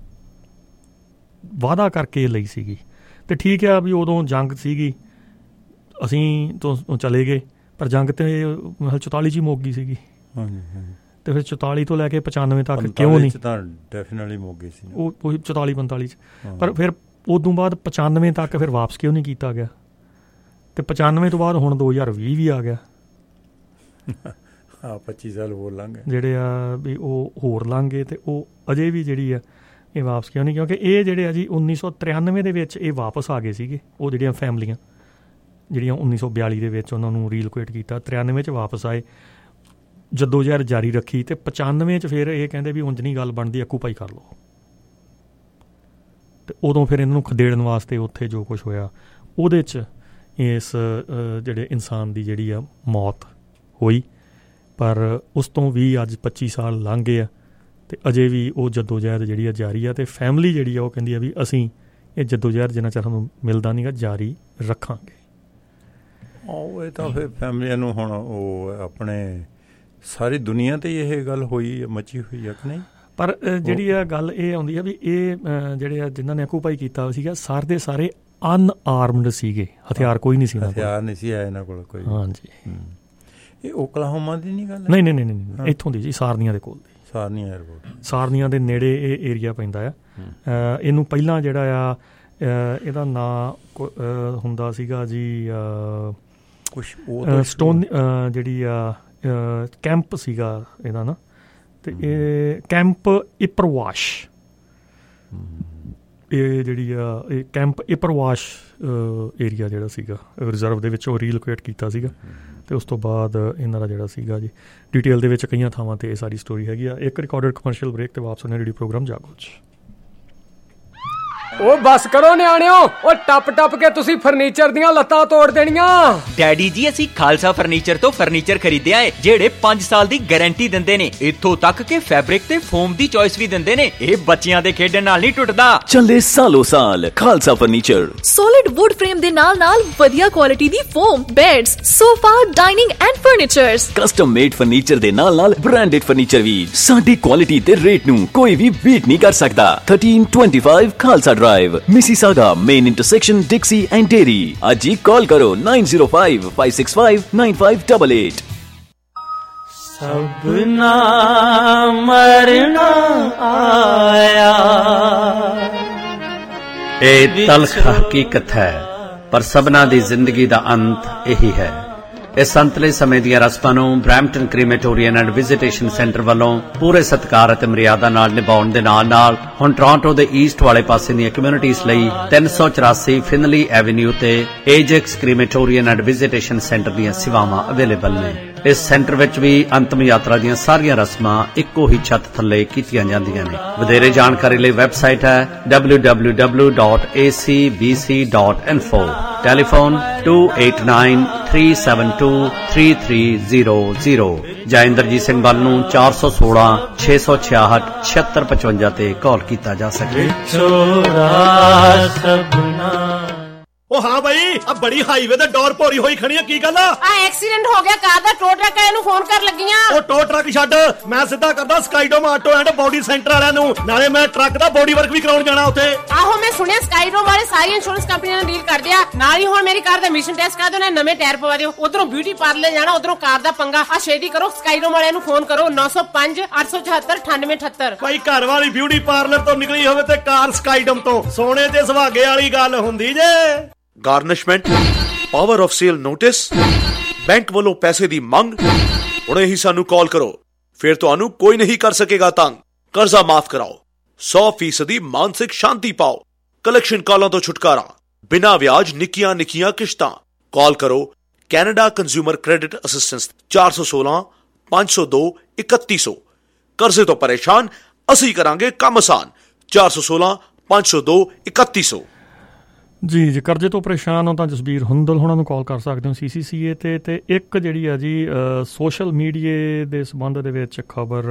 ਵਾਅਦਾ ਕਰਕੇ ਲਈ ਸੀਗੀ। ਅਤੇ ਠੀਕ ਆ ਵੀ ਉਦੋਂ ਜੰਗ ਸੀਗੀ, ਅਸੀਂ ਤੋਂ ਚਲੇ ਗਏ, ਪਰ ਜੰਗ ਤਾਂ 44 'ਚ ਹੀ ਮੁੱਕ ਗਈ ਸੀਗੀ। ਅਤੇ ਫਿਰ 44 ਤੋਂ ਲੈ ਕੇ 95 ਤੱਕ ਕਿਉਂ ਨਹੀਂ, ਡੈਫੀਨਿਟਲੀ ਮੁੱਕ ਗਈ ਸੀ ਉਹ 44-45 'ਚ, ਪਰ ਫਿਰ ਉਦੋਂ ਬਾਅਦ 95 ਤੱਕ ਫਿਰ ਵਾਪਸ ਕਿਉਂ ਨਹੀਂ ਕੀਤਾ ਗਿਆ, ਅਤੇ 95 ਤੋਂ ਬਾਅਦ ਹੁਣ 2020 ਵੀ ਆ ਗਿਆ। 25 ਸਾਲ ਹੋਰ ਲੰਘ ਗਏ ਜਿਹੜੇ ਆ ਵੀ ਉਹ ਹੋਰ ਲੰਘ ਗਏ, ਅਤੇ ਉਹ ਅਜੇ ਵੀ ਜਿਹੜੀ ਆ ਇਹ ਵਾਪਸ ਕਿਉਂ ਨਹੀਂ, ਕਿਉਂਕਿ ਇਹ ਜਿਹੜੇ ਆ ਜੀ 1993 ਦੇ ਵਿੱਚ ਇਹ ਵਾਪਸ ਆ ਗਏ ਸੀਗੇ, ਉਹ ਜਿਹੜੀਆਂ ਫੈਮਲੀਆਂ ਜਿਹੜੀਆਂ 1942 ਦੇ ਵਿੱਚ ਉਹਨਾਂ ਨੂੰ ਰੀਲੋਕੇਟ ਕੀਤਾ, 93 'ਚ ਵਾਪਸ ਆਏ, ਜੱਦੋਜਹਿਦ ਜਾਰੀ ਰੱਖੀ, ਅਤੇ 95 'ਚ ਫਿਰ ਇਹ ਕਹਿੰਦੇ ਵੀ ਉਂਝ ਨਹੀਂ ਗੱਲ ਬਣਦੀ, ਆਕੂਪਾਈ ਕਰ ਲਓ। ਅਤੇ ਉਦੋਂ ਫਿਰ ਇਹਨਾਂ ਨੂੰ ਖਦੇੜਨ ਵਾਸਤੇ ਉੱਥੇ ਜੋ ਕੁਛ ਹੋਇਆ ਉਹਦੇ 'ਚ ਇਸ ਜਿਹੜੇ ਇਨਸਾਨ ਦੀ ਜਿਹੜੀ ਆ ਮੌਤ ਹੋਈ। ਪਰ ਉਸ ਤੋਂ ਵੀ ਅੱਜ 25 ਸਾਲ ਲੰਘ ਗਏ ਆ ਅਤੇ ਅਜੇ ਵੀ ਉਹ ਜੱਦੋਜਹਿਦ ਜਿਹੜੀ ਆ ਜਾਰੀ ਆ, ਅਤੇ ਫੈਮਿਲੀ ਜਿਹੜੀ ਆ ਉਹ ਕਹਿੰਦੀ ਆ ਵੀ ਅਸੀਂ ਇਹ ਜੱਦੋਜਹਿਦ ਜਿੰਨਾ ਚਿਰ ਸਾਨੂੰ ਮਿਲਦਾ ਨਹੀਂ ਗਾ ਜਾਰੀ ਰੱਖਾਂਗੇ। ਉਹ ਇਹ ਤਾਂ ਫਿਰ ਫੈਮਲੀਆਂ ਨੂੰ ਹੁਣ ਉਹ ਆਪਣੇ ਸਾਰੀ ਦੁਨੀਆ 'ਤੇ ਇਹ ਗੱਲ ਹੋਈ ਮੱਚੀ ਹੋਈ ਆ ਕਿ ਨਹੀਂ? ਪਰ ਜਿਹੜੀ ਆ ਗੱਲ ਇਹ ਆਉਂਦੀ ਆ ਵੀ ਇਹ ਜਿਹੜੇ ਆ ਜਿਨ੍ਹਾਂ ਨੇ ਆਕੂਪਾਈ ਕੀਤਾ ਸੀਗਾ ਸਾਰੇ ਦੇ ਸਾਰੇ ਅਨਆਰਮਡ ਸੀਗੇ, ਹਥਿਆਰ ਕੋਈ ਨਹੀਂ ਸੀ, ਹਥਿਆਰ ਨਹੀਂ ਸੀ ਆਇਆ ਇਹਨਾਂ ਕੋਲ ਕੋਈ। ਹਾਂਜੀ, ਇਹ ਓਕਲਾਹੋਮਾ ਦੀ ਨਹੀਂ ਗੱਲ? ਨਹੀਂ, ਇੱਥੋਂ ਦੀ ਜੀ, ਸਾਰਨੀਆਂ ਦੇ ਕੋਲ ਦੀ, ਸਾਰਨੀਆਂ ਏਅਰਪੋਰਟ, ਸਾਰਨੀਆਂ ਦੇ ਨੇੜੇ ਇਹ ਏਰੀਆ ਪੈਂਦਾ ਆ। ਇਹਨੂੰ ਪਹਿਲਾਂ ਜਿਹੜਾ ਆ ਇਹਦਾ ਨਾਂ ਹੁੰਦਾ ਸੀਗਾ ਜੀ ਕੁਛ ਸਟੋਨ ਜਿਹੜੀ ਆ ਕੈਂਪ ਸੀਗਾ ਇਹਦਾ ਨਾ, ਅਤੇ ਇਹ ਕੈਂਪ ਇਪਰਵਾਸ਼, ਇਹ ਜਿਹੜੀ ਆ ਇਹ ਕੈਂਪ ਇਪਰਵਾਸ਼ ਏਰੀਆ ਜਿਹੜਾ ਸੀਗਾ ਰਿਜ਼ਰਵ ਦੇ ਵਿੱਚ ਉਹ ਰੀਲੋਕੇਟ ਕੀਤਾ ਸੀਗਾ। ਅਤੇ ਉਸ ਤੋਂ ਬਾਅਦ ਇਹਨਾਂ ਦਾ ਜਿਹੜਾ ਸੀਗਾ ਜੀ ਡਿਟੇਲ ਦੇ ਵਿੱਚ ਕਈਆਂ ਥਾਵਾਂ 'ਤੇ ਇਹ ਸਾਰੀ ਸਟੋਰੀ ਹੈਗੀ ਆ। ਇੱਕ ਰਿਕਾਰਡਡ ਕਮਰਸ਼ੀਅਲ ਬ੍ਰੇਕ 'ਤੇ ਵਾਪਸ ਆਉਂਦੇ ਰੇਡੀਓ ਪ੍ਰੋਗਰਾਮ ਜਾਗੋ 'ਚ। ਉਹ ਬਸ ਕਰੋ ਨਿਆਣਿਓ, ਉਹ ਟੱਪ ਟੱਪ ਕੇ ਤੁਸੀਂ ਫਰਨੀਚਰ ਦੀਆਂ ਲੱਤਾਂ ਤੋੜ ਦੇਣੀਆਂ। ਡੈਡੀ ਜੀ ਅਸੀਂ ਖਾਲਸਾ ਫਰਨੀਚਰ ਤੋਂ ਫਰਨੀਚਰ ਖਰੀਦਿਆ ਏ ਜਿਹੜੇ 5 ਸਾਲ ਦੀ ਗਾਰੰਟੀ ਦਿੰਦੇ ਨੇ, ਇੱਥੋਂ ਤੱਕ ਕਿ ਫੈਬਰਿਕ ਤੇ ਫੋਮ ਦੀ ਚੋਇਸ ਵੀ ਦਿੰਦੇ ਨੇ। ਇਹ ਬੱਚਿਆਂ ਦੇ ਖੇਡਣ ਨਾਲ ਨਹੀਂ ਟੁੱਟਦਾ, ਚੱਲੇ ਸਾਲੋ ਸਾਲ। Khalsa furniture solid wood frame ਦੇ ਨਾਲ ਵਧੀਆ ਕੁਆਲਿਟੀ ਦੀ foam, beds, sofa, dining and furnitures, custom made furniture ਦੇ ਨਾਲ ਬ੍ਰਾਂਡਡ ਫਰਨੀਚਰ ਵੀ। ਸਾਡੀ ਕੁਆਲਿਟੀ ਤੇ ਰੇਟ ਨੂੰ ਕੋਈ ਵੀ ਬੀਟ ਨਹੀਂ ਕਰ ਸਕਦਾ। 1325 Khalsa Mississauga, main intersection, Dixie and Dairy. आज ही कॉल करो 905-565-9588। सबना मरना आया, ਇਹ ਤਲਖ ਹਕੀਕਤ ਹੈ, ਪਰ ਸਭਨਾਂ ਦੀ ਜ਼ਿੰਦਗੀ ਦਾ ਅੰਤ ਇਹੀ ਹੈ। ਇਸ ਅੰਤਲੇ ਸਮੇਂ ਦੀਆਂ ਰਸਮਾਂ ਨੂੰ Brampton crematorium and visitation centre ਵੱਲੋਂ ਪੂਰੇ ਸਤਿਕਾਰ ਅਤੇ ਮਰਿਆਦਾ ਨਾਲ ਨਿਭਾਉਣ ਦੇ ਨਾਲ ਹੁਣ ਟੋਰਾਂਟੋ ਦੇ ਈਸਟ ਵਾਲੇ ਪਾਸੇ ਦੀਆਂ ਕਮਿਊਨਿਟੀਜ਼ ਲਈ 384 ਫਿਨਲੀ ਐਵਨਿਊ ਤੇ Ajax crematorium and visitation centre ਦੀਆਂ ਸੇਵਾਵਾਂ ਅਵੇਲੇਬਲ ਨੇ। ਇਸ ਸੈਂਟਰ ਵਿੱਚ ਵੀ ਅੰਤਮ ਯਾਤਰਾ ਦੀਆਂ ਸਾਰੀਆਂ ਰਸਮਾਂ ਇੱਕੋ ਹੀ ਛੱਤ ਥੱਲੇ ਕੀਤੀਆਂ ਜਾਂਦੀਆਂ ਨੇ। ਵਧੇਰੇ ਜਾਣਕਾਰੀ ਲਈ ਵੈਬਸਾਈਟ ਹੈ www.acbc.info, ਟੈਲੀਫੋਨ 2893723300 ਜਾਂ ਇੰਦਰਜੀਤ ਸਿੰਘ ਬੱਲ ਨੂੰ 416 666 7655 ਤੇ ਕਾਲ ਕੀਤਾ ਜਾ ਸਕੇ। ਉਹ ਹਾਂ ਬਈ, ਆ ਬੜੀ ਹਾਈਵੇ ਤੇ ਡੋਰ ਭੋਰੀ ਹੋਈ ਖੜੀ ਆ, ਕੀ ਗੱਲ ਆ? ਐਕਸੀਡੈਂਟ ਹੋ ਗਿਆ ਕਾਰ ਦਾ, ਟੋ ਟਰੱਕ ਵਾਲਿਆਂ ਨੂੰ ਫੋਨ ਕਰ ਲੱਗੀਆਂ। ਉਹ ਟੋ ਟਰੱਕ ਛੱਡ, ਮੈਂ ਸਿੱਧਾ ਕਰਦਾ Skydome auto and body centre ਵਾਲਿਆਂ ਨੂੰ, ਨਾਲੇ ਮੈਂ ਟਰੱਕ ਦਾ ਬੋਡੀ ਵਰਕ ਵੀ ਕਰਾਉਣ ਜਾਣਾ ਉੱਥੇ। ਆਹੋ ਮੈਂ ਸੁਣਿਆ ਸਕਾਈਡੋਮ ਵਾਲੇ ਸਾਰੀ ਇੰਸ਼ੋਰੈਂਸ ਕੰਪਨੀਆਂ ਨਾਲ ਡੀਲ ਕਰਦੇ ਆ, ਨਾਲ ਹੀ ਹੁਣ ਮੇਰੀ ਕਾਰ ਦਾ ਐਮਿਸ਼ਨ ਟੈਸਟ ਕਰਾ ਦਿਓ, ਨਵੇਂ ਟਾਇਰ ਪਵਾ ਦਿਓ। ਉਧਰੋਂ ਬਿਊਟੀ ਪਾਰਲਰ ਜਾਣਾ, ਉਧਰੋਂ ਕਾਰ ਦਾ ਪੰਗਾ। ਆ ਛੇਤੀ ਕਰੋ, ਸਕਾਈਡੋਮ ਵਾਲਿਆਂ ਨੂੰ ਫੋਨ ਕਰੋ 905-874-9878। ਭਾਈ ਘਰ ਵਾਲੀ ਬਿਊਟੀ ਪਾਰਲਰ ਤੋਂ ਨਿਕਲੀ ਹੋਵੇ ਤੇ ਕਾਰ ਸਕਾਈਡੋਮ ਤੋਂ, ਸੋਨੇ ਤੇ ਸੁਹਾਗੇ ਵਾਲੀ ਗੱਲ ਹੁੰਦੀ ਜੇ। Garnishment, power of sale notice, bank ਵੱਲੋਂ ਪੈਸੇ ਦੀ ਮੰਗ। ਹੁਣੇ ਹੀ ਸਾਨੂੰ ਕਾਲ ਕਰੋ, ਫਿਰ ਤੁਹਾਨੂੰ ਕੋਈ ਨਹੀਂ ਕਰ ਸਕੇਗਾ ਤੰਗ। ਕਰਜ਼ਾ ਮਾਫ ਕਰਾਓ, 100% ਮਾਨਸਿਕ ਸ਼ਾਂਤੀ ਪਾਓ, ਕਲੈਕਸ਼ਨ ਕਾਲਾਂ ਤੋਂ ਛੁਟਕਾਰਾ, ਬਿਨਾਂ ਵਿਆਜ ਨਿੱਕੀਆਂ ਨਿੱਕੀਆਂ ਕਿਸ਼ਤਾਂ। ਕਾਲ ਕਰੋ ਕੈਨੇਡਾ ਕੰਜ਼ਿਊਮਰ ਕ੍ਰੈਡਿਟ ਅਸਿਸਟੈਂਸ 416-502-3100। ਕਰਜ਼ੇ ਤੋਂ ਪਰੇਸ਼ਾਨ, ਅਸੀਂ ਕਰਾਂਗੇ ਕੰਮ ਆਸਾਨ। 416-502-3100। ਜੀ ਕਰਜ਼ੇ ਤੋਂ ਪਰੇਸ਼ਾਨ ਹੋ ਤਾਂ ਜਸਬੀਰ ਹੁੰਦਲ ਹੋਣਾ ਨੂੰ ਕਾਲ ਕਰ ਸਕਦੇ ਹੋ CCCA ਤੇ ਇੱਕ ਜਿਹੜੀ ਆ ਜੀ ਸੋਸ਼ਲ ਮੀਡੀਆ ਦੇ ਸੰਬੰਧ ਦੇ ਵਿੱਚ ਖਬਰ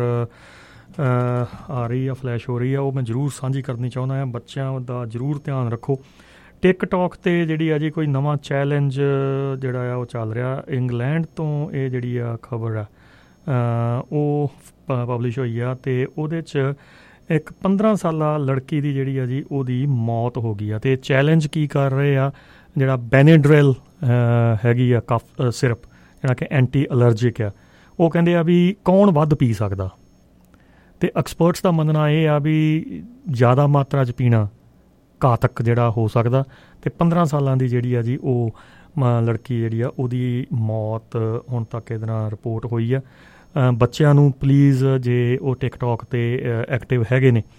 ਆ ਰਹੀ ਆ, ਫਲੈਸ਼ ਹੋ ਰਹੀ ਆ, ਉਹ ਮੈਂ ਜ਼ਰੂਰ ਸਾਂਝੀ ਕਰਨੀ ਚਾਹੁੰਦਾ ਹਾਂ। ਬੱਚਿਆਂ ਦਾ ਜ਼ਰੂਰ ਧਿਆਨ ਰੱਖੋ। ਟਿਕਟੌਕ 'ਤੇ ਜਿਹੜੀ ਆ ਜੀ ਕੋਈ ਨਵਾਂ ਚੈਲੰਜ ਜਿਹੜਾ ਆ ਉਹ ਚੱਲ ਰਿਹਾ। ਇੰਗਲੈਂਡ ਤੋਂ ਇਹ ਜਿਹੜੀ ਆ ਖਬਰ ਆ ਉਹ ਪਬਲਿਸ਼ ਹੋਈ ਆ, ਅਤੇ ਉਹਦੇ 'ਚ ਇੱਕ 15 ਸਾਲਾ ਲੜਕੀ ਦੀ ਜਿਹੜੀ ਆ ਜੀ ਉਹਦੀ ਮੌਤ ਹੋ ਗਈ ਆ। ਅਤੇ ਚੈਲੰਜ ਕੀ ਕਰ ਰਹੇ ਆ, ਜਿਹੜਾ ਬੈਨੇਡਰਲ ਹੈਗੀ ਆ ਕਫ ਸਿਰਪ, ਜਿਹੜਾ ਕਿ ਐਂਟੀ ਅਲਰਜਿਕ ਆ, ਉਹ ਕਹਿੰਦੇ ਆ ਵੀ ਕੌਣ ਵੱਧ ਪੀ ਸਕਦਾ। ਅਤੇ ਐਕਸਪਰਟਸ ਦਾ ਮੰਨਣਾ ਇਹ ਆ ਵੀ ਜ਼ਿਆਦਾ ਮਾਤਰਾ 'ਚ ਪੀਣਾ ਘਾਤਕ ਜਿਹੜਾ ਹੋ ਸਕਦਾ। ਅਤੇ 15 ਸਾਲਾਂ ਦੀ ਜਿਹੜੀ ਆ ਜੀ ਉਹ ਲੜਕੀ ਜਿਹੜੀ ਆ ਉਹਦੀ ਮੌਤ ਹੁਣ ਤੱਕ ਇਹਦੇ ਨਾਲ ਰਿਪੋਰਟ ਹੋਈ ਆ। ਬੱਚਿਆਂ ਨੂੰ ਪਲੀਜ਼, ਜੇ ਉਹ ਟਿਕਟੌਕ 'ਤੇ ਐਕਟਿਵ ਹੈਗੇ ਨੇ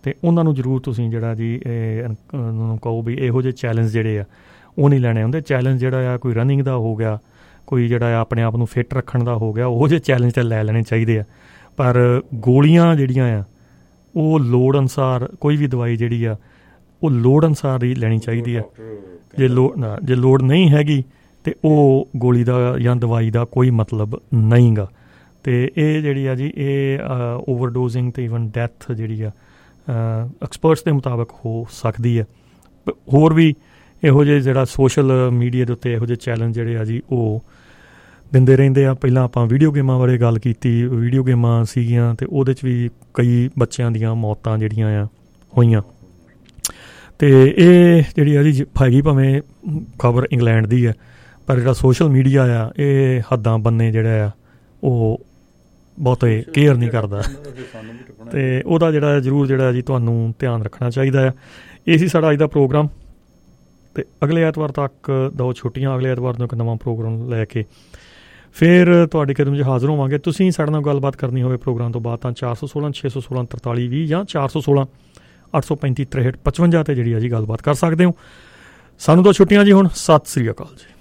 ਅਤੇ ਉਹਨਾਂ ਨੂੰ ਜ਼ਰੂਰ ਤੁਸੀਂ ਜਿਹੜਾ ਜੀ ਨੂੰ ਕਹੋ ਵੀ ਇਹੋ ਜਿਹੇ ਚੈਲੰਜ ਜਿਹੜੇ ਆ ਉਹ ਨਹੀਂ ਲੈਣੇ ਹੁੰਦੇ। ਚੈਲੰਜ ਜਿਹੜਾ ਆ ਕੋਈ ਰਨਿੰਗ ਦਾ ਹੋ ਗਿਆ, ਕੋਈ ਜਿਹੜਾ ਆ ਆਪਣੇ ਆਪ ਨੂੰ ਫਿੱਟ ਰੱਖਣ ਦਾ ਹੋ ਗਿਆ, ਉਹੋ ਜਿਹੇ ਚੈਲੰਜ ਤਾਂ ਲੈ ਲੈਣੇ ਚਾਹੀਦੇ ਆ। ਪਰ ਗੋਲੀਆਂ ਜਿਹੜੀਆਂ ਆ ਉਹ ਲੋੜ ਅਨੁਸਾਰ, ਕੋਈ ਵੀ ਦਵਾਈ ਜਿਹੜੀ ਆ ਉਹ ਲੋੜ ਅਨੁਸਾਰ ਹੀ ਲੈਣੀ ਚਾਹੀਦੀ ਆ। ਜੇ ਲੋੜ ਨਹੀਂ ਹੈਗੀ ਅਤੇ ਉਹ ਗੋਲੀ ਦਾ ਜਾਂ ਦਵਾਈ ਦਾ ਕੋਈ ਮਤਲਬ ਨਹੀਂ ਗਾ। ਅਤੇ ਇਹ ਜਿਹੜੀ ਆ ਜੀ ਇਹ ਓਵਰਡੋਜ਼ਿੰਗ ਅਤੇ ਈਵਨ ਡੈਥ ਜਿਹੜੀ ਆ ਐਕਸਪਰਟਸ ਦੇ ਮੁਤਾਬਕ ਹੋ ਸਕਦੀ ਹੈ। ਹੋਰ ਵੀ ਇਹੋ ਜਿਹੇ ਜਿਹੜਾ ਸੋਸ਼ਲ ਮੀਡੀਆ ਦੇ ਉੱਤੇ ਇਹੋ ਜਿਹੇ ਚੈਲੰਜ ਜਿਹੜੇ ਆ ਜੀ ਉਹ ਦਿੰਦੇ ਰਹਿੰਦੇ ਆ। ਪਹਿਲਾਂ ਆਪਾਂ ਵੀਡੀਓ ਗੇਮਾਂ ਬਾਰੇ ਗੱਲ ਕੀਤੀ, ਵੀਡੀਓ ਗੇਮਾਂ ਸੀਗੀਆਂ ਅਤੇ ਉਹਦੇ 'ਚ ਵੀ ਕਈ ਬੱਚਿਆਂ ਦੀਆਂ ਮੌਤਾਂ ਜਿਹੜੀਆਂ ਆ ਹੋਈਆਂ। ਅਤੇ ਇਹ ਜਿਹੜੀ ਆ ਜੀ ਹੈਗੀ ਭਾਵੇਂ ਖਬਰ ਇੰਗਲੈਂਡ ਦੀ ਹੈ, ਪਰ ਜਿਹੜਾ ਸੋਸ਼ਲ ਮੀਡੀਆ ਆ ਇਹ ਹੱਦਾਂ ਬੰਨੇ ਜਿਹੜਾ ਆ ਉਹ ਬਹੁਤੇ ਕੇਅਰ ਨਹੀਂ ਕਰਦਾ, ਅਤੇ ਉਹਦਾ ਜਿਹੜਾ ਜ਼ਰੂਰ ਜਿਹੜਾ ਜੀ ਤੁਹਾਨੂੰ ਧਿਆਨ ਰੱਖਣਾ ਚਾਹੀਦਾ ਆ। ਇਹ ਸੀ ਸਾਡਾ ਅੱਜ ਦਾ ਪ੍ਰੋਗਰਾਮ, ਅਤੇ ਅਗਲੇ ਐਤਵਾਰ ਤੱਕ 2 ਛੁੱਟੀਆਂ, ਅਗਲੇ ਐਤਵਾਰ ਨੂੰ ਇੱਕ ਨਵਾਂ ਪ੍ਰੋਗਰਾਮ ਲੈ ਕੇ ਫਿਰ ਤੁਹਾਡੇ ਕਦਮ 'ਚ ਹਾਜ਼ਰ ਹੋਵਾਂਗੇ। ਤੁਸੀਂ ਸਾਡੇ ਨਾਲ ਗੱਲਬਾਤ ਕਰਨੀ ਹੋਵੇ ਪ੍ਰੋਗਰਾਮ ਤੋਂ ਬਾਅਦ ਤਾਂ 416 616 43 20 ਜਾਂ 416 835 63 55 'ਤੇ ਜਿਹੜੀ ਆ ਜੀ ਗੱਲਬਾਤ ਕਰ ਸਕਦੇ ਹੋ। ਸਾਨੂੰ ਤਾਂ ਛੁੱਟੀਆਂ ਜੀ ਹੁਣ। ਸਤਿ ਸ੍ਰੀ ਅਕਾਲ ਜੀ।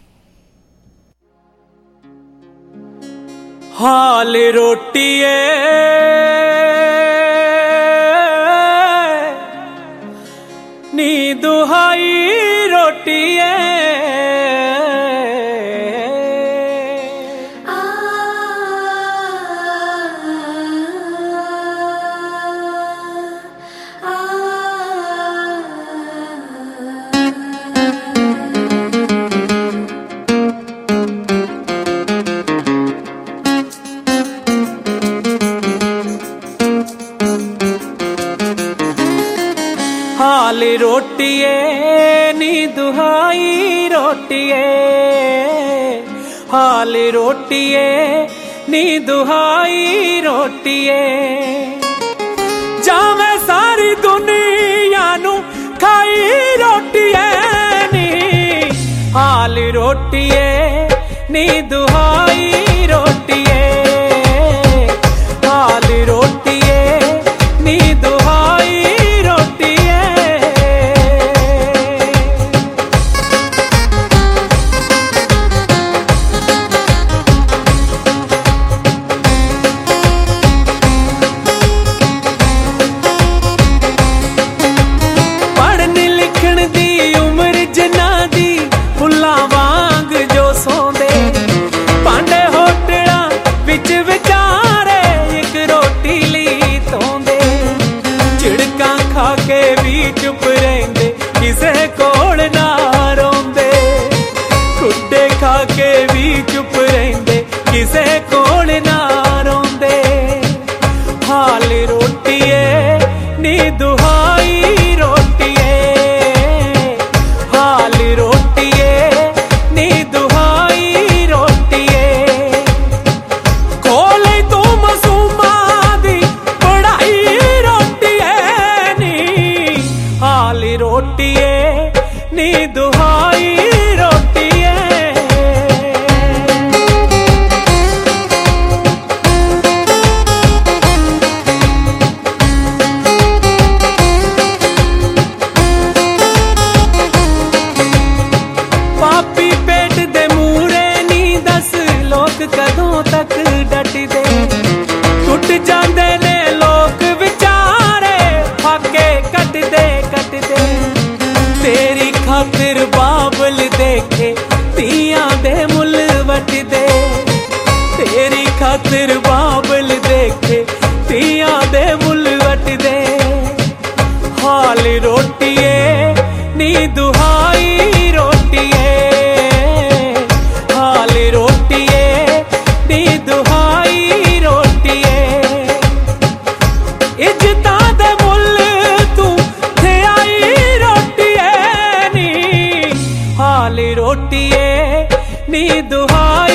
ਹਾਲ ਰੋਟੀਏ ਨੀ ਦੁਹਾਈ ਰੋਟੀਏ ਰੋਟੀਏ ਨੀ ਦੁਹਾਈ ਰੋਟੀਏ, ਹਾਲ ਰੋਟੀਏ ਨੀ ਦੁਹਾਈ ਰੋਟੀਏ, ਜਾਵੇਂ ਸਾਰੀ ਦੁਨੀਆ ਨੂੰ ਖਾਈ ਰੋਟੀਏ ਨੀ, ਹਾਲ ਰੋਟੀਏ ਨੀ ਦੁਹਾਈ ਰੋਟੀਏ, ਹਾਲ ਰੋਟੀਏ ਨੀ ਦੁਹਾਈ ਚੁੱਪ ਰਹਿੰਦੇ ਕਿਸੇ ਕੋਲ ਨਾ ਰੋਂਦੇ, ਖੁੱਡੇ ਖਾ ਕੇ ਵੀ ਚੁੱਪ ਰਹਿੰਦੇ ਕਿਸੇ ਕੋਲ ਨਾ ਰੋਂਦੇ, ਹਾਲ ਰੋਟੀਏ ਨੀ ਦੁਹਾਈ ਰੋਟੀਏ, ਹਾਲ ਰੋਟੀਏ ਨੀ ਦੁਹਾਈ ਰੋਟੀਏ, ਕੋਲੇ ਤੂੰ ਮਾਸੂਮਾਂ ਦੀ ਪੜ੍ਹਾਈ ਰੋਟੀਏ ਨੀ, ਹਾਲ ਰੋਟੀਏ ਨੀ ਦੁਹਾਈ ਰੋਟੀਏ। ਪਾਪੀ ਪੇਟ ਦੇ ਮੂਹਰੇ ਨੀ ਦੱਸ ਲੋਕ ਕਦੋਂ ਤੱਕ ਡਟਦੇ, ਟੁੱਟ ਜਾਂਦੇ ਨੇ ਲੋਕ ਵਿਚਾਰੇ ਫਾਕੇ ਕੱਟਦੇ ਕੱਟਦੇ, ਤੇਰੀ ਖਾਤਰ ਬਾਬਲ ਦੇਖੇ ਧੀਆਂ ਦੇ ਮੁੱਲ ਵੱਟਦੇ, ਤੇਰੀ ਖਾਤਰ ਬਾਬਲ ਦੇਖੇ ਧੀਆਂ ਦੇ ਮੁੱਲ ਵੱਟਦੇ, ਹਾਲ ਰੋਟੀਏ ਨੀ ਦੁਹਾਈ ਰੋਟੀਏ, ਹਾਲ ਰੋਟੀਏ ਨੀ ਦੁਹਾਈ ਰੋਟੀਏ, ਇੱਜ਼ਤਾਂ ਦੇ ਮੁੱਲ ਤੂੰ ਥਿਆਈ ਰੋਟੀਏ ਨੀ, ਹਾਲ ਰੋਟੀਏ ਨੀ ਦੁਹਾਈ